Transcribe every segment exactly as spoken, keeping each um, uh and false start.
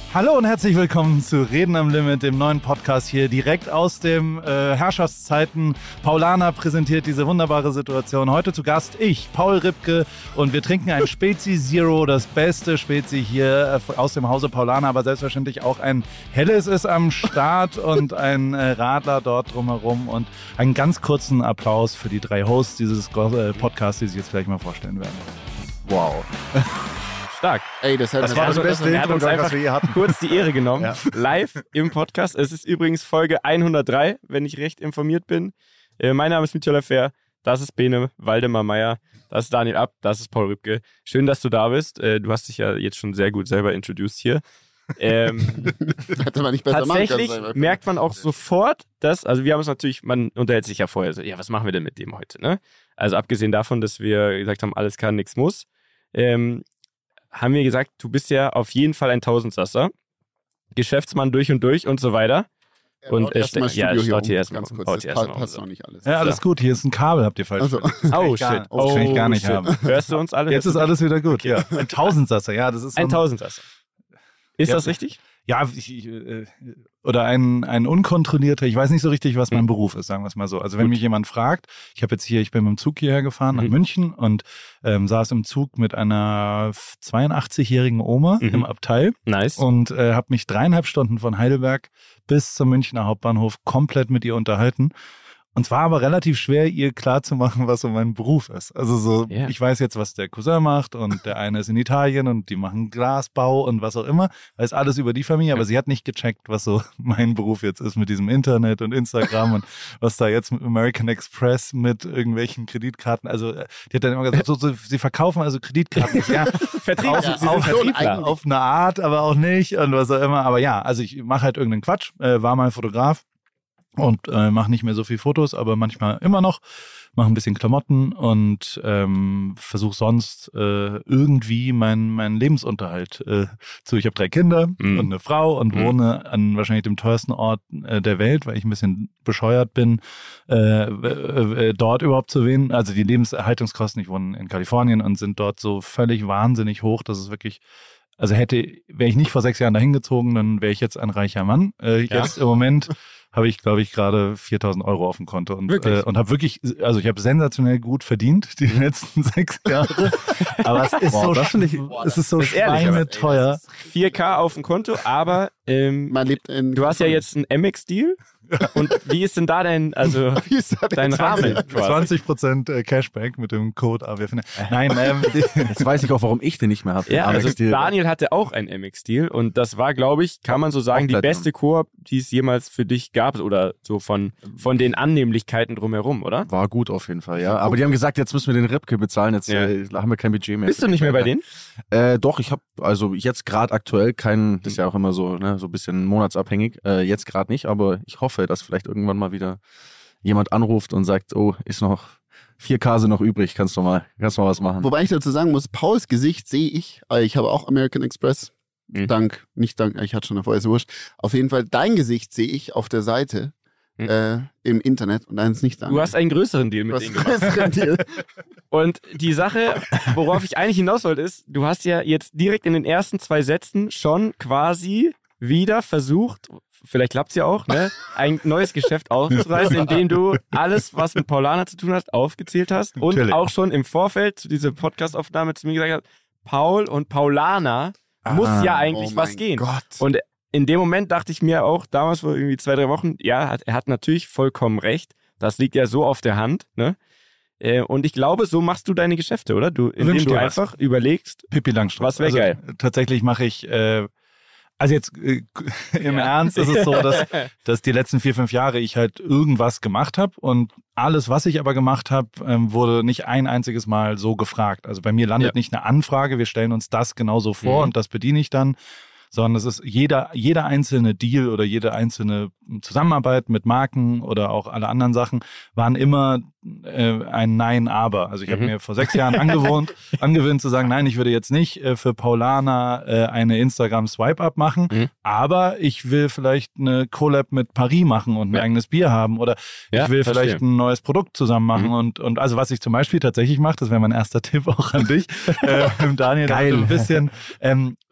Hallo und herzlich willkommen zu Reden am Limit, dem neuen Podcast hier direkt aus dem äh, Herrschaftszeiten. Paulaner präsentiert diese wunderbare Situation. Heute zu Gast ich, Paul Ripke, und wir trinken ein Spezi Zero, das beste Spezi hier äh, aus dem Hause Paulaner, aber selbstverständlich auch ein helles ist am Start und ein äh, Radler dort drumherum und einen ganz kurzen Applaus für die drei Hosts dieses äh, Podcasts, die sich jetzt gleich mal vorstellen werden. Wow. Stark. Ey, das, das war das also, beste Er hat uns einfach wir hatten. kurz die Ehre genommen, ja. Live im Podcast. Es ist übrigens Folge hundertdrei, wenn ich recht informiert bin. Äh, mein Name ist Mitya Fair, das ist Bene Waldemar Meier, das ist Daniel Abt, das ist Paul Ripke. Schön, dass du da bist. Äh, du hast dich ja jetzt schon sehr gut selber introduced hier. Ähm, Hätte man nicht besser tatsächlich machen können. merkt man auch sofort, dass, also wir haben es natürlich, man unterhält sich ja vorher so, ja, was machen wir denn mit dem heute, ne? Also abgesehen davon, dass wir gesagt haben, alles kann, nichts muss, ähm, haben wir gesagt, du bist ja auf jeden Fall ein Tausendsasser, Geschäftsmann durch und durch und so weiter. Ja, und äh, erstmal ja, hier staut hier um, erstmal ganz kurz, das das passt noch nicht alles. Ja, alles gut, hier ist ein Kabel, habt ihr falsch also. Oh, shit. Oh, das kann ich gar nicht shit. haben. Hörst du uns alle? Jetzt ist alles wieder gut, ja. Ein Tausendsasser, ja, das ist so ein Tausendsasser. Ist ja, das richtig? Ja, ich, ich, äh, oder ein, ein unkontrollierter, ich weiß nicht so richtig, was mein hm. Beruf ist, sagen wir es mal so. Also wenn Gut. mich jemand fragt, ich habe jetzt hier, ich bin mit dem Zug hierher gefahren nach mhm. München und ähm, saß im Zug mit einer zweiundachtzigjährigen Oma mhm. im Abteil. Nice. Und äh, habe mich dreieinhalb Stunden von Heidelberg bis zum Münchner Hauptbahnhof komplett mit ihr unterhalten. Und zwar aber relativ schwer, ihr klarzumachen, was so mein Beruf ist. Also so, yeah. ich weiß jetzt, was der Cousin macht und der eine ist in Italien und die machen Glasbau und was auch immer. Weiß alles über die Familie, aber ja. sie hat nicht gecheckt, was so mein Beruf jetzt ist mit diesem Internet und Instagram und was da jetzt mit American Express mit irgendwelchen Kreditkarten. Also die hat dann immer gesagt, so, so, sie verkaufen also Kreditkarten. Ja, Vertrieb, auf, ja, sie auf, Vertriebler. auf eine Art, aber auch nicht und was auch immer. Aber ja, also ich mache halt irgendeinen Quatsch, äh, war mal Fotograf. Und äh, mache nicht mehr so viel Fotos, aber manchmal immer noch. Mache ein bisschen Klamotten und ähm, versuche sonst äh, irgendwie meinen mein Lebensunterhalt äh, zu. Ich habe drei Kinder mm. und eine Frau und mm. wohne an wahrscheinlich dem teuersten Ort äh, der Welt, weil ich ein bisschen bescheuert bin, äh, äh, dort überhaupt zu wohnen. Also die Lebenserhaltungskosten, ich wohne in Kalifornien und sind dort so völlig wahnsinnig hoch, dass es wirklich... Also hätte, wäre ich nicht vor sechs Jahren dahin gezogen, dann wäre ich jetzt ein reicher Mann. Äh, ja? Jetzt im Moment habe ich, glaube ich, gerade viertausend Euro auf dem Konto und, äh, und habe wirklich, also ich habe sensationell gut verdient die letzten sechs Jahre. Aber es ist Boah, so, das ich, es ist so schweineteuer. vier K auf dem Konto, aber ähm, Man lebt in du hast ja jetzt einen M X-Deal. Und wie ist denn da denn, also wie ist da dein Rahmen? zwanzig Prozent Cashback mit dem Code A W F. Nein, ähm, jetzt weiß ich auch, warum ich den nicht mehr habe. Ja, also Daniel hatte auch ein M X-Deal und das war, glaube ich, kann man so sagen, die beste Koop, die es jemals für dich gab oder so von, von den Annehmlichkeiten drumherum, oder? War gut auf jeden Fall, ja. Aber die haben gesagt, jetzt müssen wir den Ripke bezahlen, jetzt ja. äh, haben wir kein Budget mehr. Bist du nicht mehr bei denen? Äh, doch, ich habe also jetzt gerade aktuell keinen, das ist ja auch immer so, ne, so ein bisschen monatsabhängig, äh, jetzt gerade nicht, aber ich hoffe, dass vielleicht irgendwann mal wieder jemand anruft und sagt, oh, ist noch vier K sind noch übrig, kannst du mal, kannst du mal was machen. Wobei ich dazu sagen muss, Pauls Gesicht sehe ich, ich habe auch American Express, mhm. dank, nicht dank, ich hatte schon davor, ist wurscht. Auf jeden Fall, dein Gesicht sehe ich auf der Seite mhm. äh, im Internet und deins nicht dank. Du hast einen größeren Deal mit denen gemacht. Deal. Und die Sache, worauf ich eigentlich hinaus wollte, ist, du hast ja jetzt direkt in den ersten zwei Sätzen schon quasi wieder versucht, vielleicht klappt es ja auch, ne, ein neues Geschäft aufzureißen, indem du alles, was mit Paulaner zu tun hat, aufgezählt hast und Natürlich. Auch schon im Vorfeld zu dieser Podcast-Aufnahme zu mir gesagt hast, Paul und Paulaner ah, muss ja eigentlich oh was gehen. Gott. Und in dem Moment dachte ich mir auch, damals vor irgendwie zwei, drei Wochen, ja, er hat natürlich vollkommen recht, das liegt ja so auf der Hand, ne? Und ich glaube, so machst du deine Geschäfte, oder? Du, indem du einfach was. überlegst, Pippi Langstrumpf. Was wäre also, geil. Tatsächlich mache ich... Äh, Also jetzt äh, im ja. Ernst ist es so, dass, dass die letzten vier, fünf Jahre ich halt irgendwas gemacht habe und alles, was ich aber gemacht habe, ähm, wurde nicht ein einziges Mal so gefragt. Also bei mir landet ja. nicht eine Anfrage, wir stellen uns das genauso vor mhm. und das bediene ich dann, sondern es ist jeder, jeder einzelne Deal oder jede einzelne Zusammenarbeit mit Marken oder auch alle anderen Sachen waren immer äh, ein Nein, aber. Also ich habe mhm. mir vor sechs Jahren angewohnt, angewöhnt zu sagen, nein, ich würde jetzt nicht äh, für Paulaner äh, eine Instagram-Swipe-Up machen, mhm. aber ich will vielleicht eine Collab mit Paris machen und ein ja. eigenes Bier haben oder ja, ich will verstehe. vielleicht ein neues Produkt zusammen machen mhm. und, und also was ich zum Beispiel tatsächlich mache, das wäre mein erster Tipp auch an dich, äh, Daniel, Geil. ein bisschen... Ähm,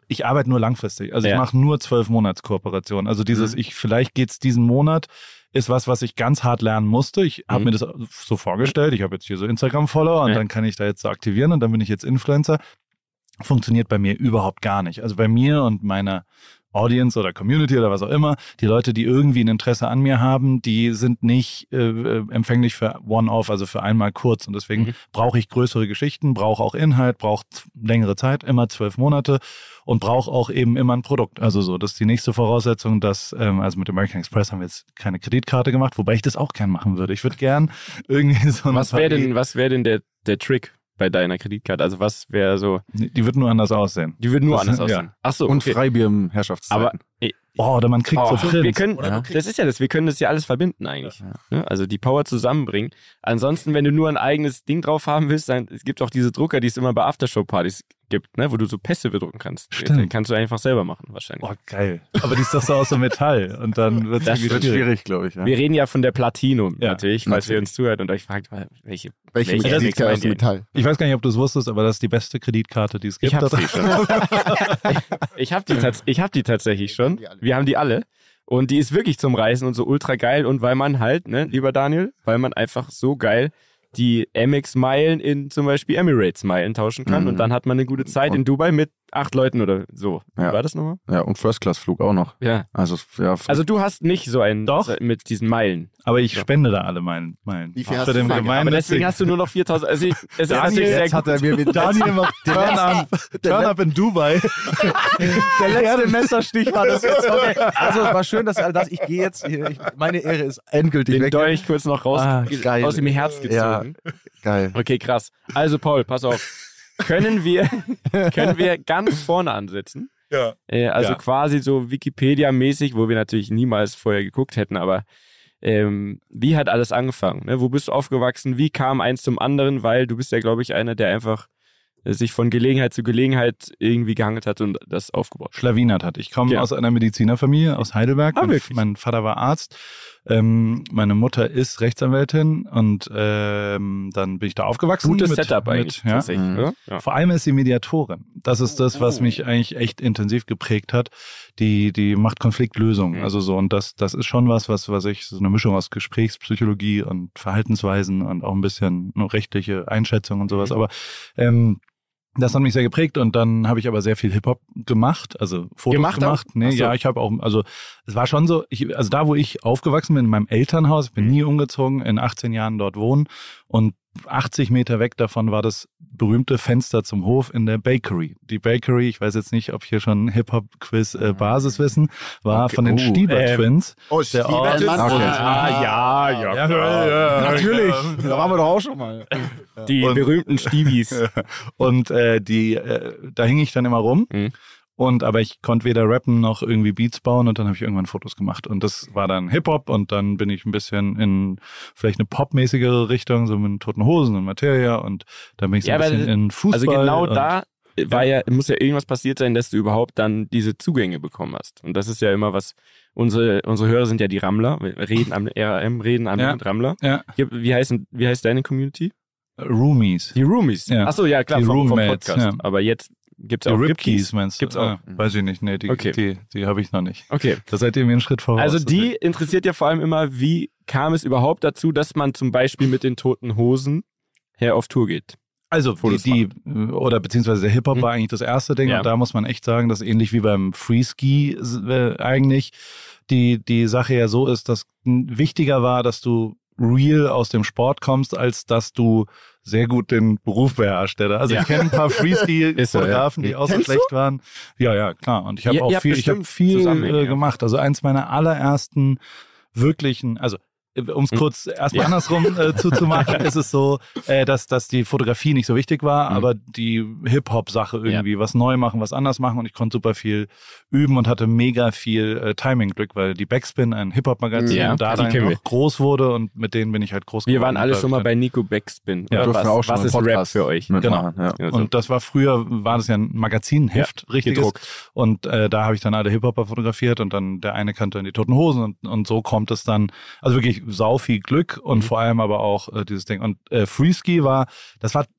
ich arbeite nur langfristig. Also Ja. ich mache nur zwölf Monats-Kooperationen. Also dieses, Mhm. ich vielleicht geht's diesen Monat, ist was, was ich ganz hart lernen musste. Ich habe Mhm. mir das so vorgestellt. Ich habe jetzt hier so Instagram-Follower und Ja. dann kann ich da jetzt so aktivieren und dann bin ich jetzt Influencer. Funktioniert bei mir überhaupt gar nicht. Also bei mir und meiner Audience oder Community oder was auch immer, die Leute, die irgendwie ein Interesse an mir haben, die sind nicht äh, empfänglich für One-Off, also für einmal kurz. Und deswegen Mhm. brauche ich größere Geschichten, brauche auch Inhalt, brauche längere Zeit, immer zwölf Monate und brauche auch eben immer ein Produkt. Also so, das ist die nächste Voraussetzung, dass, ähm, also mit American Express haben wir jetzt keine Kreditkarte gemacht, wobei ich das auch gern machen würde. Ich würde gern irgendwie so eine Was wäre denn, was wäre denn der, der Trick bei deiner Kreditkarte? Also was wäre so, Die wird nur anders aussehen. die würden nur Das- anders ja. aussehen. Ach so, Und okay. Freibier im Herrschaftszeiten. Aber eh, Oh, oder man kriegt oh, so wir Prints. können, Oder das ist ja das, wir können das ja alles verbinden eigentlich. Ne? Also die Power zusammenbringen. Ansonsten, wenn du nur ein eigenes Ding drauf haben willst, dann es gibt auch diese Drucker, die es immer bei Aftershow-Partys gibt, ne? Wo du so Pässe bedrucken kannst. Stimmt. Den kannst du einfach selber machen wahrscheinlich. Oh, geil. Aber die ist doch so aus so Metall. Und dann wird es Das irgendwie wird schwierig. schwierig, glaube ich. Ja. Wir reden ja von der Platinum Ja, natürlich, falls ihr natürlich. uns zuhört und euch fragt, welche, Welche welche Kreditkarte aus meint ihr? Metall? Ich weiß gar nicht, ob du es wusstest, aber das ist die beste Kreditkarte, die es gibt. Ich hab Da sie schon. ich habe die, tats- ich hab die tatsächlich schon. Wir haben die alle. Und die ist wirklich zum Reisen und so ultra geil. Und weil man halt, ne, lieber Daniel, weil man einfach so geil die Amex-Meilen in zum Beispiel Emirates-Meilen tauschen kann. Mhm. Und dann hat man eine gute Zeit in Dubai mit acht Leuten oder so. Wie Ja. war das nochmal? Ja, und First-Class-Flug auch noch. Ja. Also, ja, Also du hast nicht so einen Doch. mit diesen Meilen. Aber ich Ja. spende da alle Meilen. Meilen. Wie viel Für hast du den verloren? gemeinen Aber deswegen hast du nur noch viertausend. Also ich, es ist Daniel, natürlich sehr jetzt hat gut. er mir wieder Daniel macht Turn up, Turn up in Dubai. der letzte Messerstich war das jetzt. Okay. Also es war schön, dass er das. Ich gehe jetzt. Hier, ich, meine Ehre ist endgültig Den weg. Dolch kurz noch raus Ah, geil. aus dem Herz Ja. gezogen. Geil. Okay, krass. Also Paul, pass auf. Können wir, können wir ganz vorne ansetzen? Ja. Äh, also Ja. quasi so Wikipedia-mäßig, wo wir natürlich niemals vorher geguckt hätten, aber ähm, wie hat alles angefangen? Ne? Wo bist du aufgewachsen? Wie kam eins zum anderen? Weil du bist ja, glaube ich, einer, der einfach äh, sich von Gelegenheit zu Gelegenheit irgendwie gehangelt hat und das aufgebaut hat. Schlawinert hat. Ich komme Ja. aus einer Medizinerfamilie aus Heidelberg. Ah, mein, wirklich? mein Vater war Arzt. Ähm, meine Mutter ist Rechtsanwältin und ähm, dann bin ich da aufgewachsen. Gutes mit, Setup eigentlich, mit, ja. tatsächlich. Mhm. Oder? Ja. Vor allem ist sie Mediatorin. Das ist das, was mich eigentlich echt intensiv geprägt hat. Die, die macht Konfliktlösungen. Mhm. Also so, und das, das ist schon was, was, was ich, so eine Mischung aus Gesprächspsychologie und Verhaltensweisen und auch ein bisschen nur rechtliche Einschätzung und sowas. Mhm. Aber ähm, das hat mich sehr geprägt und dann habe ich aber sehr viel Hip-Hop gemacht, also Fotos Gemacht gemacht. auch? Nee, Ach so. ja, ich habe auch, also es war schon so, ich, also da, wo ich aufgewachsen bin, in meinem Elternhaus, ich bin Mhm. nie umgezogen, in achtzehn Jahren dort wohnen und achtzig Meter weg davon war das berühmte Fenster zum Hof in der Bakery. Die Bakery, ich weiß jetzt nicht, ob hier schon Hip-Hop-Quiz äh, Basiswissen, war Okay. von den Oh, Stieber ähm, Twins. Oh, Der Ort- Mann. Okay. Ah, ja, ja, klar. Natürlich. Da waren wir doch auch schon mal. Die Und- berühmten Stiebis. Und äh, die, äh, da hing ich dann immer rum. Mhm. Und aber ich konnte weder rappen noch irgendwie Beats bauen und dann habe ich irgendwann Fotos gemacht. Und das war dann Hip-Hop und dann bin ich ein bisschen in vielleicht eine popmäßigere Richtung, so mit Toten Hosen und Materia und dann bin ich so Ja, ein aber bisschen in Fußball. Also genau und, da war ja, muss ja irgendwas passiert sein, dass du überhaupt dann diese Zugänge bekommen hast. Und das ist ja immer was, unsere, unsere Hörer sind ja die Rammler, wir reden am R A M, reden am Ja. mit Rammler. Ja, Hier, Wie heißt, wie heißt deine Community? Roomies. Die Roomies. Ja. Achso, ja klar, Die vom, vom Roommates, Podcast. ja. Aber jetzt gibt's Die auch Ripkeys meinst du? Gibt's auch. Ah, weiß ich nicht, nee, die, Okay. die, die habe ich noch nicht. Okay. Da seid ihr mir einen Schritt voraus. Also die interessiert ja vor allem immer, wie kam es überhaupt dazu, dass man zum Beispiel mit den Toten Hosen her auf Tour geht? Also die, Fotos die oder beziehungsweise der Hip-Hop Hm. war eigentlich das erste Ding Ja. und da muss man echt sagen, dass ähnlich wie beim Freeski äh, eigentlich die, die Sache ja so ist, dass wichtiger war, dass du real aus dem Sport kommst, als dass du sehr gut den Beruf beherrscht. Oder? Also Ja. ich kenne ein paar Ist so, ja. Freeski-Fotografen, die auch so Kennst du? schlecht waren. Ja, ja, klar. Und ich habe Ihr- auch ihr habt viel, ich habe bestimmt viel Zusammenhänge, äh, ja. gemacht. Also eins meiner allerersten wirklichen, also um es Hm. kurz erstmal Ja. andersrum äh, zuzumachen, ist es so, äh, dass, dass die Fotografie nicht so wichtig war, Mhm. aber die Hip-Hop-Sache irgendwie, was neu machen, was anders machen und ich konnte super viel üben und hatte mega viel äh, Timing-Glück, weil die Backspin, ein Hip-Hop-Magazin, Ja, da die dann kennen noch wir. groß wurde und mit denen bin ich halt groß Wir geworden. waren alle Und schon mal da- bei Nico Backspin. Ja, Oder Durften was, wir auch schon was im ist Rap Podcast für euch? mitmachen, ja. Ja, so. Und das war früher, war das ja ein Magazinheft, richtiges. gedruckt. Und äh, da habe ich dann alle Hip-Hopper fotografiert und dann der eine kannte dann die Toten Hosen und, und so kommt es dann, also wirklich sau viel Glück und Mhm. vor allem aber auch äh, dieses Ding. Und äh, Freeski war, das war, also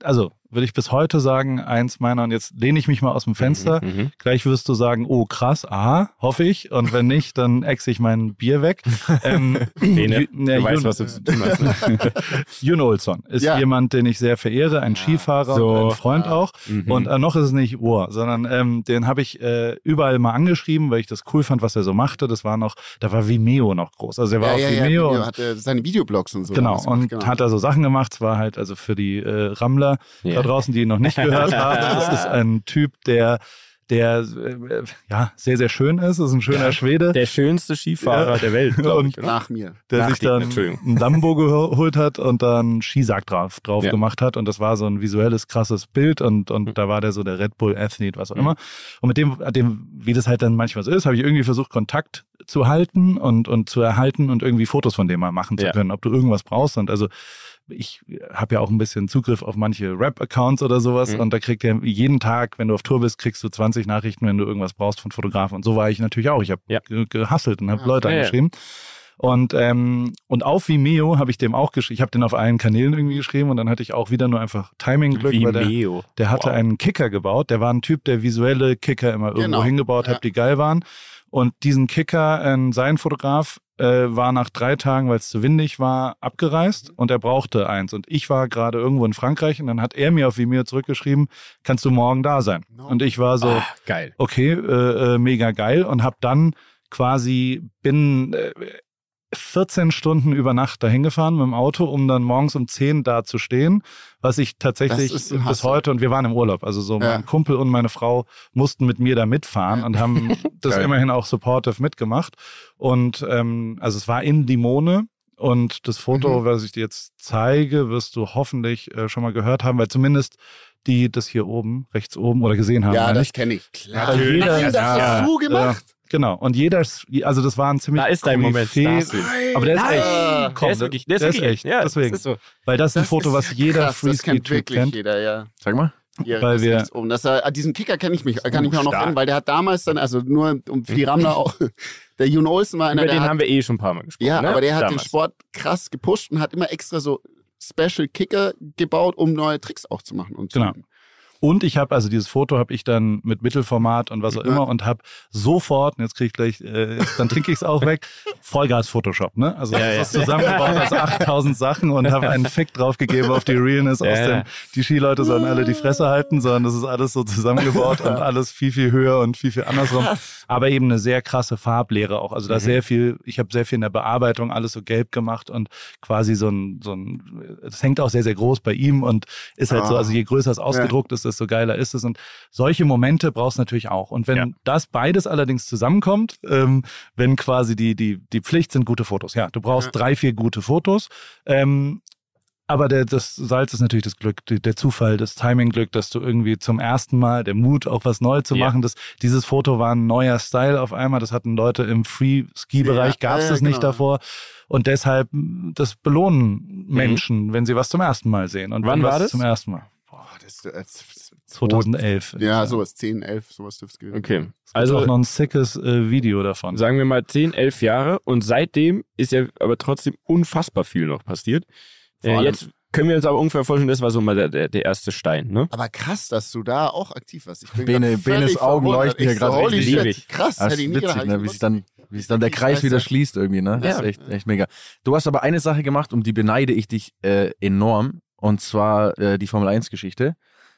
würde ich bis heute sagen, eins meiner, und jetzt lehne ich mich mal aus dem Fenster, Mhm, mhm. gleich wirst du sagen, oh krass, aha, hoffe ich, und wenn nicht, dann exe ich mein Bier weg. ähm, Bene, Ju- ne, du weißt, Jun- was du zu tun hast. Ne? Jun Olsson ist Ja. jemand, den ich sehr verehre, ein Skifahrer So. und ein Freund Ja. auch. Mhm. Und äh, noch ist es nicht Ohr, sondern ähm, den habe ich äh, überall mal angeschrieben, weil ich das cool fand, was er so machte. Das war noch, da war Vimeo noch groß. Also er war Ja, auf ja, ja, Vimeo. Video, und, hat er seine Videoblogs und so. genau, damals gemacht, und genau. hat da so Sachen gemacht. Es war halt also für die äh, Rammler Ja. da draußen, die ihn noch nicht gehört haben. Das ist ein Typ, der der äh, ja sehr, sehr schön ist. Das ist ein schöner Schwede. Der schönste Skifahrer Ja. der Welt, glaube Und- ich. Oder? Nach mir. der Nach sich dir, dann Entschuldigung. ein Lambo geholt hat und dann einen Skisack drauf, drauf Ja. gemacht hat. Und das war so ein visuelles, krasses Bild. Und, und Mhm. da war der so der Red Bull-Athlet, was auch Mhm. immer. Und mit dem, dem, wie das halt dann manchmal so ist, habe ich irgendwie versucht, Kontakt zu halten und, und zu erhalten und irgendwie Fotos von dem mal machen zu Ja. können, ob du irgendwas brauchst. Und also ich habe ja auch ein bisschen Zugriff auf manche Rap-Accounts oder sowas Mhm. und da kriegt er jeden Tag, wenn du auf Tour bist, kriegst du zwanzig Nachrichten, wenn du irgendwas brauchst von Fotografen. Und so war ich natürlich auch. Ich habe Ja. ge gehustelt und habe Ja. Leute Ja, ja. angeschrieben. Und, ähm, und auf Vimeo habe ich dem auch geschrieben. Ich habe den auf allen Kanälen irgendwie geschrieben und dann hatte ich auch wieder nur einfach Timing-Glück, weil der, Vimeo. der hatte Wow. einen Kicker gebaut. Der war ein Typ, der visuelle Kicker immer irgendwo Genau. hingebaut Ja. hat, die geil waren. Und diesen Kicker, äh, sein Fotograf, äh, war nach drei Tagen, weil es zu windig war, abgereist und er brauchte eins. Und ich war gerade irgendwo in Frankreich und dann hat er mir auf Vimeo zurückgeschrieben, kannst du morgen da sein? No. Und ich war so, Ah, geil. okay, äh, äh, mega geil und habe dann quasi bin äh, vierzehn Stunden über Nacht dahin gefahren mit dem Auto, um dann morgens um zehn da zu stehen, was ich tatsächlich Das ist ein bis Hustle. heute, und wir waren im Urlaub, also so Ja. mein Kumpel und meine Frau mussten mit mir da mitfahren und haben das Geil. immerhin auch supportive mitgemacht und ähm, also es war in Limone. Und das Foto, Mhm. was ich dir jetzt zeige, wirst du hoffentlich äh, schon mal gehört haben, weil zumindest die das hier oben, rechts oben oder gesehen haben. Ja, meine das ich. kenne ich. Klar. Natürlich. Nein, das Ja. hast du gemacht. Genau. Und jeder, also das war ein ziemlich Da ist dein Moment. Koryphäe- Da hast du ihn. Aber der ist Nein. echt. Der Komm, ist wirklich, der ist, der ist wirklich echt. Ja, Deswegen. Das ist so. Weil das ist ein Das Foto, ist was ja jeder krass, das kennt Freeski-Typ wirklich kennt. jeder, ja. Sag mal. Hier, Weil das wir- rechts oben. Das, äh, diesen Kicker kenne ich mich, kann ich mich auch noch Stark. erinnern, weil der hat damals dann, also nur um für die Rammler auch, der Jun Olsen war einer, Über der den hat, haben wir eh schon ein paar Mal gesprochen. ja, ne? aber der hat den Damals. Sport krass gepusht und hat immer extra so Special Kicker gebaut, um neue Tricks auch zu machen. Und zu Genau. üben. Und ich habe, also dieses Foto habe ich dann mit Mittelformat und was auch Ja. immer und habe sofort, und jetzt kriege ich gleich, äh, jetzt, dann trinke ich es auch weg, Vollgas Photoshop, ne? Also Ja, das ja. ist zusammengebaut aus achttausend Sachen und habe einen Fick draufgegeben auf die Realness Ja, aus ja. dem, die Skileute sollen alle die Fresse halten, sondern das ist alles so zusammengebaut und alles viel, viel höher und viel, viel andersrum. Aber eben eine sehr krasse Farblehre auch. Also da Mhm. sehr viel, ich habe sehr viel in der Bearbeitung alles so gelb gemacht und quasi so ein, so ein, das hängt auch sehr, sehr groß bei ihm und ist halt so, Ah. also je größer es ausgedruckt ist, desto geiler ist es. Und solche Momente brauchst du natürlich auch. Und wenn Ja. das beides allerdings zusammenkommt, ähm, wenn quasi die, die, die Pflicht sind gute Fotos. Ja, du brauchst Ja. drei, vier gute Fotos. Ähm, aber der, das Salz ist natürlich das Glück, die, der Zufall, das Timing-Glück, dass du irgendwie zum ersten Mal, der Mut, auch was neu zu Ja. machen. Das, dieses Foto war ein neuer Style auf einmal. Das hatten Leute im Free-Ski-Bereich, Ja, gab es ja, das nicht genau. davor. Und deshalb, das belohnen Menschen, wenn sie was zum ersten Mal sehen. Und Wann wenn war was das? Zum ersten Mal. Boah, das, das, zweitausendelf. ja, sowas, zehn, elf, sowas dürfte es gewesen Okay. sein. Also Also auch noch ein sickes äh, Video davon. sagen wir mal zehn, elf Jahre und seitdem ist ja aber trotzdem unfassbar viel noch passiert. Vor Äh, allem- jetzt können wir uns aber ungefähr vorstellen, das war so mal der, der, der erste Stein, ne? Aber krass, dass du da auch aktiv warst. Ich bin Bene- grad völlig Benes Augen verwundert. leuchten hier Ich so, gerade holy richtig. shit, Liebig. krass, Das hätte ist ich nie gedacht. witzig, ne? wie sich dann, wie sich dann der Richtig Kreis wieder scheiße. schließt irgendwie, ne? Das Ja. ist echt, echt mega. Du hast aber eine Sache gemacht, um die beneide ich dich äh, enorm, und zwar äh, die Formel eins Geschichte.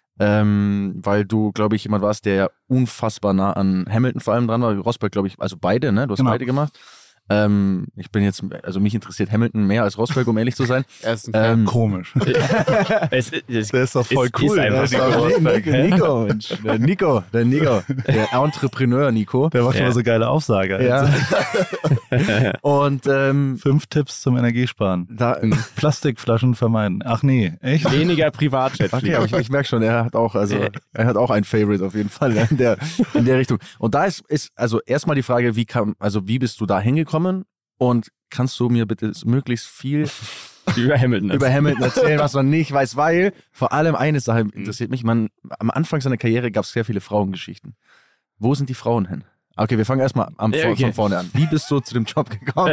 Ähm, weil du, glaube ich, jemand warst, der ja unfassbar nah an Hamilton vor allem dran war. Rosberg, glaube ich, also beide, ne? Du hast Genau. beide gemacht. Ähm, ich bin jetzt, also mich interessiert Hamilton mehr als Rosberg, um ehrlich zu sein. Er ist ein Ähm, Komisch. es, es, Der ist doch voll ist, cool. Ist einfach der, Nico Rosberg, Nico, hä? Nico, Mensch. Der Nico, der Nico, der Entrepreneur Nico. der macht Ja. immer so geile Aufsager. Ja. Und ähm, Fünf Tipps zum Energiesparen. da, Plastikflaschen vermeiden. Ach nee, echt? Weniger Privatjet okay, fliegen. aber ich, ich merke schon, er hat auch, also er hat auch ein Favorite auf jeden Fall in der, in der Richtung. Und da ist, ist also erstmal die Frage, wie kam, also wie bist du da hingekommen? Und kannst du mir bitte möglichst viel Über Hamilton. über Hamilton erzählen, was man nicht weiß, weil vor allem eine Sache interessiert mich. Man, am Anfang seiner Karriere gab es sehr viele Frauengeschichten. Wo sind die Frauen hin? Okay, wir fangen erstmal am, Ja, okay. von vorne an. Wie bist du zu dem Job gekommen?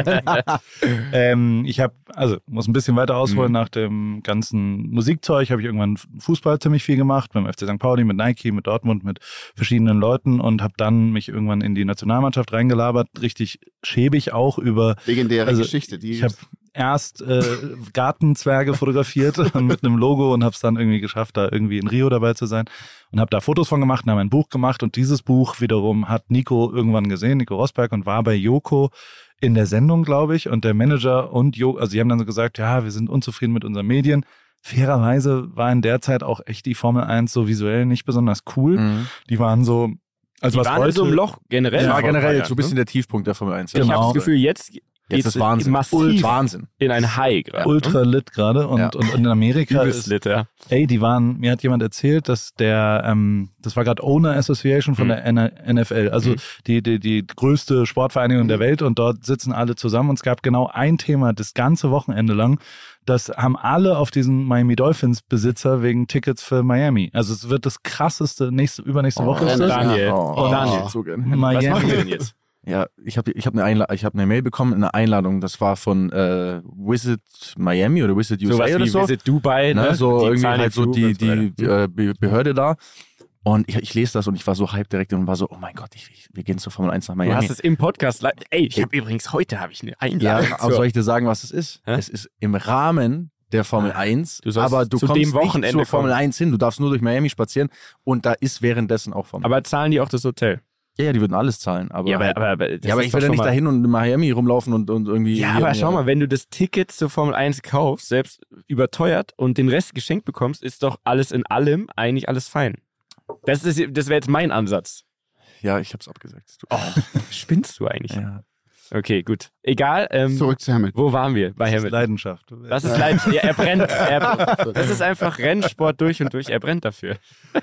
ähm, ich habe, also muss ein bisschen weiter ausholen, Mhm. nach dem ganzen Musikzeug habe ich irgendwann Fußball ziemlich viel gemacht, beim F C Sankt Pauli, mit Nike, mit Dortmund, mit verschiedenen Leuten und habe dann mich irgendwann in die Nationalmannschaft reingelabert, richtig schäbig auch über... Legendäre Also, Geschichte. Die Ich habe erst äh, Gartenzwerge fotografiert mit einem Logo und habe es dann irgendwie geschafft, da irgendwie in Rio dabei zu sein und habe da Fotos von gemacht und habe ein Buch gemacht und dieses Buch wiederum hat Nico irgendwann gesehen, Nico Rosberg, und war bei Joko in der Sendung, glaube ich, und der Manager und Joko, also die haben dann so gesagt, ja, wir sind unzufrieden mit unseren Medien. Fairerweise war in der Zeit auch echt die Formel eins so visuell nicht besonders cool. Mhm. Die waren so, also Die was waren in heute so einem Loch generell. Das war vor ein paar generell Jahren, so ein bisschen der Tiefpunkt der Formel eins. ne? Ich Genau. habe das Gefühl, jetzt Jetzt geht's ist Wahnsinn. massiv Wahnsinn. in ein High gerade. ultra lit gerade und, Ja. und in Amerika Übelst ist lit, ja. Ey, die waren, mir hat jemand erzählt, dass der, ähm, das war gerade Owner Association von Mhm. der N F L, also Mhm. die, die, die größte Sportvereinigung der Welt, und dort sitzen alle zusammen und es gab genau ein Thema das ganze Wochenende lang. Das haben alle auf diesen Miami Dolphins Besitzer wegen Tickets für Miami. Also es wird das krasseste, nächste, übernächste Woche ist das. Daniel. Oh, Daniel. so gerne. Was machen wir Miami. denn jetzt? Ja, ich habe ich hab eine, Einla- ich hab eine Mail bekommen, eine Einladung. Das war von äh, Visit Miami oder Visit U S A Sowas oder wie so. Visit Dubai, ne? Ne? So Die irgendwie zahlen halt den so Flug die, und so weiter. die äh, Be- Behörde da. Und ich, ich lese das und ich war so hyped direkt und war so, oh mein Gott, ich, ich, wir gehen zur Formel eins nach Du Miami. hast es im Podcast. li- Ey, ich habe übrigens heute habe ich eine Ja, Einladung. aber soll ich dir sagen, was es ist? Hä? Es ist im Rahmen der Formel eins, Du sollst aber du zu kommst dem Wochenende nicht zur Formel kommen. eins hin, du darfst nur durch Miami spazieren und da ist währenddessen auch Formel. Aber zahlen die auch das Hotel? ja, ja, die würden alles zahlen, aber Ja, aber, halt, aber, aber, das ja, aber ist ich doch will ja schon nicht mal- dahin und in Miami rumlaufen und, und irgendwie Ja, hier- aber schau mal, wenn du das Ticket zur Formel eins kaufst, selbst überteuert und den Rest geschenkt bekommst, ist doch alles in allem eigentlich alles fein. Das ist, das wäre jetzt mein Ansatz. Ja, ich hab's abgesagt. Es tut Oh, mir leid. spinnst du eigentlich? Ja. Okay, gut. Egal, ähm, Zurück zu Hamilton. wo waren wir? Bei Das ist Hamilton. Leidenschaft. Das ist Leid. Ja, er brennt. Er, das ist einfach Rennsport durch und durch. Er brennt dafür.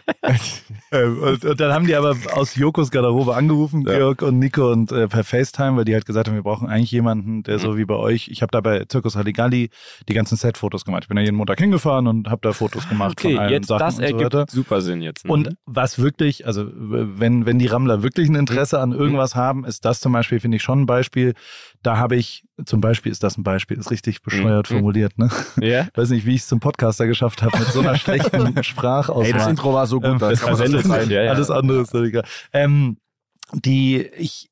Ähm, und, und dann haben die aber aus Jokos Garderobe angerufen, Ja. Georg und Nico, und äh, per FaceTime, weil die halt gesagt haben, wir brauchen eigentlich jemanden, der so wie bei euch, ich habe da bei Zirkus Halligalli die ganzen Set-Fotos gemacht. Ich bin da jeden Montag hingefahren und habe da Fotos gemacht Okay, von allen jetzt Sachen das und so ergibt weiter. super Sinn jetzt. Mhm. Und was wirklich, also wenn, wenn die Rammler wirklich ein Interesse an irgendwas haben, ist das zum Beispiel, finde ich, schon ein Beispiel. Da habe ich, zum Beispiel ist das ein Beispiel, ist richtig bescheuert Mhm. formuliert, ne? ja? Weiß nicht, wie ich es zum Podcaster geschafft habe mit so einer schlechten Sprachauswahl. Ey, das Intro war so gut, Ähm, da das kann man versendet das sich, ja, ja. Alles andere ist doch egal. Ähm, die, ich,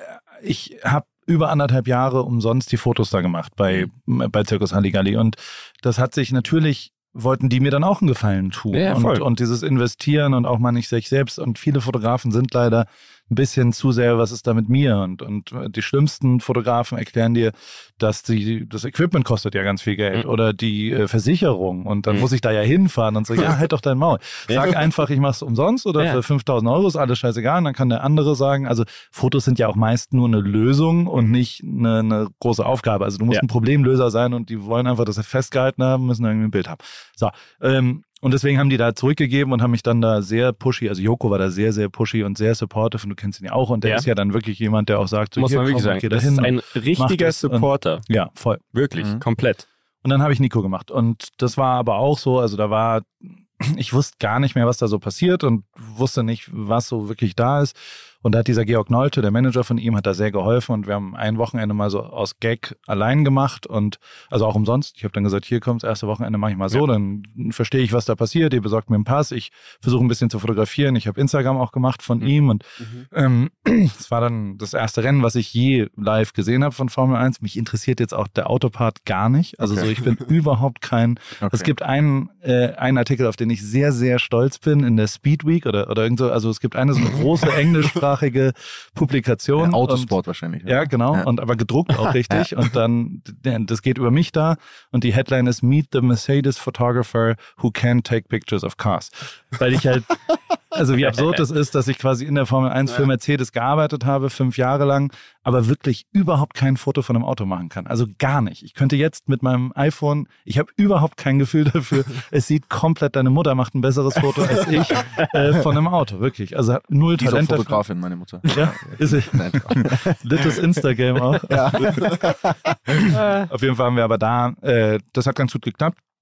ich habe über anderthalb Jahre umsonst die Fotos da gemacht bei, bei Zirkus Halligalli, und das hat sich natürlich, wollten die mir dann auch einen Gefallen tun. Ja, ja, voll. und, und dieses Investieren und auch mal nicht sich selbst, und viele Fotografen sind leider ein bisschen zu sehr, was ist da mit mir? Und, und die schlimmsten Fotografen erklären dir, dass die, das Equipment kostet ja ganz viel Geld, Mhm. oder die äh, Versicherung, und dann Mhm. muss ich da ja hinfahren und so, ja, halt doch dein Maul. Sag einfach, ich mach's umsonst oder Ja. für fünftausend Euro, ist alles scheißegal, und dann kann der andere sagen, also Fotos sind ja auch meist nur eine Lösung und nicht eine, eine große Aufgabe. Also du musst Ja. ein Problemlöser sein, und die wollen einfach, dass sie festgehalten haben, müssen irgendwie ein Bild haben. So, ähm, und deswegen haben die da zurückgegeben und haben mich dann da sehr pushy, also Joko war da sehr, sehr pushy und sehr supportive, und du kennst ihn ja auch, und der Ja. ist ja dann wirklich jemand, der auch sagt, so, Muss hier, man wirklich komm, sagen. geh da Das hin ist und- ein richtiger das und- Supporter. ja, voll. Wirklich, Mhm. komplett. Und dann habe ich Nico gemacht, und das war aber auch so, also da war, ich wusste gar nicht mehr, was da so passiert, und wusste nicht, was so wirklich da ist. Und da hat dieser Georg Nolte, der Manager von ihm, hat da sehr geholfen, und wir haben ein Wochenende mal so aus Gag allein gemacht, und also auch umsonst. Ich habe dann gesagt, hier kommt das erste Wochenende, mache ich mal so, Ja. dann verstehe ich, was da passiert, ihr besorgt mir einen Pass, ich versuche ein bisschen zu fotografieren, ich habe Instagram auch gemacht von Mhm. ihm, und ähm, es war dann das erste Rennen, was ich je live gesehen habe von Formel eins. Mich interessiert jetzt auch der Autopart gar nicht, also Okay. so, ich bin überhaupt kein, Okay. es gibt einen, äh, einen Artikel, auf den ich sehr, sehr stolz bin, in der Speed Week oder, oder irgend so, also es gibt eine so eine große englischsprachige Publikation. Ja, Autosport und, wahrscheinlich. Ja, genau. Ja. Und aber gedruckt auch richtig. Und dann, das geht über mich da. Und die Headline ist Meet the Mercedes Photographer who can take pictures of cars. Weil ich halt, also wie absurd das ist, dass ich quasi in der Formel eins für Mercedes gearbeitet habe, fünf Jahre lang, aber wirklich überhaupt kein Foto von einem Auto machen kann. Also gar nicht. Ich könnte jetzt mit meinem iPhone, ich habe überhaupt kein Gefühl dafür. Es sieht komplett, deine Mutter macht ein besseres Foto als ich äh, von einem Auto. Wirklich. Also hat null Die ist auch Talent dafür. Fotografin, meine Mutter. Ja, ist sie. Nein. Littes Instagram auch. Auf jeden Fall haben wir aber da, äh, das hat ganz gut geklappt.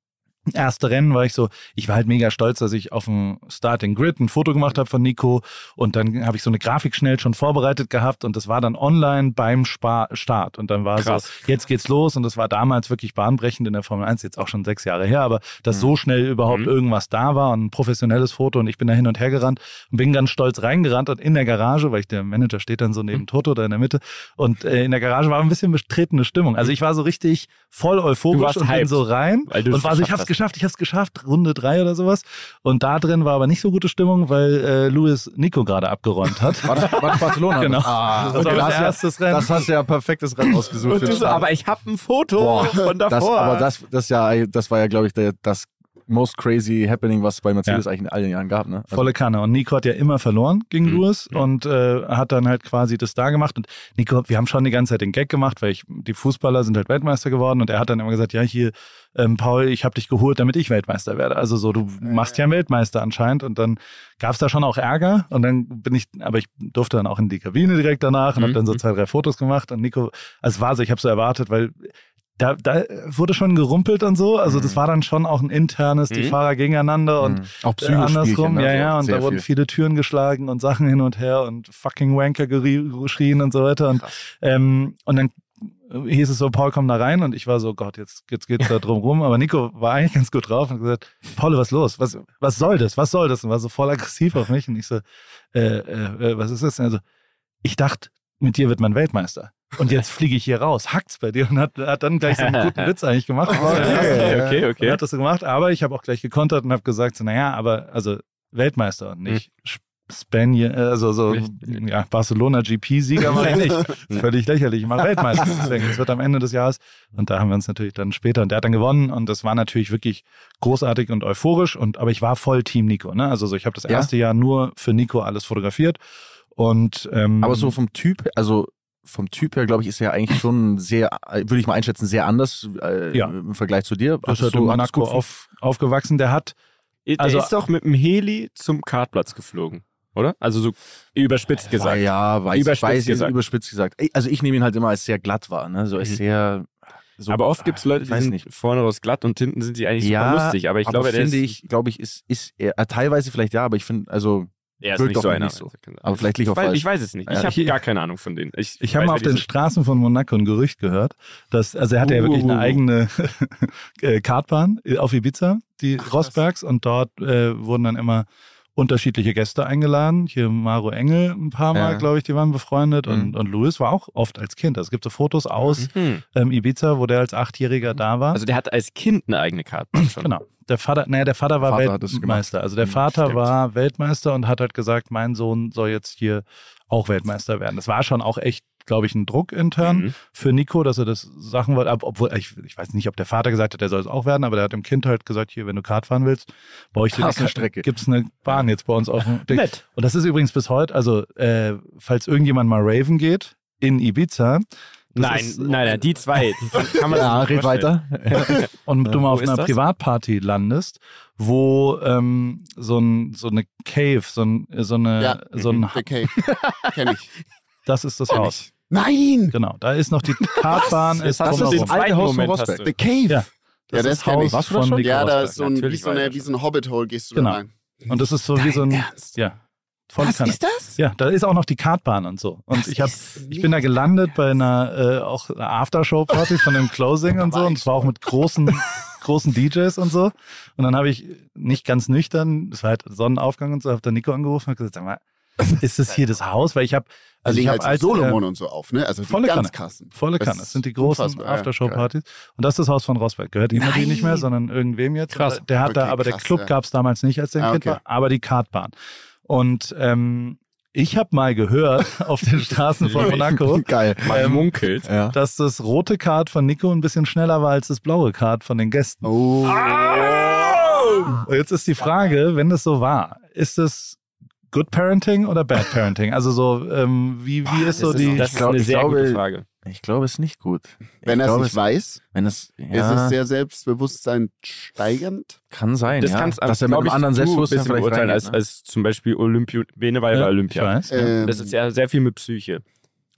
erste Rennen war ich so, ich war halt mega stolz, dass ich auf dem Starting Grid ein Foto gemacht habe von Nico und dann habe ich so eine Grafik schnell schon vorbereitet gehabt und das war dann online beim Spa- Start und dann war Krass. so, jetzt geht's los und das war damals wirklich bahnbrechend in der Formel eins, jetzt auch schon sechs Jahre her, aber dass Mhm. so schnell überhaupt Mhm. irgendwas da war und ein professionelles Foto und ich bin da hin und her gerannt und bin ganz stolz reingerannt und in der Garage, weil ich der Manager steht dann so neben Toto da in der Mitte und äh, in der Garage war ein bisschen betretene Stimmung. Also ich war so richtig voll Du euphorisch warst und bin hyped, so rein weil du und es war so, ich geschafft hab's hast. geschafft, ich hab's geschafft, Runde drei oder sowas. Und da drin war aber nicht so gute Stimmung, weil äh, Luis Nico gerade abgeräumt hat. War das, war das Barcelona? Genau. Ah, Das war okay, mein das, hast erstes ja, Rennen. das hast du ja perfektes Rennen ausgesucht. Und für du den so, Start. aber ich habe ein Foto Boah, von davor. das, aber das, das, ja, das war ja, glaube ich, der, das most crazy happening, was es bei Mercedes Ja. eigentlich in all den Jahren gab. Ne? Also, Volle Kanne. Und Nico hat ja immer verloren gegen Mhm. Lewis Mhm. und äh, hat dann halt quasi das da gemacht. Und Nico, wir haben schon die ganze Zeit den Gag gemacht, weil ich, die Fußballer sind halt Weltmeister geworden und er hat dann immer gesagt, ja hier, ähm, Paul, ich habe dich geholt, damit ich Weltmeister werde. Also so, du machst ja einen Weltmeister anscheinend. Und dann gab es da schon auch Ärger und dann bin ich, aber ich durfte dann auch in die Kabine direkt danach und Mhm. habe dann so zwei, drei Fotos gemacht und Nico, also es war so, ich habe so erwartet, weil Da, da wurde schon gerumpelt und so. Also das war dann schon auch ein internes, die Mhm. Fahrer gegeneinander und Mhm. Auch äh, Psychospielchen, andersrum. ne? Ja, So ja. Und sehr da wurden viel. viele Türen geschlagen und Sachen hin und her und fucking Wanker gerie- geschrien und so weiter. Und, ähm, und dann hieß es so, Paul, komm da rein. Und ich war so, Gott, jetzt, jetzt geht's da drum rum. Aber Nico war eigentlich ganz gut drauf und hat gesagt, Paul, was ist los? Was, was soll das? Was soll das? Und war so voll aggressiv auf mich. Und ich so, äh, äh, was ist das? Und also, ich dachte, mit dir wird man Weltmeister. Und jetzt fliege ich hier raus. Hackt's bei dir? Und hat, hat dann gleich so einen guten Witz eigentlich gemacht. Okay, okay, Und okay. hat das so gemacht. Aber ich habe auch gleich gekontert und habe gesagt, so, naja, aber also Weltmeister und nicht Spanier, also so, ja, Barcelona G P-Sieger mache ich nicht. Das ist völlig lächerlich. Ich mache Weltmeister. Deswegen, das wird am Ende des Jahres. Und da haben wir uns natürlich dann später, und der hat dann gewonnen. Und das war natürlich wirklich großartig und euphorisch. Und aber ich war voll Team Nico. Ne? Also so, ich habe das Ja. erste Jahr nur für Nico alles fotografiert. Und ähm, Aber so vom Typ, also vom Typ her, glaube ich, ist er ja eigentlich schon sehr, würde ich mal einschätzen, sehr anders äh, Ja. im Vergleich zu dir. das Hattest ist halt in du- hattest Monaco gut- auf, aufgewachsen. Der hat Der Also- ist doch mit dem Heli zum Kartplatz geflogen, oder? Also so überspitzt gesagt. Ja, weiß, Überspitzt weiß gesagt. überspitzt gesagt. Ey, Also ich nehme ihn halt immer als sehr glatt wahr, ne? So als Mhm. sehr. So, aber oft gibt es Leute, ich die weiß sind nicht. vorne raus glatt und hinten sind sie eigentlich Ja, super lustig. Aber ich glaube, der finde ist, ich, glaube ich, ist, ist er, äh, teilweise vielleicht ja, aber ich finde, also, er ist wirkt nicht auf so mich einer. nicht so. Aber vielleicht liegt ich auch weiß, falsch. ich weiß es nicht. Ich Ja, habe ich- gar keine Ahnung von denen. Ich, Ich habe weiß, mal wer auf die den sind. Straßen von Monaco ein Gerücht gehört, dass, also er hatte ja wirklich eine Uh. eigene äh, Kartbahn auf Ibiza, die Rosbergs, und dort äh, wurden dann immer unterschiedliche Gäste eingeladen. Hier Maro Engel ein paar Mal, Ja. glaube ich, die waren befreundet Mhm. und, und Louis war auch oft als Kind. Also es gibt so Fotos aus Mhm. ähm, Ibiza, wo der als Achtjähriger da war. Also der hatte als Kind eine eigene Karte schon. Genau. Der Vater, naja, der Vater war Vater hat es Weltmeister. Also der Mhm, Vater stimmt. war Weltmeister und hat halt gesagt, mein Sohn soll jetzt hier auch Weltmeister werden. Das war schon auch echt, glaube ich, ein Druck intern Mhm. für Nico, dass er das Sachen wollte. Ob- Obwohl, ich, ich weiß nicht, ob der Vater gesagt hat, der soll es auch werden, aber der hat dem Kind halt gesagt, hier, wenn du Kart fahren willst, brauche ich dir Hast eine Strecke. Gibt es eine Bahn jetzt bei uns auf dem Ding. Nett. Und das ist übrigens bis heute, also äh, falls irgendjemand mal Raven geht in Ibiza, das Nein, ist, nein, nein, die zwei. Die kann man ja, sich nicht red vorstellen. weiter. und du mal Wo auf ist einer das? Privatparty landest, wo ähm, so, ein, so eine Cave, so, ein, so eine, Ja. so ein, The Cave. Kenn ich. das ist das Kenn Haus. ich. Nein! Genau, da ist noch die Kartbahn, ist Hast du drumherum. den zweiten Haus von Moment Rosberg. hast The du. Cave. Ja. Ja, Das das ist kenn Haus ich. Warst du da von schon? Nico Ja, da Rosberg. ist so ein, wie, Natürlich so war eine, ich wie schon. so ein Hobbit-Hole gehst du Genau. da rein. Und das ist so wie Dein so ein, Ernst? ja, voll Was Kanne. ist das? Ja, da ist auch noch die Kartbahn und so. Und Das ich habe, ist ich bin da gelandet bei einer äh, auch einer Aftershow-Party von dem Closing und so. Und es war auch mit großen, großen D Js und so. Und dann habe ich nicht ganz nüchtern, es war halt Sonnenaufgang und so, habe da Nico angerufen und gesagt, sag mal, ist das hier das Haus? Weil ich habe, Also also ich ich habe halt als so äh, Solomon und so auf, ne? Also die volle ganz Kanne. krassen. volle Das Kanne. Das sind die großen unfassbar, ja. Aftershow-Partys. Und das ist das Haus von Rosberg. Gehört ihm natürlich nicht mehr, sondern irgendwem jetzt. Krass. Der hat da, Okay, aber der krass, Club ja. gab es damals nicht, als der Ah, Kind okay. war, aber die Kartbahn. Und ähm, ich habe mal gehört auf den Straßen von Monaco, Geil. Man Ähm, munkelt. Ja. dass das rote Kart von Nico ein bisschen schneller war als das blaue Kart von den Gästen. Oh. Und jetzt ist die Frage, wenn das so war, ist es Good Parenting oder Bad Parenting? Also so, ähm, wie, wie ist so Das die... ist, das ist glaub- eine ich sehr glaube- gute Frage. Ich glaube, es ist nicht gut. Wenn ich er es glaube, nicht es, weiß, wenn es, ist ja, es sehr Selbstbewusstsein steigernd. kann sein, Das ja. kannst dass er mit glaub einem ich, anderen du ein Selbstbewusstsein bisschen vielleicht beurteilen reingeht, als, ne? als zum Beispiel Olympio. Bene war ja bei Ja, Olympia. Ich weiß. ja. Ähm, Das ist ja sehr viel mit Psyche.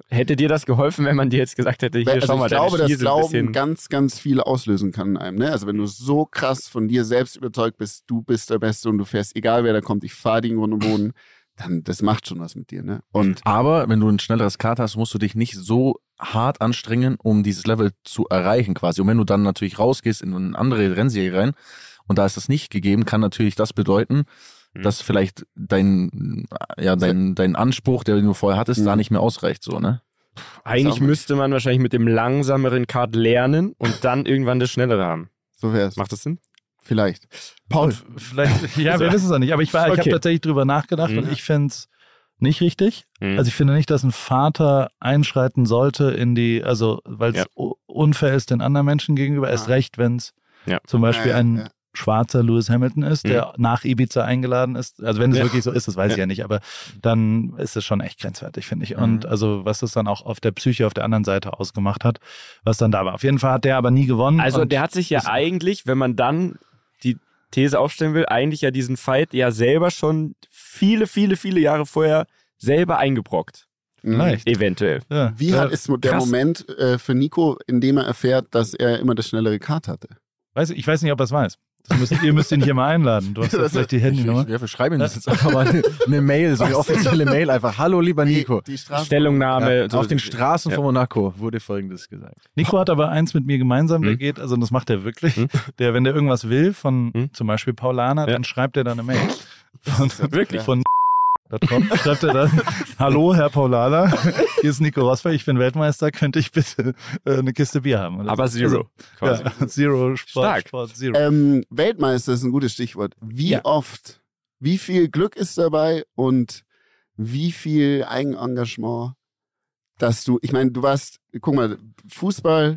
Hätte dir das geholfen, wenn man dir jetzt gesagt hätte, hier, also schau mal, ich glaube, deine dass Ski sind ein Glauben bisschen... ganz, ganz viel auslösen kann in einem. Ne? Also wenn du so krass von dir selbst überzeugt bist, du bist der Beste und du fährst, egal wer da kommt, ich fahre den Grund und Boden, dann das macht schon was mit dir. Ne? Und Aber wenn du ein schnelleres Kart hast, musst du dich nicht so hart anstrengen, um dieses Level zu erreichen quasi. Und wenn du dann natürlich rausgehst in eine andere Rennserie rein und da ist das nicht gegeben, kann natürlich das bedeuten, mhm. dass vielleicht dein, ja, dein, dein Anspruch, den du vorher hattest, mhm. da nicht mehr ausreicht. So, ne? Eigentlich müsste man wahrscheinlich mit dem langsameren Kart lernen und dann irgendwann das schnellere haben. So wär's. Macht das Sinn? Vielleicht. Paul. Vielleicht, ja, wir wissen es auch nicht. Aber ich, war, ich Okay. habe tatsächlich drüber nachgedacht Mhm. und ich finde es nicht richtig. Mhm. Also ich finde nicht, dass ein Vater einschreiten sollte in die, also weil es Ja. u- unfair ist den anderen Menschen gegenüber, erst Ja. recht, wenn es Ja. zum Beispiel Ja, ja, ein ja. schwarzer Lewis Hamilton ist, der nach Ibiza eingeladen ist. Also wenn es Ja. wirklich so ist, das weiß ich Ja. ja nicht, aber dann ist es schon echt grenzwertig, finde ich. Und Mhm. also was es dann auch auf der Psyche auf der anderen Seite ausgemacht hat, was dann da war. Auf jeden Fall hat der aber nie gewonnen. Also und der hat sich ja ist- eigentlich, wenn man dann die These aufstellen will, eigentlich ja diesen Fight ja selber schon viele, viele, viele Jahre vorher selber eingebrockt. Vielleicht. Eventuell. Ja. Wie ja. hart ist der krass. Moment äh, für Nico, in dem er erfährt, dass er immer das schnellere Kart hatte? Weiß ich, ich weiß nicht, ob er es weiß. Das müsst, ihr müsst ihn hier mal einladen. Du hast ja vielleicht die Handynummer. Ja, wir schreiben ihm das jetzt einfach mal eine, eine Mail, so eine offizielle Mail einfach. Hallo, lieber Nico. Die, die Straße. Stellungnahme. Ja, so- auf den Straßen Ja. von Monaco wurde Folgendes gesagt. Nico hat aber eins mit mir gemeinsam, der Hm? geht, also das macht er wirklich, Hm? der, wenn der irgendwas will von Hm? zum Beispiel Paulaner, Ja. dann schreibt er dann eine Mail. Von, Wirklich? Von .com schreibt er dann, hallo Herr Paulaner, hier ist Nico Rosberg, ich bin Weltmeister, könnte ich bitte äh, eine Kiste Bier haben? Oder Aber so. Zero. Also, ja, Zero, Sport, Stark. Sport Zero. Ähm, Weltmeister ist ein gutes Stichwort. Wie Ja. oft, wie viel Glück ist dabei und wie viel Eigenengagement, dass du, ich meine, du warst, guck mal, Fußball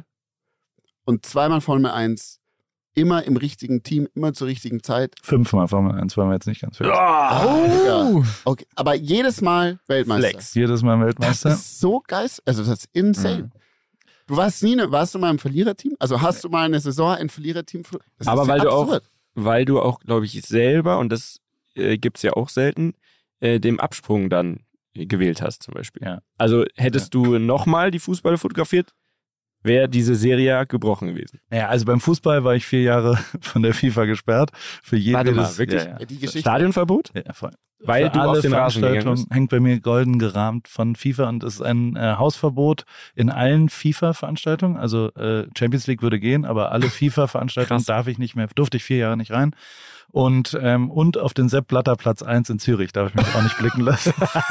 und zweimal Formel eins, immer im richtigen Team, immer zur richtigen Zeit. Fünfmal Formel eins, waren wir jetzt nicht ganz fertig. Ja. Okay. Aber jedes Mal Weltmeister. Flex. Jedes Mal Das Weltmeister. ist so geil. Also das ist insane. Mhm. Du warst nie, ne, warst du mal im Verliererteam? Also hast du mal eine Saison ein Verliererteam? Das Aber ist weil du auch, absurd. weil du auch, glaube ich, selber, und das äh, gibt's ja auch selten, äh, dem Absprung dann äh, gewählt hast zum Beispiel. Ja. Also hättest du nochmal die Fußballer fotografiert, wäre diese Serie ja gebrochen gewesen. Naja, also beim Fußball war ich vier Jahre von der FIFA gesperrt. Für jedes, Warte mal, wirklich? Ja, ja. Ja, die Geschichte. Stadionverbot? Ja, voll. Weil Für du alle auf den Rasen gegangen Veranstaltungen bist? hängt bei mir golden gerahmt von FIFA und es ist ein äh, Hausverbot in allen FIFA-Veranstaltungen. Also äh, Champions League würde gehen, aber alle FIFA-Veranstaltungen Krass. darf ich nicht mehr, durfte ich vier Jahre nicht rein. Und, ähm, und auf den Sepp Blatter Platz eins in Zürich darf ich mich auch nicht blicken lassen.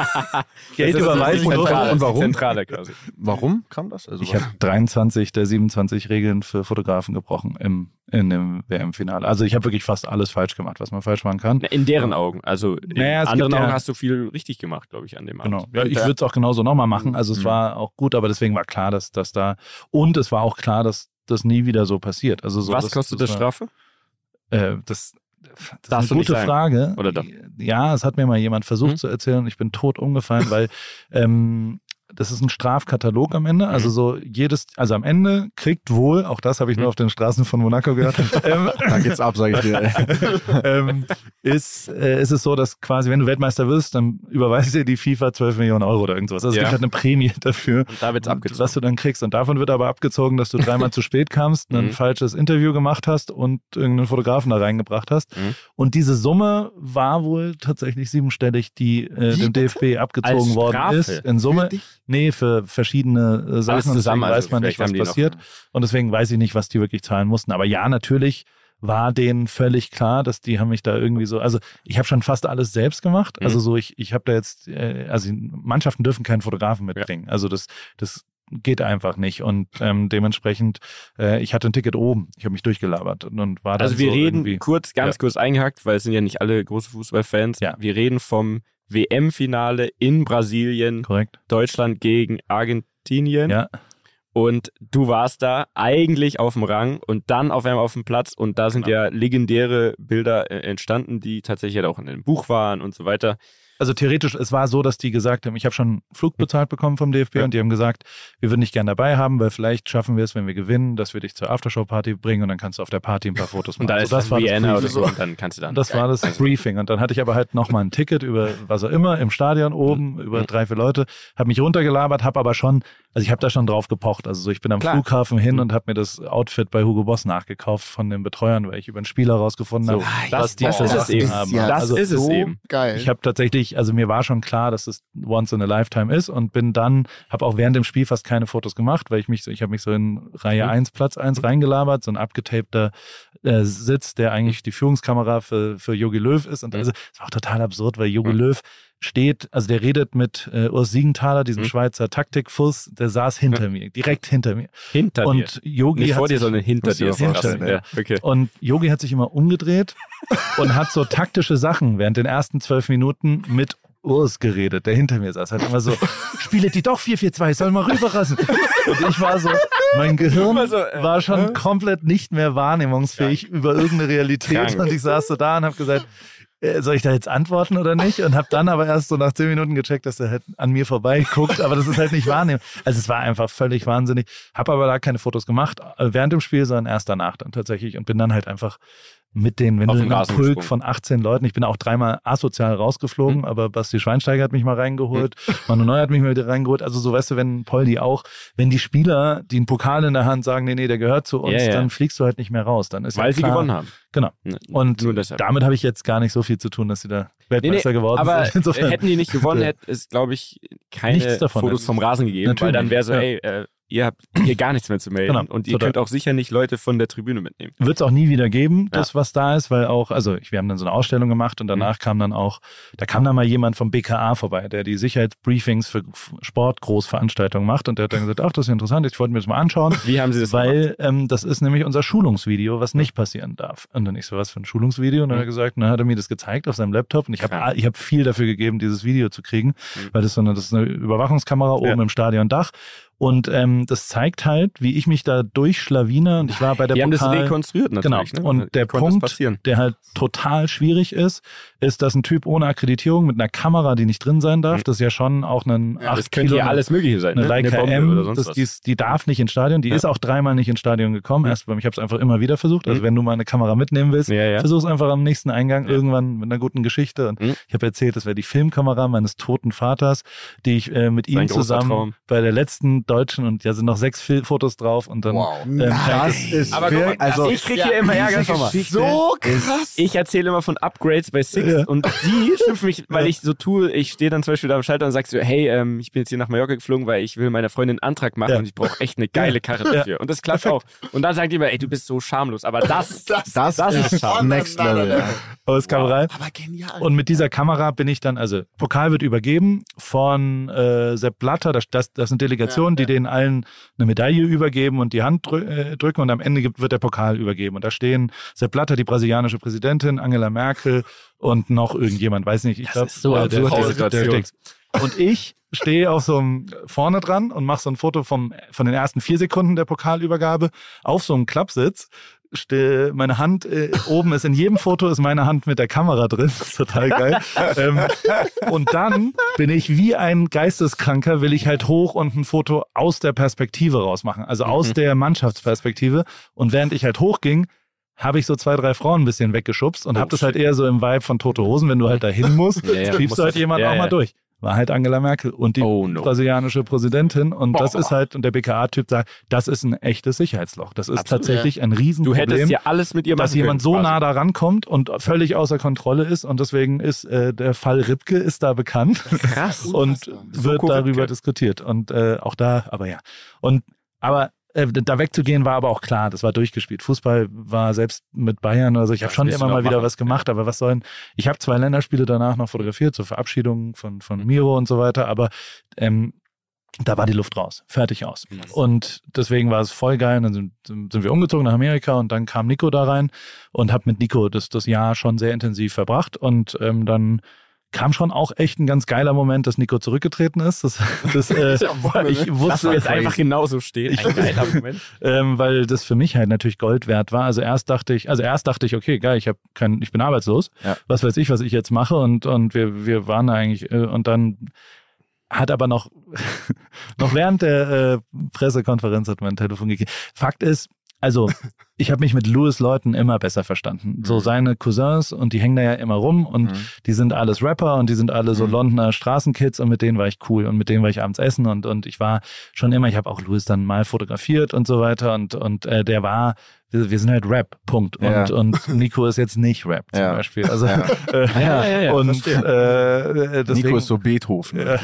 Geld Das ist überweisen die durfte. Zentrale, Und warum? die Zentrale quasi. Warum kam das? Also Ich habe dreiundzwanzig der siebenundzwanzig Regeln für Fotografen gebrochen im, in dem W M-Finale. Also ich habe wirklich fast alles falsch gemacht, was man falsch machen kann. In deren Augen. Also in Naja, es anderen gibt ja- Augen hast du viel richtig gemacht, glaube ich, an dem Genau. Abend. Ja, ich würde es auch genauso nochmal machen. Also es Mhm. war auch gut, aber deswegen war klar, dass das da und es war auch klar, dass das nie wieder so passiert. Also so, Was das, kostet das das war- Strafe? Äh, das das Darfst ist du eine nicht gute sagen. Frage. Oder doch? Ja, es hat mir mal jemand versucht Mhm. zu erzählen. Ich bin tot umgefallen, weil ähm, das ist ein Strafkatalog am Ende. Also Mhm. so jedes, also am Ende kriegt wohl, auch das habe ich nur Mhm. auf den Straßen von Monaco gehört, ähm, da geht's ab, sage ich dir. ähm, ist, äh, ist es so, dass quasi, wenn du Weltmeister wirst, dann überweist dir die FIFA zwölf Millionen Euro oder irgendwas. Also es Ja. gibt halt eine Prämie dafür, Und da wird's abgezogen. was du dann kriegst. Und davon wird aber abgezogen, dass du dreimal zu spät kamst, ein Mhm. falsches Interview gemacht hast und irgendeinen Fotografen da reingebracht hast. Mhm. Und diese Summe war wohl tatsächlich siebenstellig, die äh, Wie dem D F B abgezogen Als worden Strafe? ist. In Summe, Für dich? nee, für verschiedene äh, Sachen. Und zusammen, deswegen also weiß man nicht, vielleicht was haben die noch- passiert. Und deswegen weiß ich nicht, was die wirklich zahlen mussten. Aber ja, natürlich war denen völlig klar, dass die haben mich da irgendwie so, also ich habe schon fast alles selbst gemacht. Mhm. Also so, ich, ich habe da jetzt, äh, also Mannschaften dürfen keinen Fotografen mitbringen. Also das, das geht einfach nicht. Und ähm, dementsprechend, äh, ich hatte ein Ticket oben. Ich habe mich durchgelabert und, und war dann Also wir so reden irgendwie. kurz, ganz Ja. kurz eingehackt, weil es sind ja nicht alle große Fußballfans. Ja. Wir reden vom W M-Finale in Brasilien, Korrekt. Deutschland gegen Argentinien. Ja. Und du warst da eigentlich auf dem Rang und dann auf einmal auf dem Platz und da sind Genau. ja legendäre Bilder äh, entstanden, die tatsächlich halt auch in einem Buch waren und so weiter. Also theoretisch, es war so, dass die gesagt haben, ich habe schon einen Flug bezahlt bekommen vom D F B ja. und die haben gesagt, wir würden dich gerne dabei haben, weil vielleicht schaffen wir es, wenn wir gewinnen, dass wir dich zur Aftershow-Party bringen und dann kannst du auf der Party ein paar Fotos machen. Und da also ist das dann Vienna oder so und dann kannst du dann. Das war das Briefing und dann hatte ich aber halt nochmal ein Ticket über was auch immer im Stadion oben, mhm. über mhm. drei, vier Leute, habe mich runtergelabert, habe aber schon, also ich habe da schon drauf gepocht, also so, ich bin am Klar. Flughafen hin mhm. und habe mir das Outfit bei Hugo Boss nachgekauft von den Betreuern, weil ich über einen Spieler rausgefunden so, habe, das, was die das ist es eben. haben. Ja, das also ist es so eben. Geil. Ich habe tatsächlich, also mir war schon klar, dass es once in a lifetime ist und bin dann, habe auch während dem Spiel fast keine Fotos gemacht, weil ich mich so, ich habe mich so in Reihe eins, Platz eins reingelabert, so ein abgetapter äh, Sitz, der eigentlich die Führungskamera für für Jogi Löw ist und also es war auch total absurd, weil Jogi Löw steht, also der redet mit äh, Urs Siegenthaler, diesem mhm. Schweizer Taktikfuss, der saß hinter mir, direkt hinter mir. Hinter und dir? Yogi Nicht hat vor dir, sich, sondern hinter dir. Hinter mir. Ja, okay. Und Yogi hat sich immer umgedreht und hat so taktische Sachen während den ersten zwölf Minuten mit Urs geredet, der hinter mir saß. Hat immer so, spiele die doch vier vier zwei, soll mal rüberrassen. Und ich war so, mein Gehirn so, äh, war schon äh? komplett nicht mehr wahrnehmungsfähig Krank. über irgendeine Realität. Krank. Und ich saß so da und habe gesagt, soll ich da jetzt antworten oder nicht? Und habe dann aber erst so nach zehn Minuten gecheckt, dass er halt an mir vorbei guckt, aber das ist halt nicht wahrnehmen. Also es war einfach völlig wahnsinnig. Habe aber da keine Fotos gemacht während dem Spiel, sondern erst danach dann tatsächlich und bin dann halt einfach mit den, wenn du in einem Pulk von achtzehn Leuten, ich bin auch dreimal asozial rausgeflogen, mhm. aber Basti Schweinsteiger hat mich mal reingeholt, mhm. Manu Neuer hat mich mal wieder reingeholt, also so weißt du, wenn Poldi auch, wenn die Spieler, die einen Pokal in der Hand sagen, nee, nee, der gehört zu uns, ja, ja. dann fliegst du halt nicht mehr raus. Dann ist Weil ja sie klar, gewonnen haben. Genau. Und damit habe ich jetzt gar nicht so viel zu tun, dass sie da Weltmeister nee, nee, geworden aber sind. Insofern. Hätten die nicht gewonnen, hätte es, glaube ich, keine Fotos vom Rasen gegeben, Natürlich. weil dann wäre so, ja. ey, äh, ihr habt hier gar nichts mehr zu melden genau, und ihr total. könnt auch sicher nicht Leute von der Tribüne mitnehmen. Wird es auch nie wieder geben, das ja. was da ist, weil auch, also wir haben dann so eine Ausstellung gemacht und danach mhm. kam dann auch, da kam dann mal jemand vom B K A vorbei, der die Sicherheitsbriefings für Sportgroßveranstaltungen macht und der hat dann gesagt, ach, das ist interessant, ich wollte mir das mal anschauen. Wie haben Sie das Weil ähm, das ist nämlich unser Schulungsvideo, was nicht passieren darf. Und dann ich so, was für ein Schulungsvideo? Und dann mhm. hat er gesagt, dann hat er mir das gezeigt auf seinem Laptop und ich habe ich hab viel dafür gegeben, dieses Video zu kriegen, mhm. weil das so eine, das ist eine Überwachungskamera oben ja. im Stadiondach. Und ähm, das zeigt halt, wie ich mich da durchschlawine. Und ich war bei der Die Pokal, haben das rekonstruiert natürlich. Genau. Ne? Und der Punkt, der halt total schwierig ist, ist, dass ein Typ ohne Akkreditierung mit einer Kamera, die nicht drin sein darf, mhm. das ist ja schon auch ein ja, acht Kilo, ja alles Mögliche sein. Eine ne? Leica eine M, oder sonst das, was. die, die darf nicht ins Stadion. Die ja. ist auch dreimal nicht ins Stadion gekommen. Mhm. Erst, ich habe es einfach immer wieder versucht. Also mhm. wenn du mal eine Kamera mitnehmen willst, ja, ja. versuch es einfach am nächsten Eingang ja. irgendwann mit einer guten Geschichte. Und mhm. ich habe erzählt, das wäre die Filmkamera meines toten Vaters, die ich äh, mit ihm zusammen Traum. bei der letzten deutschen und ja sind noch sechs Fotos drauf und dann wow. ähm, das ist aber wirklich, also ich kriege ja, hier immer Ärger so krass. Ich erzähle immer von Upgrades bei Six ja. und die schimpfen mich, weil ich so tue, ich stehe dann zum Beispiel da am Schalter und sag so, hey, ähm, ich bin jetzt hier nach Mallorca geflogen, weil ich will meiner Freundin einen Antrag machen ja. und ich brauche echt eine geile Karre ja. dafür. Und das klappt Perfekt. auch. Und dann sagt die immer, ey, du bist so schamlos. Aber das, das, das, das ist schamlos. Next Level. Ja. Aber es kam rein. Aber genial. Und mit dieser Kamera bin ich dann, also Pokal wird übergeben von äh, Sepp Blatter, das, das, das sind Delegationen, ja, ja. die denen allen eine Medaille übergeben und die Hand drü- äh, drücken und am Ende gibt, wird der Pokal übergeben. Und da stehen Sepp Blatter, die brasilianische Präsidentin, Angela Merkel und noch irgendjemand, weiß nicht, ich glaube, so äh, der, der, der, der, und ich stehe auf so einem vorne dran und mache so ein Foto vom, von den ersten vier Sekunden der Pokalübergabe auf so einem Klappsitz. Ste- meine Hand äh, oben ist, in jedem Foto ist meine Hand mit der Kamera drin. Das ist total geil. ähm, und dann bin ich wie ein Geisteskranker, will ich halt hoch und ein Foto aus der Perspektive rausmachen. Also aus mhm. der Mannschaftsperspektive. Und während ich halt hochging, habe ich so zwei, drei Frauen ein bisschen weggeschubst und oh, habe das halt eher so im Vibe von Tote Hosen, wenn du halt da hin musst, ja, ja, schiebst du halt jemanden ja, auch ja. mal durch. War halt Angela Merkel und die oh, no. brasilianische Präsidentin und Boah. das ist halt, und der B K A-Typ sagt, das ist ein echtes Sicherheitsloch. Das ist Absolut, tatsächlich ja. ein Riesenproblem. Du hättest ja alles mit ihr machen dass jemand können, so nah da rankommt und völlig außer Kontrolle ist und deswegen ist äh, der Fall Ribke ist da bekannt. Krass. und so wird darüber Ribke. diskutiert und äh, auch da, aber ja. Und, aber da wegzugehen war aber auch klar, das war durchgespielt. Fußball war selbst mit Bayern, also ich habe schon immer mal wieder machen. was gemacht, aber was sollen, ich habe zwei Länderspiele danach noch fotografiert, zur Verabschiedung von, von Miro und so weiter, aber ähm, da war die Luft raus, fertig aus. Mhm. Und deswegen war es voll geil, dann sind, sind wir umgezogen nach Amerika und dann kam Nico da rein und habe mit Nico das, das Jahr schon sehr intensiv verbracht und ähm, dann kam schon auch echt ein ganz geiler Moment, dass Nico zurückgetreten ist. Das, das, äh, ich wusste jetzt einfach genauso stehen. Ein geiler Moment. ähm, weil das für mich halt natürlich Gold wert war. Also erst dachte ich, also erst dachte ich, okay, geil, ich habe kein, ich bin arbeitslos. Ja. Was weiß ich, was ich jetzt mache und und wir wir waren eigentlich äh, und dann hat aber noch noch während der äh, Pressekonferenz hat mein Telefon gegeben. Fakt ist, also ich habe mich mit Louis Leuten immer besser verstanden. So seine Cousins und die hängen da ja immer rum und mhm. die sind alles Rapper und die sind alle so mhm. Londoner Straßenkids und mit denen war ich cool und mit denen war ich abends essen und und ich war schon immer, ich habe auch Louis dann mal fotografiert und so weiter und und äh, der war, wir, wir sind halt Rap, Punkt. Und ja. und Nico ist jetzt nicht Rap zum ja. Beispiel. Also ja. Äh, ja, ja, ja, und äh, deswegen, Nico ist so Beethoven. Ja.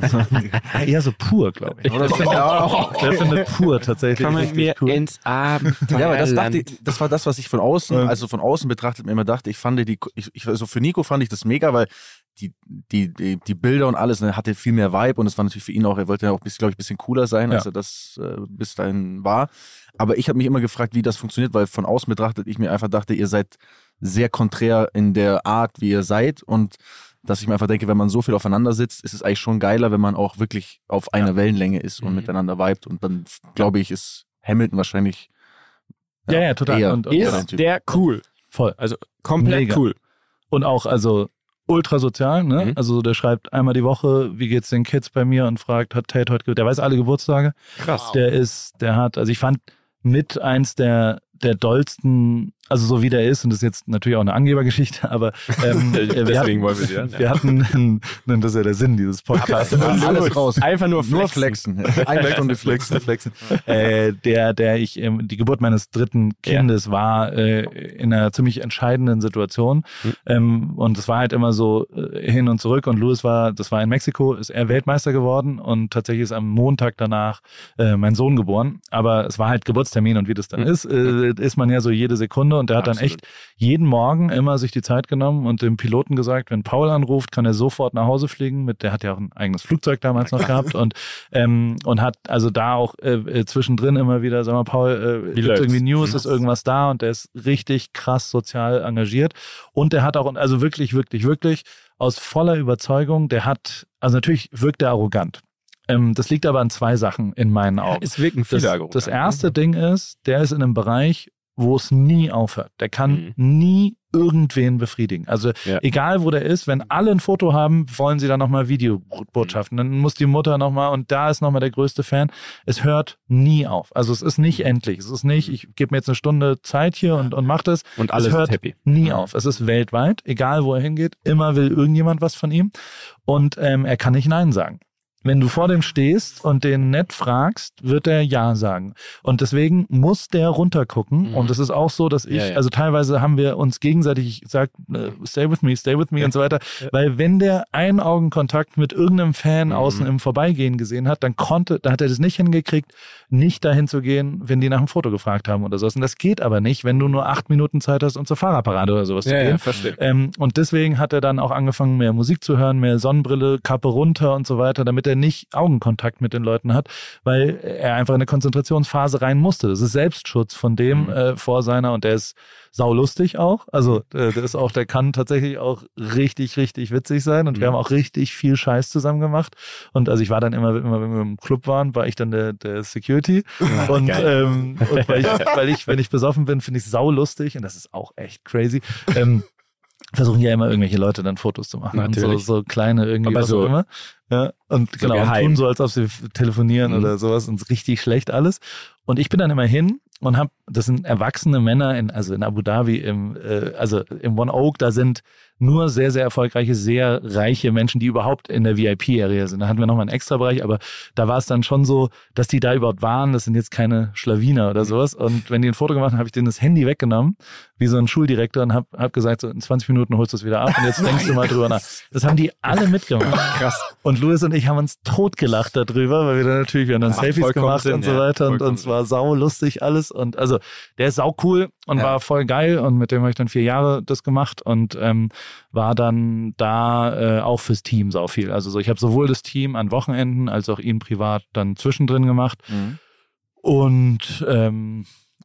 Eher so pur, glaube ich. Oder so. Ja, der findet pur tatsächlich. Kann man mir cool. ins Abenteuer Ja, aber das dachte ich, das war das, was ich von außen, also von außen betrachtet mir immer dachte, ich fand die, ich, ich, also für Nico fand ich das mega, weil die, die, die, die Bilder und alles, ne, hatte viel mehr Vibe und es war natürlich für ihn auch, er wollte ja auch, glaube ich, ein bisschen cooler sein, ja. als er das äh, bis dahin war. Aber ich habe mich immer gefragt, wie das funktioniert, weil von außen betrachtet ich mir einfach dachte, ihr seid sehr konträr in der Art, wie ihr seid und dass ich mir einfach denke, wenn man so viel aufeinander sitzt, ist es eigentlich schon geiler, wenn man auch wirklich auf einer ja. Wellenlänge ist und mhm. miteinander vibet und dann, glaube ich, ist Hamilton wahrscheinlich Ja, ja, ja, total. Und, und ist der cool. Voll. Also komplett Mega. cool. Und auch, also ultra sozial, ne? Mhm. Also der schreibt einmal die Woche, wie geht's den Kids bei mir und fragt, hat Tate heute, der weiß alle Geburtstage. Krass. Der ist, der hat, also ich fand mit eins der der dollsten, also so wie der ist, und das ist jetzt natürlich auch eine Angebergeschichte, aber ähm, deswegen wir hatten, wollen wir sie an. Ja. Wir hatten, einen, das ist ja der Sinn dieses Podcasts. Alles raus. Einfach nur flexen. Nur flexen. Einfach nur flexen. flexen. äh, der, der ich, ähm, die Geburt meines dritten Kindes ja. war äh, in einer ziemlich entscheidenden Situation. Mhm. Ähm, und es war halt immer so äh, hin und zurück. Und Louis war, das war in Mexiko, ist er Weltmeister geworden und tatsächlich ist am Montag danach äh, mein Sohn geboren. Aber es war halt Geburtstermin und wie das dann mhm. ist, äh, ist man ja so jede Sekunde und der hat Absolut. dann echt jeden Morgen immer sich die Zeit genommen und dem Piloten gesagt, wenn Paul anruft, kann er sofort nach Hause fliegen. Mit, der hat ja auch ein eigenes Flugzeug damals noch gehabt und ähm, und hat also da auch äh, zwischendrin immer wieder, sag mal, Paul, äh, gibt irgendwie News, ist irgendwas da und der ist richtig krass sozial engagiert und der hat auch, also wirklich, wirklich, wirklich aus voller Überzeugung, der hat, also natürlich wirkt er arrogant. Ähm, das liegt aber an zwei Sachen in meinen Augen. Ja, es wirken viele das, arrogant. Das erste ja. Ding ist, der ist in einem Bereich, wo es nie aufhört. Der kann mhm. nie irgendwen befriedigen. Also ja. egal, wo der ist, wenn alle ein Foto haben, wollen sie dann nochmal Videobotschaften. Dann muss die Mutter nochmal und da ist nochmal der größte Fan. Es hört nie auf. Also es ist nicht endlich. Es ist nicht, ich gebe mir jetzt eine Stunde Zeit hier und, und mach das. Und alles es hört happy. nie auf. Es ist weltweit, egal wo er hingeht, immer will irgendjemand was von ihm und ähm, er kann nicht Nein sagen. Wenn du vor dem stehst und den nett fragst, wird er Ja sagen. Und deswegen muss der runtergucken. Mhm. Und es ist auch so, dass ich, ja, ja. also teilweise haben wir uns gegenseitig gesagt, stay with me, stay with me ja. und so weiter. Ja. Weil wenn der einen Augenkontakt mit irgendeinem Fan mhm. außen im Vorbeigehen gesehen hat, dann konnte, da hat er das nicht hingekriegt, nicht dahin zu gehen, wenn die nach einem Foto gefragt haben oder so. Und das geht aber nicht, wenn du nur acht Minuten Zeit hast, um zur Fahrradparade oder sowas ja, zu gehen. Ja, verstehe. Ähm, und deswegen hat er dann auch angefangen, mehr Musik zu hören, mehr Sonnenbrille, Kappe runter und so weiter, damit er nicht Augenkontakt mit den Leuten hat, weil er einfach in eine Konzentrationsphase rein musste. Das ist Selbstschutz von dem mhm. äh, vor seiner und der ist saulustig auch. Also äh, der ist auch, der kann tatsächlich auch richtig, richtig witzig sein und mhm. wir haben auch richtig viel Scheiß zusammen gemacht. Und also ich war dann immer, immer wenn wir im Club waren, war ich dann der, der Security. Ja, und ähm, und weil, ich, weil ich, wenn ich besoffen bin, finde ich es saulustig und das ist auch echt crazy. Ähm, versuchen ja immer irgendwelche Leute dann Fotos zu machen. Natürlich. Und so, so kleine irgendwie, aber was so, auch immer. Ja, und so genau, und geheim. tun so, als ob sie telefonieren mhm. oder sowas und richtig schlecht alles. Und ich bin dann immer hin und hab, das sind erwachsene Männer in, also in Abu Dhabi, im, äh, also im One Oak, da sind nur sehr, sehr erfolgreiche, sehr reiche Menschen, die überhaupt in der V I P-Area sind. Da hatten wir nochmal einen extra Bereich, aber da war es dann schon so, dass die da überhaupt waren. Das sind jetzt keine Schlawiner oder sowas. Und wenn die ein Foto gemacht haben, habe ich denen das Handy weggenommen, wie so ein Schuldirektor, und habe hab gesagt, so in zwanzig Minuten holst du es wieder ab und jetzt denkst du mal drüber nach. Das haben die alle mitgemacht. Krass. Und Louis und ich haben uns totgelacht darüber, weil wir dann natürlich, wir haben dann Selfies gemacht Sinn, und so weiter ja, und uns war sau lustig alles. Und also der ist sau cool und ja. war voll geil und mit dem habe ich dann vier Jahre das gemacht und ähm, war dann da äh, auch fürs Team sau viel. Also so, ich habe sowohl das Team an Wochenenden als auch ihn privat dann zwischendrin gemacht. Mhm. Und ähm,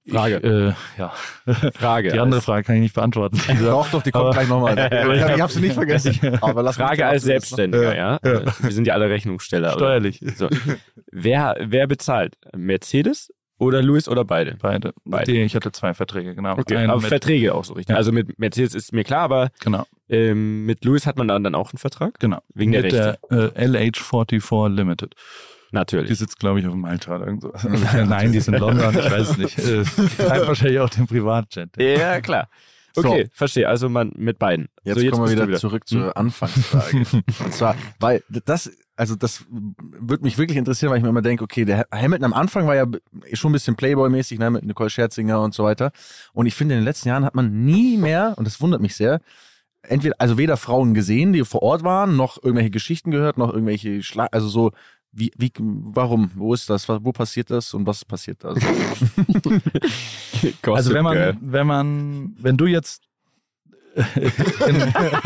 Frage. Ich, äh, ja. Frage. Die andere Frage kann ich nicht beantworten. Doch, doch, die kommt Aber- gleich nochmal. Ich, hab- ich habe sie nicht vergessen. Aber lass mich Frage doch als abschließen. Selbstständiger, ja? Wir sind ja alle Rechnungssteller. Oder? Steuerlich. So. Wer, wer bezahlt? Mercedes oder Lewis oder beide? Beide. Beide. Die, ich hatte zwei Verträge, genau. Okay, Einen aber mit, Verträge auch so richtig. Ja. Also mit Mercedes ist mir klar, aber Genau, ähm, mit Lewis hat man dann, dann auch einen Vertrag? genau. Wegen der mit Rechte. der äh, L H vierundvierzig Limited. Natürlich. Die sitzt, glaube ich, auf Malta oder irgend so. Also, nein, die ist in London, ich weiß es nicht. Äh, hat wahrscheinlich auch den Privatjet. Ja, klar. Okay, verstehe. Also man mit beiden. Jetzt, so, kommen wir bist du wieder, zurück zur Anfangsfrage. Und zwar, weil das, also das würde mich wirklich interessieren, weil ich mir immer denke, okay, der Hamilton am Anfang war ja schon ein bisschen Playboy-mäßig, ne, mit Nicole Scherzinger und so weiter. Und ich finde, in den letzten Jahren hat man nie mehr, und das wundert mich sehr, entweder, also weder Frauen gesehen, die vor Ort waren, noch irgendwelche Geschichten gehört, noch irgendwelche Schlag, also so, wie, wie, warum, wo ist das, wo passiert das und was passiert da? Also, Also wenn Girl. man, wenn man, wenn du jetzt in,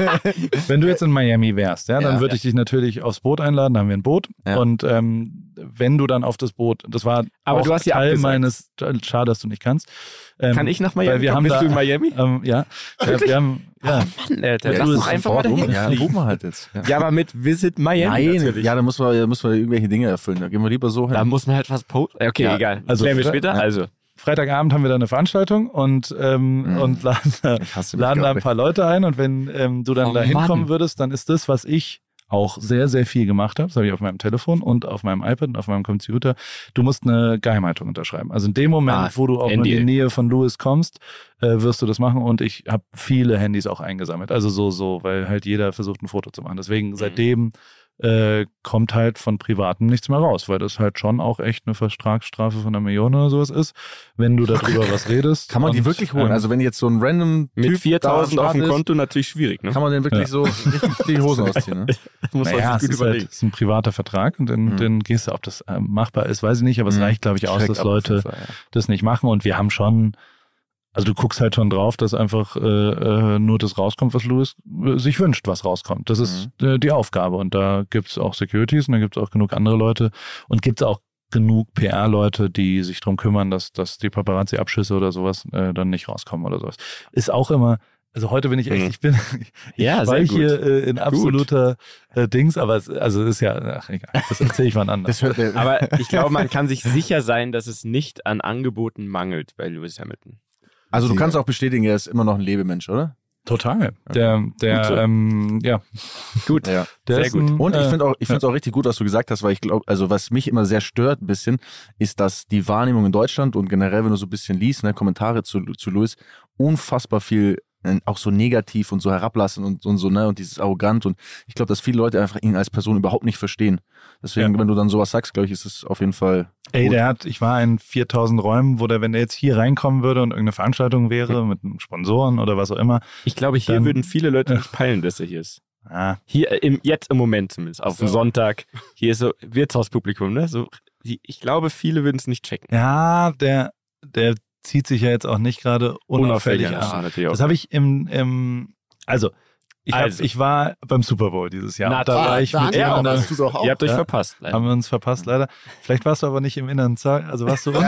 wenn du jetzt in Miami wärst, ja, dann Ja. würde ich dich natürlich aufs Boot einladen, da haben wir ein Boot. Ja. Und ähm, wenn du dann auf das Boot, das war Aber auch du hast ja Teil abgesagt. meines, schade, dass du nicht kannst. Ähm, Kann ich nach Miami? Weil wir haben Bist da, du in Miami? Ähm, ja, wir, wir haben, ja, Mann, Alter, Ja, lass du doch bist einfach vor mal Ort dahin rum. Ja, fliegen. gucken wir halt jetzt. Ja. Ja, aber mit Visit Miami Nein, natürlich. ja, da muss man, da muss man irgendwelche Dinge erfüllen. Da gehen wir lieber so hin. Da muss man halt was posten. Okay, Ja, egal. also Klären wir Fre- später. ja. Also, Freitagabend haben wir da eine Veranstaltung und, ähm, Mhm. und laden, da- Ich hasse mich, laden da glaub ein ich. paar Leute ein und wenn ähm, du dann Oh da hinkommen Mann. würdest, dann ist das, was ich auch sehr, sehr viel gemacht habe, das habe ich auf meinem Telefon und auf meinem iPad und auf meinem Computer, du musst eine Geheimhaltung unterschreiben. Also in dem Moment, Ah, wo du auch N D A. in die Nähe von Lewis kommst, äh, wirst du das machen und ich habe viele Handys auch eingesammelt. Also so, so, weil halt jeder versucht, ein Foto zu machen. Deswegen seitdem äh, kommt halt von Privaten nichts mehr raus, weil das halt schon auch echt eine Vertragsstrafe von einer Million oder sowas ist, wenn du darüber was redest. Kann man die Und, wirklich holen? ähm, Also wenn jetzt so ein random mit Typ viertausend da am auf dem Start ist, Konto natürlich schwierig, ne? kann man den wirklich Ja. so richtig die Hosen ausziehen, ne? Das muss man naja, es sich gut ist, halt, überlegen. es ist ein privater Vertrag und dann, Mhm. dann gehst du, ob das äh, machbar ist, weiß ich nicht, aber es Mhm. reicht, glaube ich, aus, Schreckt dass ab auf Leute jeden Fall, ja. das nicht machen und wir haben schon, also du guckst halt schon drauf, dass einfach äh, äh, nur das rauskommt, was Lewis äh, sich wünscht, was rauskommt. Das ist äh, die Aufgabe und da gibt's auch Securities und da gibt's auch genug andere Leute und gibt's auch genug P R-Leute, die sich drum kümmern, dass, dass die Paparazzi-Abschüsse oder sowas äh, dann nicht rauskommen oder sowas. Ist auch immer, also heute bin ich echt, Mhm. ich bin, ich Ja, sehr war gut. hier äh, in absoluter äh, Dings, aber es, also es ist ja, ach egal, das erzähle ich wann anders. Das hört der, Aber ich glaube, man kann sich sicher sein, dass es nicht an Angeboten mangelt bei Lewis Hamilton. also du kannst auch bestätigen, er ist immer noch ein Lebemensch, oder? Total. Der, der, Gut so. ähm, ja, Gut. Ja. der Sehr ist gut. ein, Und ich äh, finde auch, ich finde es auch richtig gut, was du gesagt hast, weil ich glaube, also was mich immer sehr stört ein bisschen, ist, dass die Wahrnehmung in Deutschland und generell, wenn du so ein bisschen liest, ne, Kommentare zu, zu Lewis, unfassbar viel äh, auch so negativ und so herablassen und, und so, ne, und dieses arrogant und ich glaube, dass viele Leute einfach ihn als Person überhaupt nicht verstehen. Deswegen, Ja. wenn du dann sowas sagst, glaube ich, ist es auf jeden Fall Ey, gut. der hat, ich war in viertausend Räumen, wo der, wenn der jetzt hier reinkommen würde und irgendeine Veranstaltung wäre mit einem Sponsoren oder was auch immer, Ich glaube, hier Dann- würden viele Leute nicht peilen, dass er hier ist. ah, Hier, äh, im, jetzt im Moment zumindest, auf dem So. Sonntag. Hier ist so Wirtshauspublikum, ne? So, die, ich glaube, viele würden es nicht checken. ja, der, der zieht sich ja jetzt auch nicht gerade unauffällig Unauffällig, an. ja, natürlich auch. Das habe ich im, im, also, ich, hab, Also. ich war beim Super Bowl dieses Jahr. Na, Und da war ich mit Daniel, Ja, jemandem- warst du doch auch. Ihr habt euch Ja. verpasst. leider. haben wir uns verpasst, leider. Vielleicht warst du aber nicht im inneren Saal, also warst du unten.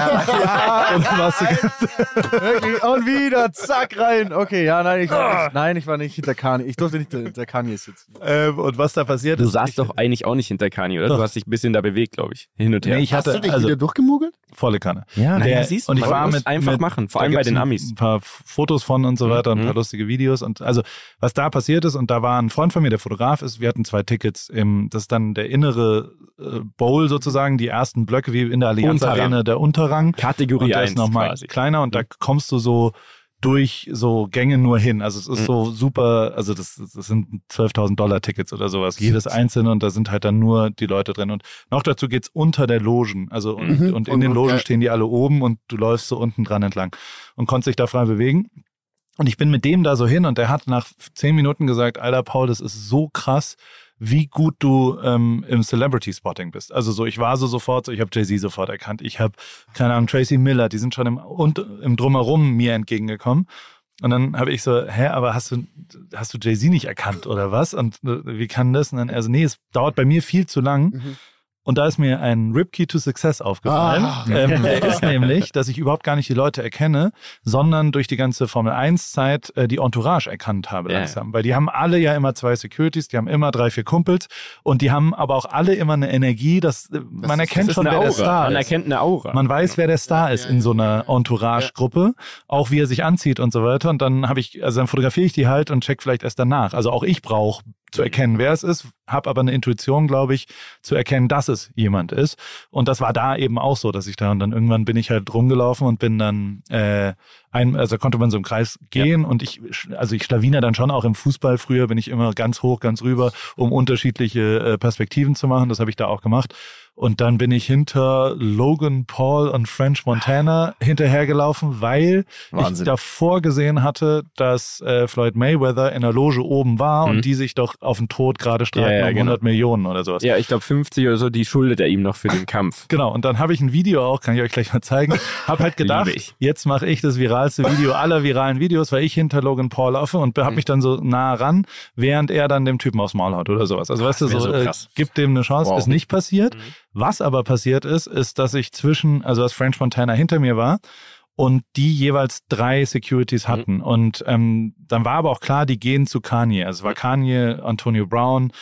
Und warst du, Wirklich, und wieder, zack, rein. Okay, ja, nein, ich war nicht, nein, ich war nicht hinter Kanye. Ich durfte nicht hinter Kanye sitzen. ähm, und was da passiert Du ist. saßt ich, doch eigentlich auch nicht hinter Kani, oder? Doch. Du hast dich ein bisschen da bewegt, glaube ich. Hin und her. Nee, ich Hast du hatte, dich also, wieder durchgemogelt? volle Kanne. Ja, Naja, Der- siehst du, und ich man war muss mit, einfach mit, machen, vor da allem bei gibt's den ein- Amis. Ein paar F- Fotos von und so weiter und ein Mhm. paar lustige Videos und also was da passiert ist und da war ein Freund von mir, der Fotograf ist, wir hatten zwei Tickets im, das ist dann der innere äh, Bowl sozusagen, die ersten Blöcke wie in der Allianz Unterrang. Arena, der Unterrang Kategorie und der eins ist nochmal quasi. kleiner und da kommst du so durch so Gänge nur hin. Also es ist Mhm. so super, also das, das sind zwölftausend Dollar Tickets oder sowas, jedes einzelne und da sind halt dann nur die Leute drin und noch dazu geht's unter der Logen, also und, Mhm. und in Und- den und, Logen ja. stehen die alle oben und du läufst so unten dran entlang und konntest dich da frei bewegen. Und ich bin mit dem da so hin und der hat nach zehn Minuten gesagt, Alter Paul, das ist so krass, wie gut du ähm, im Celebrity-Spotting bist. Also so, ich war so sofort, so, ich habe Jay-Z sofort erkannt. Ich habe, keine Ahnung, Tracy Miller, die sind schon im, und, im Drumherum mir entgegengekommen. Und dann habe ich so, hä, aber hast du, hast du Jay-Z nicht erkannt oder was? Und äh, wie kann das? Und dann er so, nee, es dauert bei mir viel zu lang. Mhm. Und da ist mir ein Ripkey to Success aufgefallen. Ah. Ähm, der ist nämlich, dass ich überhaupt gar nicht die Leute erkenne, sondern durch die ganze Formel eins Zeit äh, die Entourage erkannt habe Ja. langsam. Weil die haben alle ja immer zwei Securities, die haben immer drei, vier Kumpels und die haben aber auch alle immer eine Energie, dass äh, man ist- erkennt Das ist schon, eine wer der Aura. Star Man ist. erkennt eine Aura. Man weiß, wer der Star ist Ja, in so ja, einer Entourage-Gruppe, auch wie er sich anzieht und so weiter. Und dann habe ich, also dann fotografiere ich die halt und check vielleicht erst danach. Also auch ich brauche zu erkennen, wer es ist, habe aber eine Intuition, glaube ich, zu erkennen, dass es jemand ist. Und das war da eben auch so, dass ich da und dann irgendwann bin ich halt rumgelaufen und bin dann äh, ein, also konnte man so im Kreis gehen und ich, also ich schlawiner dann schon auch im Fußball. Früher bin ich immer ganz hoch, ganz rüber, um unterschiedliche äh, Perspektiven zu machen. Das habe ich da auch gemacht. Und dann bin ich hinter Logan Paul und French Montana hinterhergelaufen, weil Wahnsinn. ich davor gesehen hatte, dass äh, Floyd Mayweather in der Loge oben war Mhm. und die sich doch auf den Tod gerade streiten Ja, ja, um genau. hundert Millionen oder sowas. Ja, ich glaube fünfzig oder so, die schuldet er ihm noch für den Kampf. Genau, und dann habe ich ein Video auch, kann ich euch gleich mal zeigen, habe halt gedacht, Liebe ich. jetzt mache ich das viralste Video aller viralen Videos, weil ich hinter Logan Paul laufe und habe mich dann so nah ran, während er dann dem Typen aufs Maul haut oder sowas. Also weißt du, das wär so, so äh, krass. gibt dem eine Chance, Wow. ist nicht passiert. Mhm. Was aber passiert ist, ist, dass ich zwischen, also dass French Montana hinter mir war und die jeweils drei Securities hatten. Mhm. Und ähm, dann war aber auch klar, die gehen zu Kanye. Also es war Kanye, Antonio Brown,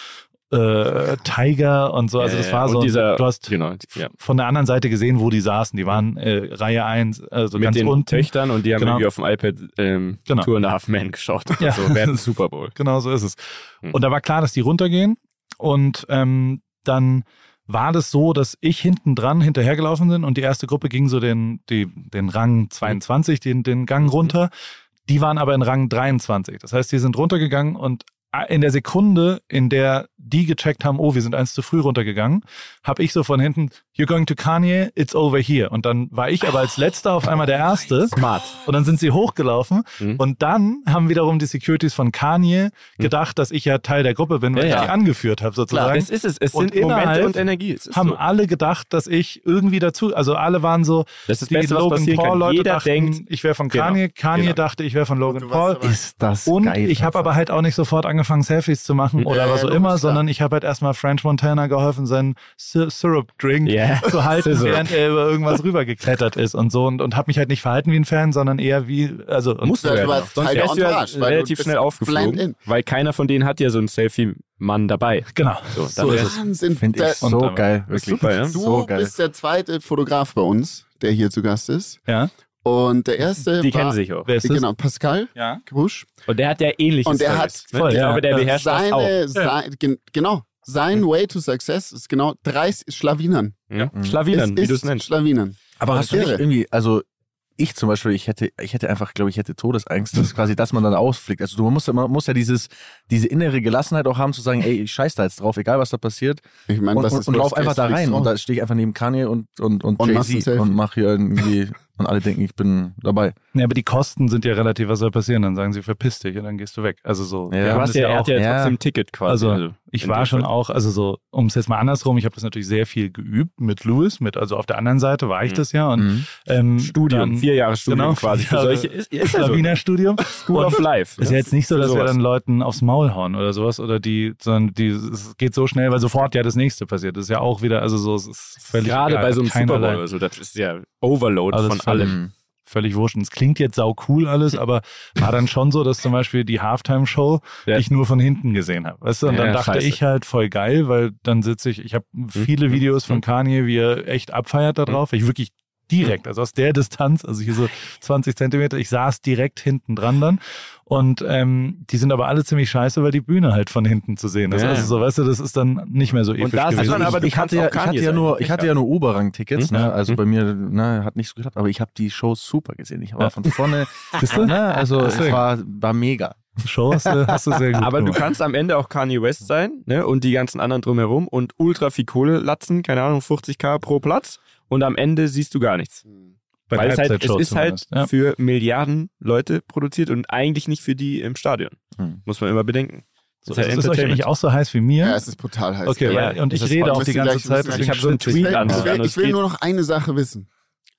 äh, Tiger und so. Also Ja, das ja, war und so, dieser- du hast genau, ja. von der anderen Seite gesehen, wo die saßen. Die waren äh, Reihe eins, also Mit ganz den unten. Töchtern und die haben Genau. irgendwie auf dem iPad ähm, Genau. Two and a Half Men geschaut. Ja. So während dem Super Bowl. Genau so ist es. Hm. Und da war klar, dass die runtergehen. Und ähm, dann war das so, dass ich hinten dran hinterhergelaufen bin und die erste Gruppe ging so den, die, den Rang zweiundzwanzig, den, den Gang runter. Die waren aber in Rang dreiundzwanzig. Das heißt, die sind runtergegangen und in der Sekunde, in der die gecheckt haben, oh, wir sind eins zu früh runtergegangen, habe ich so von hinten, you're going to Kanye, it's over here. Und dann war ich aber als Letzter auf einmal der Erste. Smart. Und dann sind sie hochgelaufen. Mhm. Und dann haben wiederum die Securities von Kanye gedacht, dass ich ja Teil der Gruppe bin, weil Ja, ich ja. die angeführt habe sozusagen. Das ist es. Es Und sind Momente innerhalb und Energie. Es ist haben so. alle gedacht, dass ich irgendwie dazu, also alle waren so, Das ist das die Beste, was Logan passieren kann. Paul-Leute Jeder dachten, denkt, ich wäre von Genau, Kanye, Kanye genau. dachte, ich wäre von Logan Du Paul. warst dabei. Ist das Und geil. ich habe aber halt auch nicht sofort angefangen, Selfies zu machen oder Ja, was auch logisch, immer, klar. sondern ich habe halt erstmal French Montana geholfen, seinen Sy- Syrup-Drink Ja. zu halten, Scissor. während er über irgendwas rübergeklettert ist und so und, und habe mich halt nicht verhalten wie ein Fan, sondern eher wie, also und Musst du Du ja warst noch. Sonst Teil der wärst du ja Entourage, weil du relativ bist schnell blend aufgeflogen, in. weil keiner von denen hat ja so einen Selfie-Mann dabei. genau, So, so, dann ist wär's- es. Wahnsinn. Finde Der- ich so Und- geil. Wirklich. super, ja? Du So geil. bist der zweite Fotograf bei uns, der hier zu Gast ist. Ja, Und der erste Die war, kennen sich auch. wer ist das? Genau, Pascal Ja. Grusch. Und der hat ja ähnliches Und der Service, hat- ne? Voll, Ich ja. glaube, der Ja. beherrscht das auch. Seine, sein, gen, genau, sein Way to Success ist genau dreißig Schlawinern. Ja. Schlawinern, wie Es du es ist nennst. Schlawinern. Aber Das hast du nicht wäre- irgendwie, also ich zum Beispiel, ich hätte, ich hätte einfach, glaube ich, hätte Todesangst, dass quasi, dass man dann ausfliegt. Also du man muss ja, man muss ja dieses, diese innere Gelassenheit auch haben, zu sagen, ey, ich scheiß da jetzt drauf, egal was da passiert. Ich meine, Und, was und, ist und Worst lauf einfach Case, da fliegst rein. raus. Und da stehe ich einfach neben Kanye und, und, und, Und machst ein Jay-Z Selfie. und mach hier irgendwie, und alle denken, ich bin dabei. Ja, aber die Kosten sind ja relativ, was soll passieren? Dann sagen sie, verpiss dich und dann gehst du weg. Also so. Ja. wir Du haben hast das ja, er auch, hat ja ja. trotzdem ein Ticket quasi. Also, ich in war dem schon Fall. auch, also so, um es jetzt mal andersrum, ich habe das natürlich sehr viel geübt mit Louis, mit, also auf der anderen Seite war ich Mhm. das ja und Mhm. ähm, Studium, dann, vier Jahre Studium genau, quasi. Für vier Jahre solche ist, ist ja so. Schlawiner-Studium. School of Life. Ist ne? ja jetzt nicht so, Für dass wir sowas. dann Leuten aufs Maul hauen oder sowas oder die, sondern die, es geht so schnell, weil sofort ja das nächste passiert. Das ist ja auch wieder, also so, es ist völlig Gerade egal, bei so einem keinerlei- Super Bowl oder so, das ist ja Overload Also von das völlig- allem. Mhm. völlig wurscht. Und es klingt jetzt sau cool alles, aber war dann schon so, dass zum Beispiel die Halftime-Show Ja. ich nur von hinten gesehen habe. Weißt du? Und Ja, dann dachte scheiße. ich halt voll geil, weil dann sitze ich, ich habe viele Videos von Mhm. Kanye, wie er echt abfeiert da drauf. Ich wirklich direkt, also aus der Distanz, also hier so zwanzig Zentimeter, ich saß direkt hinten dran dann. Und ähm, die sind aber alle ziemlich scheiße, weil die Bühne halt von hinten zu sehen ist. Ja. Also so, weißt du, das ist dann nicht mehr so episch da ist gewesen. man aber- ich, du ich hatte kannst ja, auch ich hatte Kanye ja sein. nur, ich hatte ja nur Oberrang-Tickets, Mhm. ne? Also Mhm. bei mir, ne, hat nicht so geklappt, aber ich habe die Shows super gesehen. Ich war Ja. von vorne, Siehst du? ne? Also es Deswegen. war, war mega. Show hast du, hast du sehr gut Aber du gemacht. kannst am Ende auch Kanye West sein, ne? Und die ganzen anderen drumherum und ultra viel Kohle latzen, keine Ahnung, fünfzigtausend pro Platz. Und am Ende siehst du gar nichts. Bei der Weil es halt, es Halbzeitshow ist halt zumindest, ja. für Milliarden Leute produziert und eigentlich nicht für die im Stadion. Hm. Muss man immer bedenken. So, Das ist halt ist es euch eigentlich auch so heiß wie mir? Ja, es ist brutal heiß. Okay, Ja, weil, und das ich ist rede voll- auch die müssen ganze gleich- Zeit. müssen deswegen Ich hab so einen schwitze Tweet Ich will, an- ich Also, will, es ich will geht- nur noch eine Sache wissen.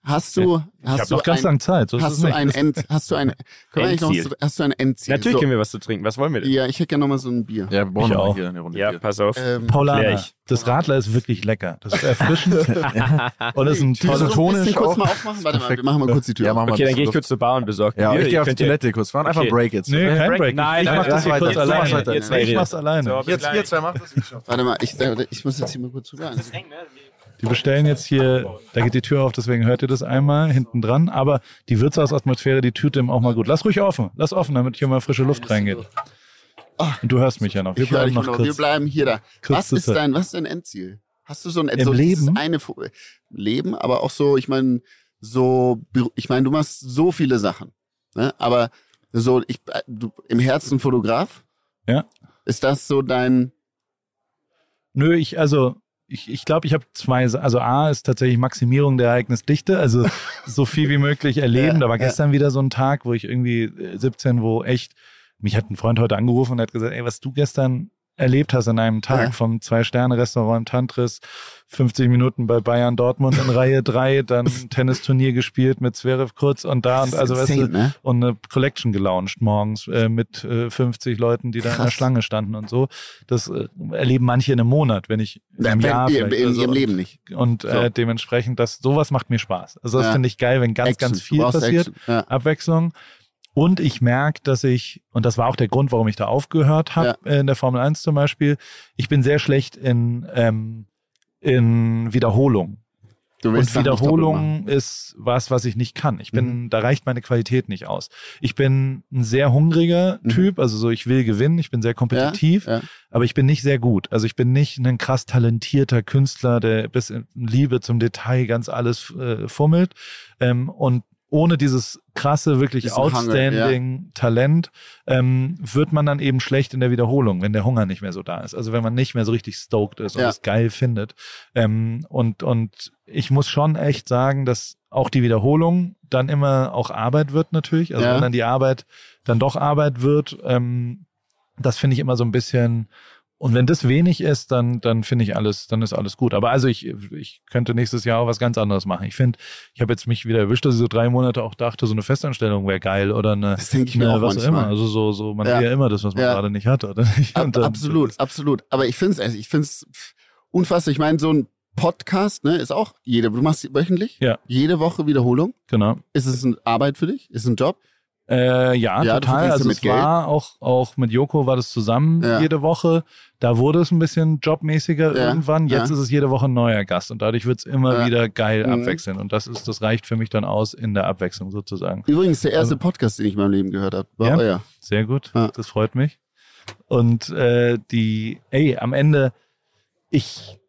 Hast du, Ich hast habe du noch ganz ein, lange Zeit. So ist es hast du nicht. ein End, hast du ein, können wir eigentlich noch, Endziel. hast du ein Endziel? Natürlich so, können wir was zu trinken. Was wollen wir denn? Ja, ich hätte gerne nochmal so ein Bier. Ja, wir brauchen Ich noch auch. hier eine Runde Ja, Bier. pass auf. Ähm, Klär Paulaner. ich. Das Radler ist wirklich lecker. Das ist erfrischend. Und ist ein Willst du tolles so ein Tonisch bisschen kurz auch. mal aufmachen? Warte mal, wir machen mal kurz die Tür Ja, auf. machen wir Okay, dann ein gehe ich bisschen kurz zur Bar und besorge Ja, Bier. ich gehe Ihr auf die könnt ja- Toilette kurz. Wir machen einfach Okay. Break jetzt. Nee, kein Break. Nein, ich nein, mach das hier nein, kurz jetzt mach alleine. weiter. Ihr zwei Ich mach's redet. alleine. So, bis Jetzt, gleich. jetzt, wer macht das? Ich Warte mal, ich, ich muss jetzt hier mal kurz rüber. Das hängt, ne? Die bestellen jetzt hier, da geht die Tür auf, deswegen hört ihr das einmal hinten dran. Aber die Wirtshausatmosphäre, die tut dem auch mal gut. Lass ruhig offen. Lass offen, damit hier mal frische Luft reingeht. Und du hörst mich ja noch. Wir Ich höre bleiben dich noch noch. Wir kurz. bleiben hier da. kurz Was zur ist Zeit. dein, was ist dein Endziel? Hast du so ein Im so dieses Leben? eine Fu- Leben, aber auch so, ich meine, so, Büro- ich meine, du machst so viele Sachen, ne? Aber so, ich, du, im Herzen Fotograf? Ja. Ist das so dein, Nö, ich, also, ich ich, glaube, ich habe zwei, Sa- also A ist tatsächlich Maximierung der Ereignisdichte, also so viel wie möglich erleben. Ja, Da war ja. gestern wieder so ein Tag, wo ich irgendwie äh, siebzehn, wo echt, mich hat ein Freund heute angerufen und hat gesagt, ey, was du gestern erlebt hast an einem Tag, Ja. vom Zwei-Sterne-Restaurant im Tantris, fünfzig Minuten bei Bayern Dortmund in Reihe drei, dann ein Tennisturnier gespielt mit Zverev kurz und da und das ist also weißt insane, du, ne? und eine Collection gelauncht morgens äh, mit äh, fünfzig Leuten, die da in der Krass. Schlange standen und so. Das äh, erleben manche in einem Monat, wenn ich Ja, im wenn- Jahr in, vielleicht in oder so. ihrem Leben nicht. Und So. äh, dementsprechend, das, sowas macht mir Spaß. Also das Ja. finde ich geil, wenn ganz, Action. ganz Du viel brauchst passiert. Action. Ja. Abwechslung. Und ich merke, dass ich, und das war auch der Grund, warum ich da aufgehört habe, äh, in der Formel eins zum Beispiel, ich bin sehr schlecht in, ähm, in Wiederholung. Du Und willst Sachen nicht doppelt machen. Wiederholung ist was, was ich nicht kann. Ich bin, Mhm. da reicht meine Qualität nicht aus. Ich bin ein sehr hungriger Mhm. Typ, also so, ich will gewinnen, ich bin sehr kompetitiv, Ja, ja. aber ich bin nicht sehr gut. Also ich bin nicht ein krass talentierter Künstler, der bis in Liebe zum Detail ganz alles äh, fummelt. Ähm, und ohne dieses krasse, wirklich Diesen Hunger, outstanding Talent ähm, wird man dann eben schlecht in der Wiederholung, wenn der Hunger nicht mehr so da ist. Also wenn man nicht mehr so richtig stoked ist und Ja. es geil findet. Ähm, und, und ich muss schon echt sagen, dass auch die Wiederholung dann immer auch Arbeit wird natürlich. Also Ja. wenn dann die Arbeit dann doch Arbeit wird, ähm, das finde ich immer so ein bisschen. Und wenn das wenig ist, dann, dann finde ich alles, dann ist alles gut. Aber also ich, ich könnte nächstes Jahr auch was ganz anderes machen. Ich finde, ich habe jetzt mich wieder erwischt, dass ich so drei Monate auch dachte, so eine Festanstellung wäre geil oder eine, Das denke ich mir eine auch was auch manchmal. immer. Also so, so, man Ja. will ja immer das, was man Ja. gerade nicht hat, oder nicht? Ab, Und dann- absolut, absolut. Aber ich finde es, also ich finde es unfassbar. Ich meine, so ein Podcast, ne, ist auch jede, du machst wöchentlich? Ja. Jede Woche Wiederholung? Genau. Ist es eine Arbeit für dich? Ist es ein Job? Äh, ja, Ja, du total. verdienst Also damit es war auch, auch mit Joko war das zusammen Ja. jede Woche. Da wurde es ein bisschen jobmäßiger Ja, irgendwann. Jetzt ja. ist es jede Woche ein neuer Gast und dadurch wird es immer Ja. wieder geil Mhm. abwechseln. Und das ist, das reicht für mich dann aus in der Abwechslung sozusagen. Übrigens der erste Also- Podcast, den ich in meinem Leben gehört habe. War Ja? euer. Sehr gut, Ja. das freut mich. Und äh, die, ey, am Ende, ich,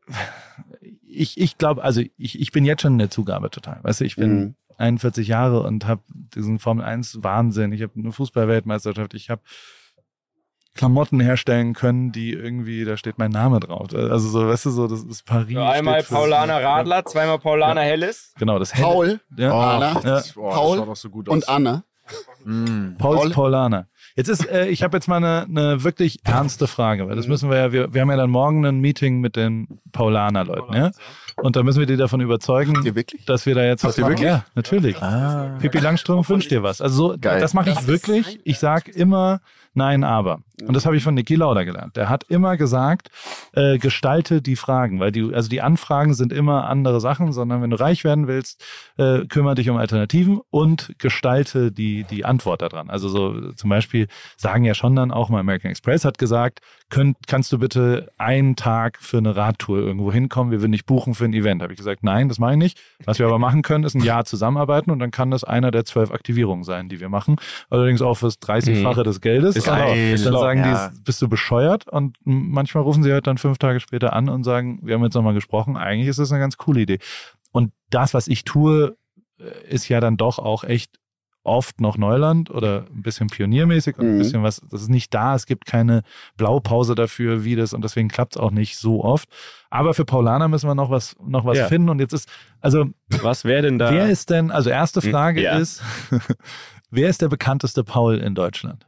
ich, ich glaube, also ich, ich bin jetzt schon in der Zugabe total. Weißt du, ich bin Mhm. einundvierzig Jahre und habe diesen Formel eins Wahnsinn. Ich habe eine Fußball-Weltmeisterschaft, ich habe Klamotten herstellen können, die irgendwie, da steht mein Name drauf. Also so, weißt du, so, das ist Paris. So, einmal steht für- Paulaner Radler, zweimal Paulaner Helles. Genau, das Helle. Paul Ja. Anna. Oh, das, oh, Paul das schaut doch so gut aus. und Anna. Mm. Pauls Paul- Paulaner. Jetzt ist, äh, ich habe jetzt mal eine, eine wirklich ernste Frage, weil das Mhm. müssen wir ja, wir, wir haben ja dann morgen ein Meeting mit den Paulaner-Leuten, ja? Und da müssen wir die davon überzeugen, Ihr wirklich? dass wir da jetzt was ihr machen. wirklich? Ja, natürlich. Ah. Pippi Langstrumpf wünscht dir was. Also so, Geil. das mache ich Das ist wirklich. sein- Ich sag immer nein, aber. Und das habe ich von Niki Lauda gelernt. Der hat immer gesagt, äh, gestalte die Fragen, weil die, also die Anfragen sind immer andere Sachen, sondern wenn du reich werden willst, äh, kümmere dich um Alternativen und gestalte die, die Antwort daran. Also so zum Beispiel sagen ja schon dann auch mal American Express hat gesagt, könnt, kannst du bitte einen Tag für eine Radtour irgendwo hinkommen, wir würden dich buchen für ein Event. Habe ich gesagt, nein, das mache ich nicht. Was wir aber machen können, ist ein Jahr zusammenarbeiten und dann kann das einer der zwölf Aktivierungen sein, die wir machen. Allerdings auch fürs dreißigfache des Geldes. Ist Aber geil. dann sagen Ja. die, bist du bescheuert? Und manchmal rufen sie halt dann fünf Tage später an und sagen, wir haben jetzt nochmal gesprochen, eigentlich ist das eine ganz coole Idee. Und das, was ich tue, ist ja dann doch auch echt oft noch Neuland oder ein bisschen pioniermäßig und ein Mhm. bisschen was, das ist nicht da, es gibt keine Blaupause dafür, wie das und deswegen klappt es auch nicht so oft. Aber für Paulaner müssen wir noch was, noch was Ja. finden und jetzt ist, also Was wäre denn da? wer ist denn, also erste Hm, Frage ja. ist, wer ist der bekannteste Paul in Deutschland?